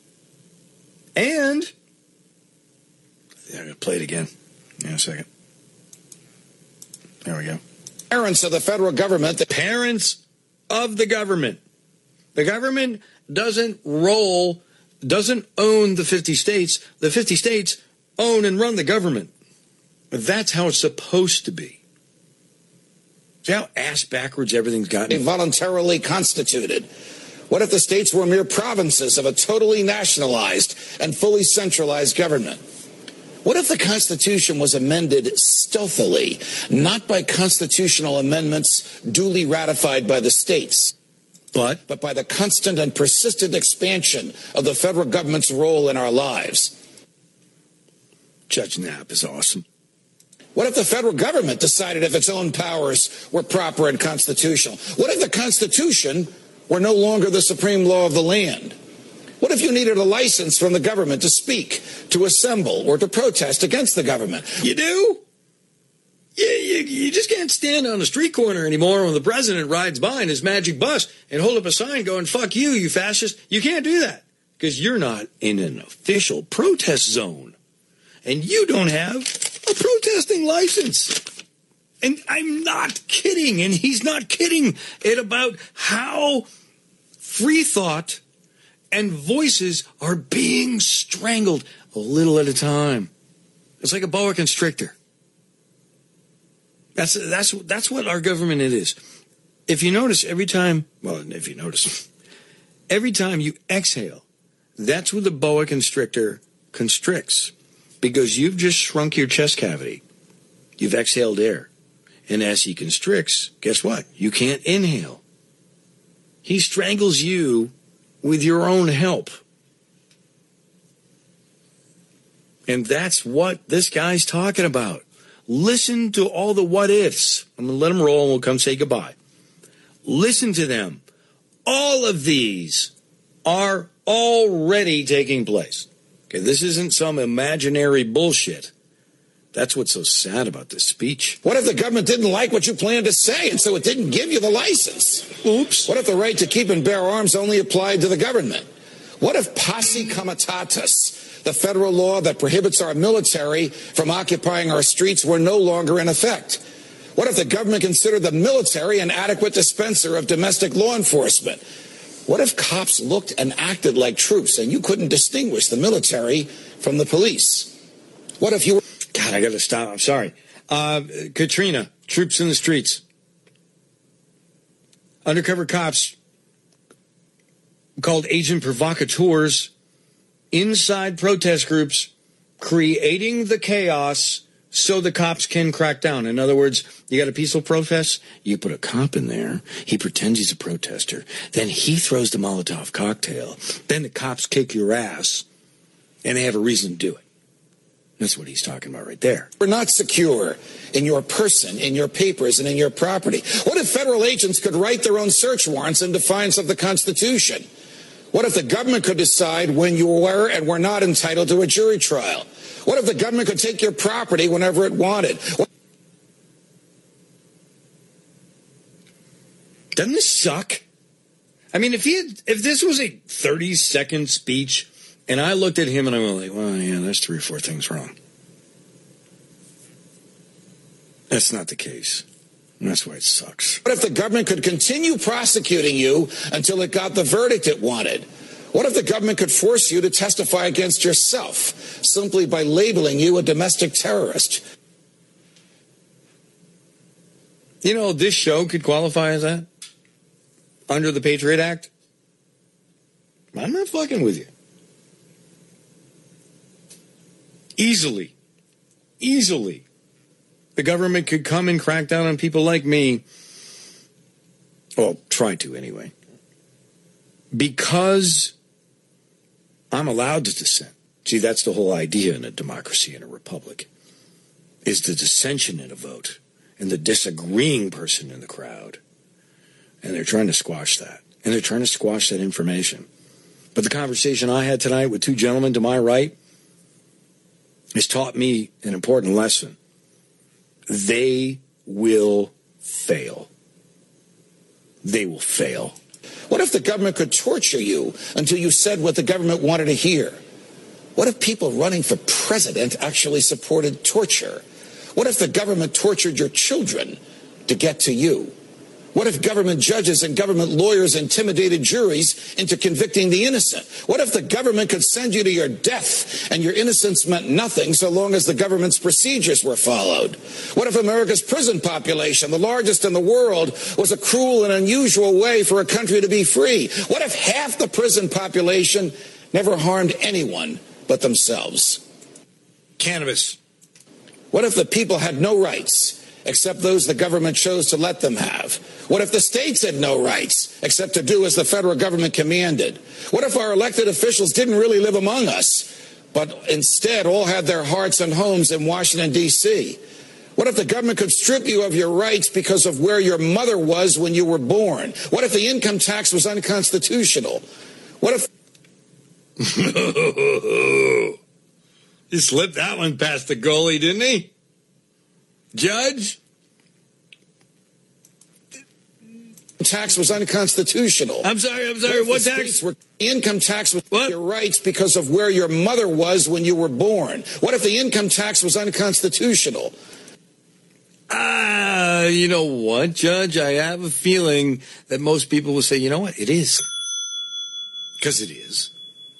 And yeah, I'm going to play it again. In a second. There we go. Parents of the federal government. The parents of the government. The government doesn't roll, doesn't own the fifty states. The fifty states own and run the government. That's how it's supposed to be. See how ass backwards everything's gotten? Voluntarily constituted. What if the states were mere provinces of a totally nationalized and fully centralized government? What if the Constitution was amended stealthily, not by constitutional amendments duly ratified by the states, but, but by the constant and persistent expansion of the federal government's role in our lives? Judge Knapp is awesome. What if the federal government decided if its own powers were proper and constitutional? What if the Constitution were no longer the supreme law of the land? What if you needed a license from the government to speak, to assemble, or to protest against the government? You do? You, you, you just can't stand on the street corner anymore when the president rides by in his magic bus and hold up a sign going, fuck you, you fascist. You can't do that because you're not in an official protest zone. And you don't have a protesting license. And I'm not kidding, and he's not kidding it about how free thought and voices are being strangled a little at a time. It's like a boa constrictor. That's that's that's what our government it is. If you notice, every time, well, if you notice, every time you exhale, that's when the boa constrictor constricts, because you've just shrunk your chest cavity. You've exhaled air. And as he constricts, guess what? You can't inhale. He strangles you with your own help. And that's what this guy's talking about. Listen to all the what ifs. I'm going to let them roll and we'll come say goodbye. Listen to them. All of these are already taking place. Okay, this isn't some imaginary bullshit. That's what's so sad about this speech. What if the government didn't like what you planned to say, and so it didn't give you the license? Oops. What if the right to keep and bear arms only applied to the government? What if posse comitatus, the federal law that prohibits our military from occupying our streets, were no longer in effect? What if the government considered the military an adequate dispenser of domestic law enforcement? What if cops looked and acted like troops and you couldn't distinguish the military from the police? What if you were... God, I got to stop. I'm sorry. Uh, Katrina, troops in the streets. Undercover cops called agent provocateurs inside protest groups, creating the chaos so the cops can crack down. In other words, you got a peaceful protest, you put a cop in there, he pretends he's a protester, then he throws the Molotov cocktail, then the cops kick your ass, and they have a reason to do it. That's what he's talking about right there. We're not secure in your person, in your papers, and in your property. What if federal agents could write their own search warrants in defiance of the Constitution? What if the government could decide when you were and were not entitled to a jury trial? What if the government could take your property whenever it wanted? What Doesn't this suck? I mean, if he had, if this was a thirty second speech and I looked at him and I went like, well, yeah, there's three or four things wrong. That's not the case. And that's why it sucks. What if the government could continue prosecuting you until it got the verdict it wanted? What if the government could force you to testify against yourself simply by labeling you a domestic terrorist? You know, this show could qualify as that under the Patriot Act. I'm not fucking with you. Easily, easily, the government could come and crack down on people like me. Well, try to anyway. Because I'm allowed to dissent. See, that's the whole idea in a democracy, in a republic, is the dissension in a vote and the disagreeing person in the crowd. And they're trying to squash that. And they're trying to squash that information. But the conversation I had tonight with two gentlemen to my right has taught me an important lesson. They will fail. They will fail. What if the government could torture you until you said what the government wanted to hear? What if people running for president actually supported torture? What if the government tortured your children to get to you? What if government judges and government lawyers intimidated juries into convicting the innocent? What if the government could send you to your death and your innocence meant nothing so long as the government's procedures were followed? What if America's prison population, the largest in the world, was a cruel and unusual way for a country to be free? What if half the prison population never harmed anyone but themselves? Cannabis. What if the people had no rights except those the government chose to let them have? What if the states had no rights except to do as the federal government commanded? What if our elected officials didn't really live among us, but instead all had their hearts and homes in Washington, D C? What if the government could strip you of your rights because of where your mother was when you were born? What if the income tax was unconstitutional? What if... He slipped that one past the goalie, didn't he? Judge, tax was unconstitutional. I'm sorry, I'm sorry, what tax? Were, income tax was what? Your rights because of where your mother was when you were born. What if the income tax was unconstitutional? Ah, uh, you know what, Judge? I have a feeling that most people will say, you know what, it is. Because it is.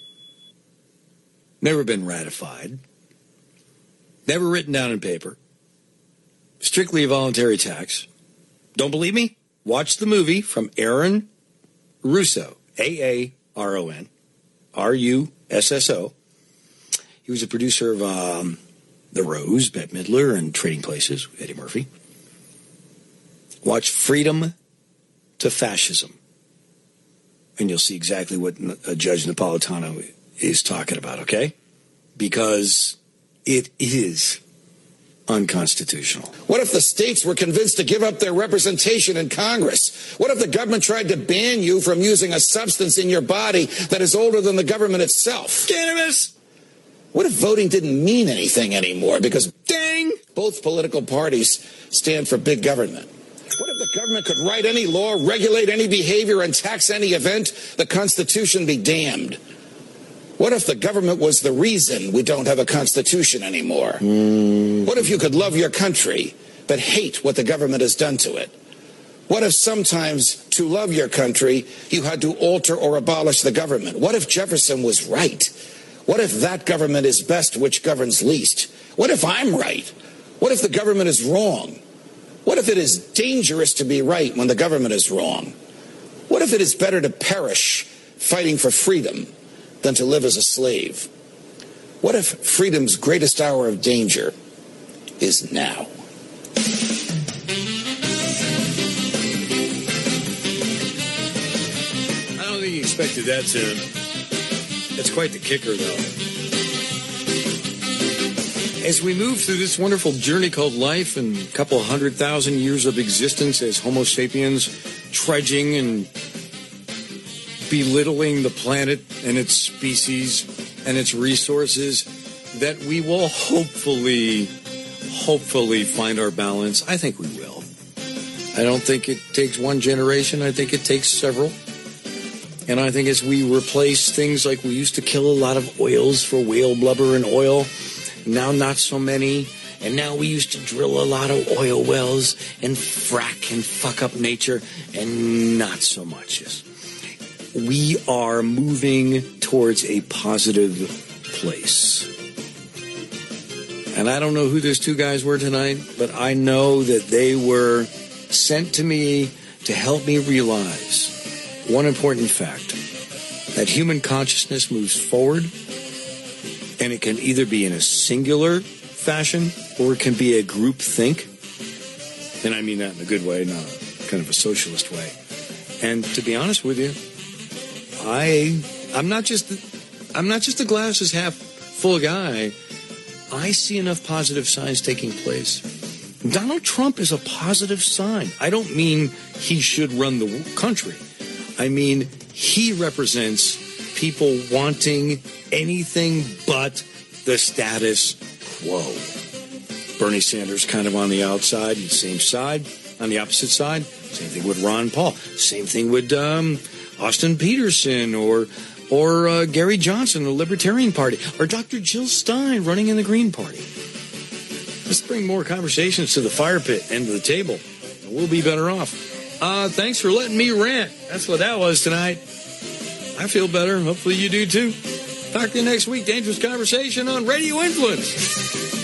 Never been ratified. Never written down in paper. Strictly a voluntary tax. Don't believe me? Watch the movie from Aaron Russo, A A R O N, R U S S O. He was a producer of um, The Rose, Bette Midler, and Trading Places with Eddie Murphy. Watch Freedom to Fascism, and you'll see exactly what uh, Judge Napolitano is talking about, okay? Because it is unconstitutional. What if the states were convinced to give up their representation in Congress? What if the government tried to ban you from using a substance in your body that is older than the government itself? Cannabis! What if voting didn't mean anything anymore because dang, both political parties stand for big government? What if the government could write any law, regulate any behavior, and tax any event? The Constitution be damned. What if the government was the reason we don't have a Constitution anymore? Mm. What if you could love your country but hate what the government has done to it? What if sometimes to love your country you had to alter or abolish the government? What if Jefferson was right? What if that government is best which governs least? What if I'm right? What if the government is wrong? What if it is dangerous to be right when the government is wrong? What if it is better to perish fighting for freedom than to live as a slave? What if freedom's greatest hour of danger is now? I don't think you expected that, Tim. That's quite the kicker, though. As we move through this wonderful journey called life and a couple hundred thousand years of existence as Homo sapiens, trudging and belittling the planet and its species and its resources, that we will hopefully, hopefully find our balance. I think we will. I don't think it takes one generation. I think it takes several. And I think as we replace things like we used to kill a lot of oils for whale blubber and oil, now not so many. And now we used to drill a lot of oil wells and frack and fuck up nature, and not so much. We are moving towards a positive place. And I don't know who those two guys were tonight, but I know that they were sent to me to help me realize one important fact, that human consciousness moves forward, and it can either be in a singular fashion or it can be a group think. And I mean that in a good way, not a kind of a socialist way. And to be honest with you, I I'm not just I'm not just a glass is half full guy. I see enough positive signs taking place. Donald Trump is a positive sign. I don't mean he should run the country. I mean he represents people wanting anything but the status quo. Bernie Sanders kind of on the outside, the same side, on the opposite side. Same thing with Ron Paul. Same thing with um, Austin Peterson or or uh, Gary Johnson, the Libertarian Party, or Doctor Jill Stein running in the Green Party. Let's bring more conversations to the fire pit, end of the table. We'll be better off. Uh, thanks for letting me rant. That's what that was tonight. I feel better. Hopefully you do too. Talk to you next week. Dangerous Conversation on Radio Influence.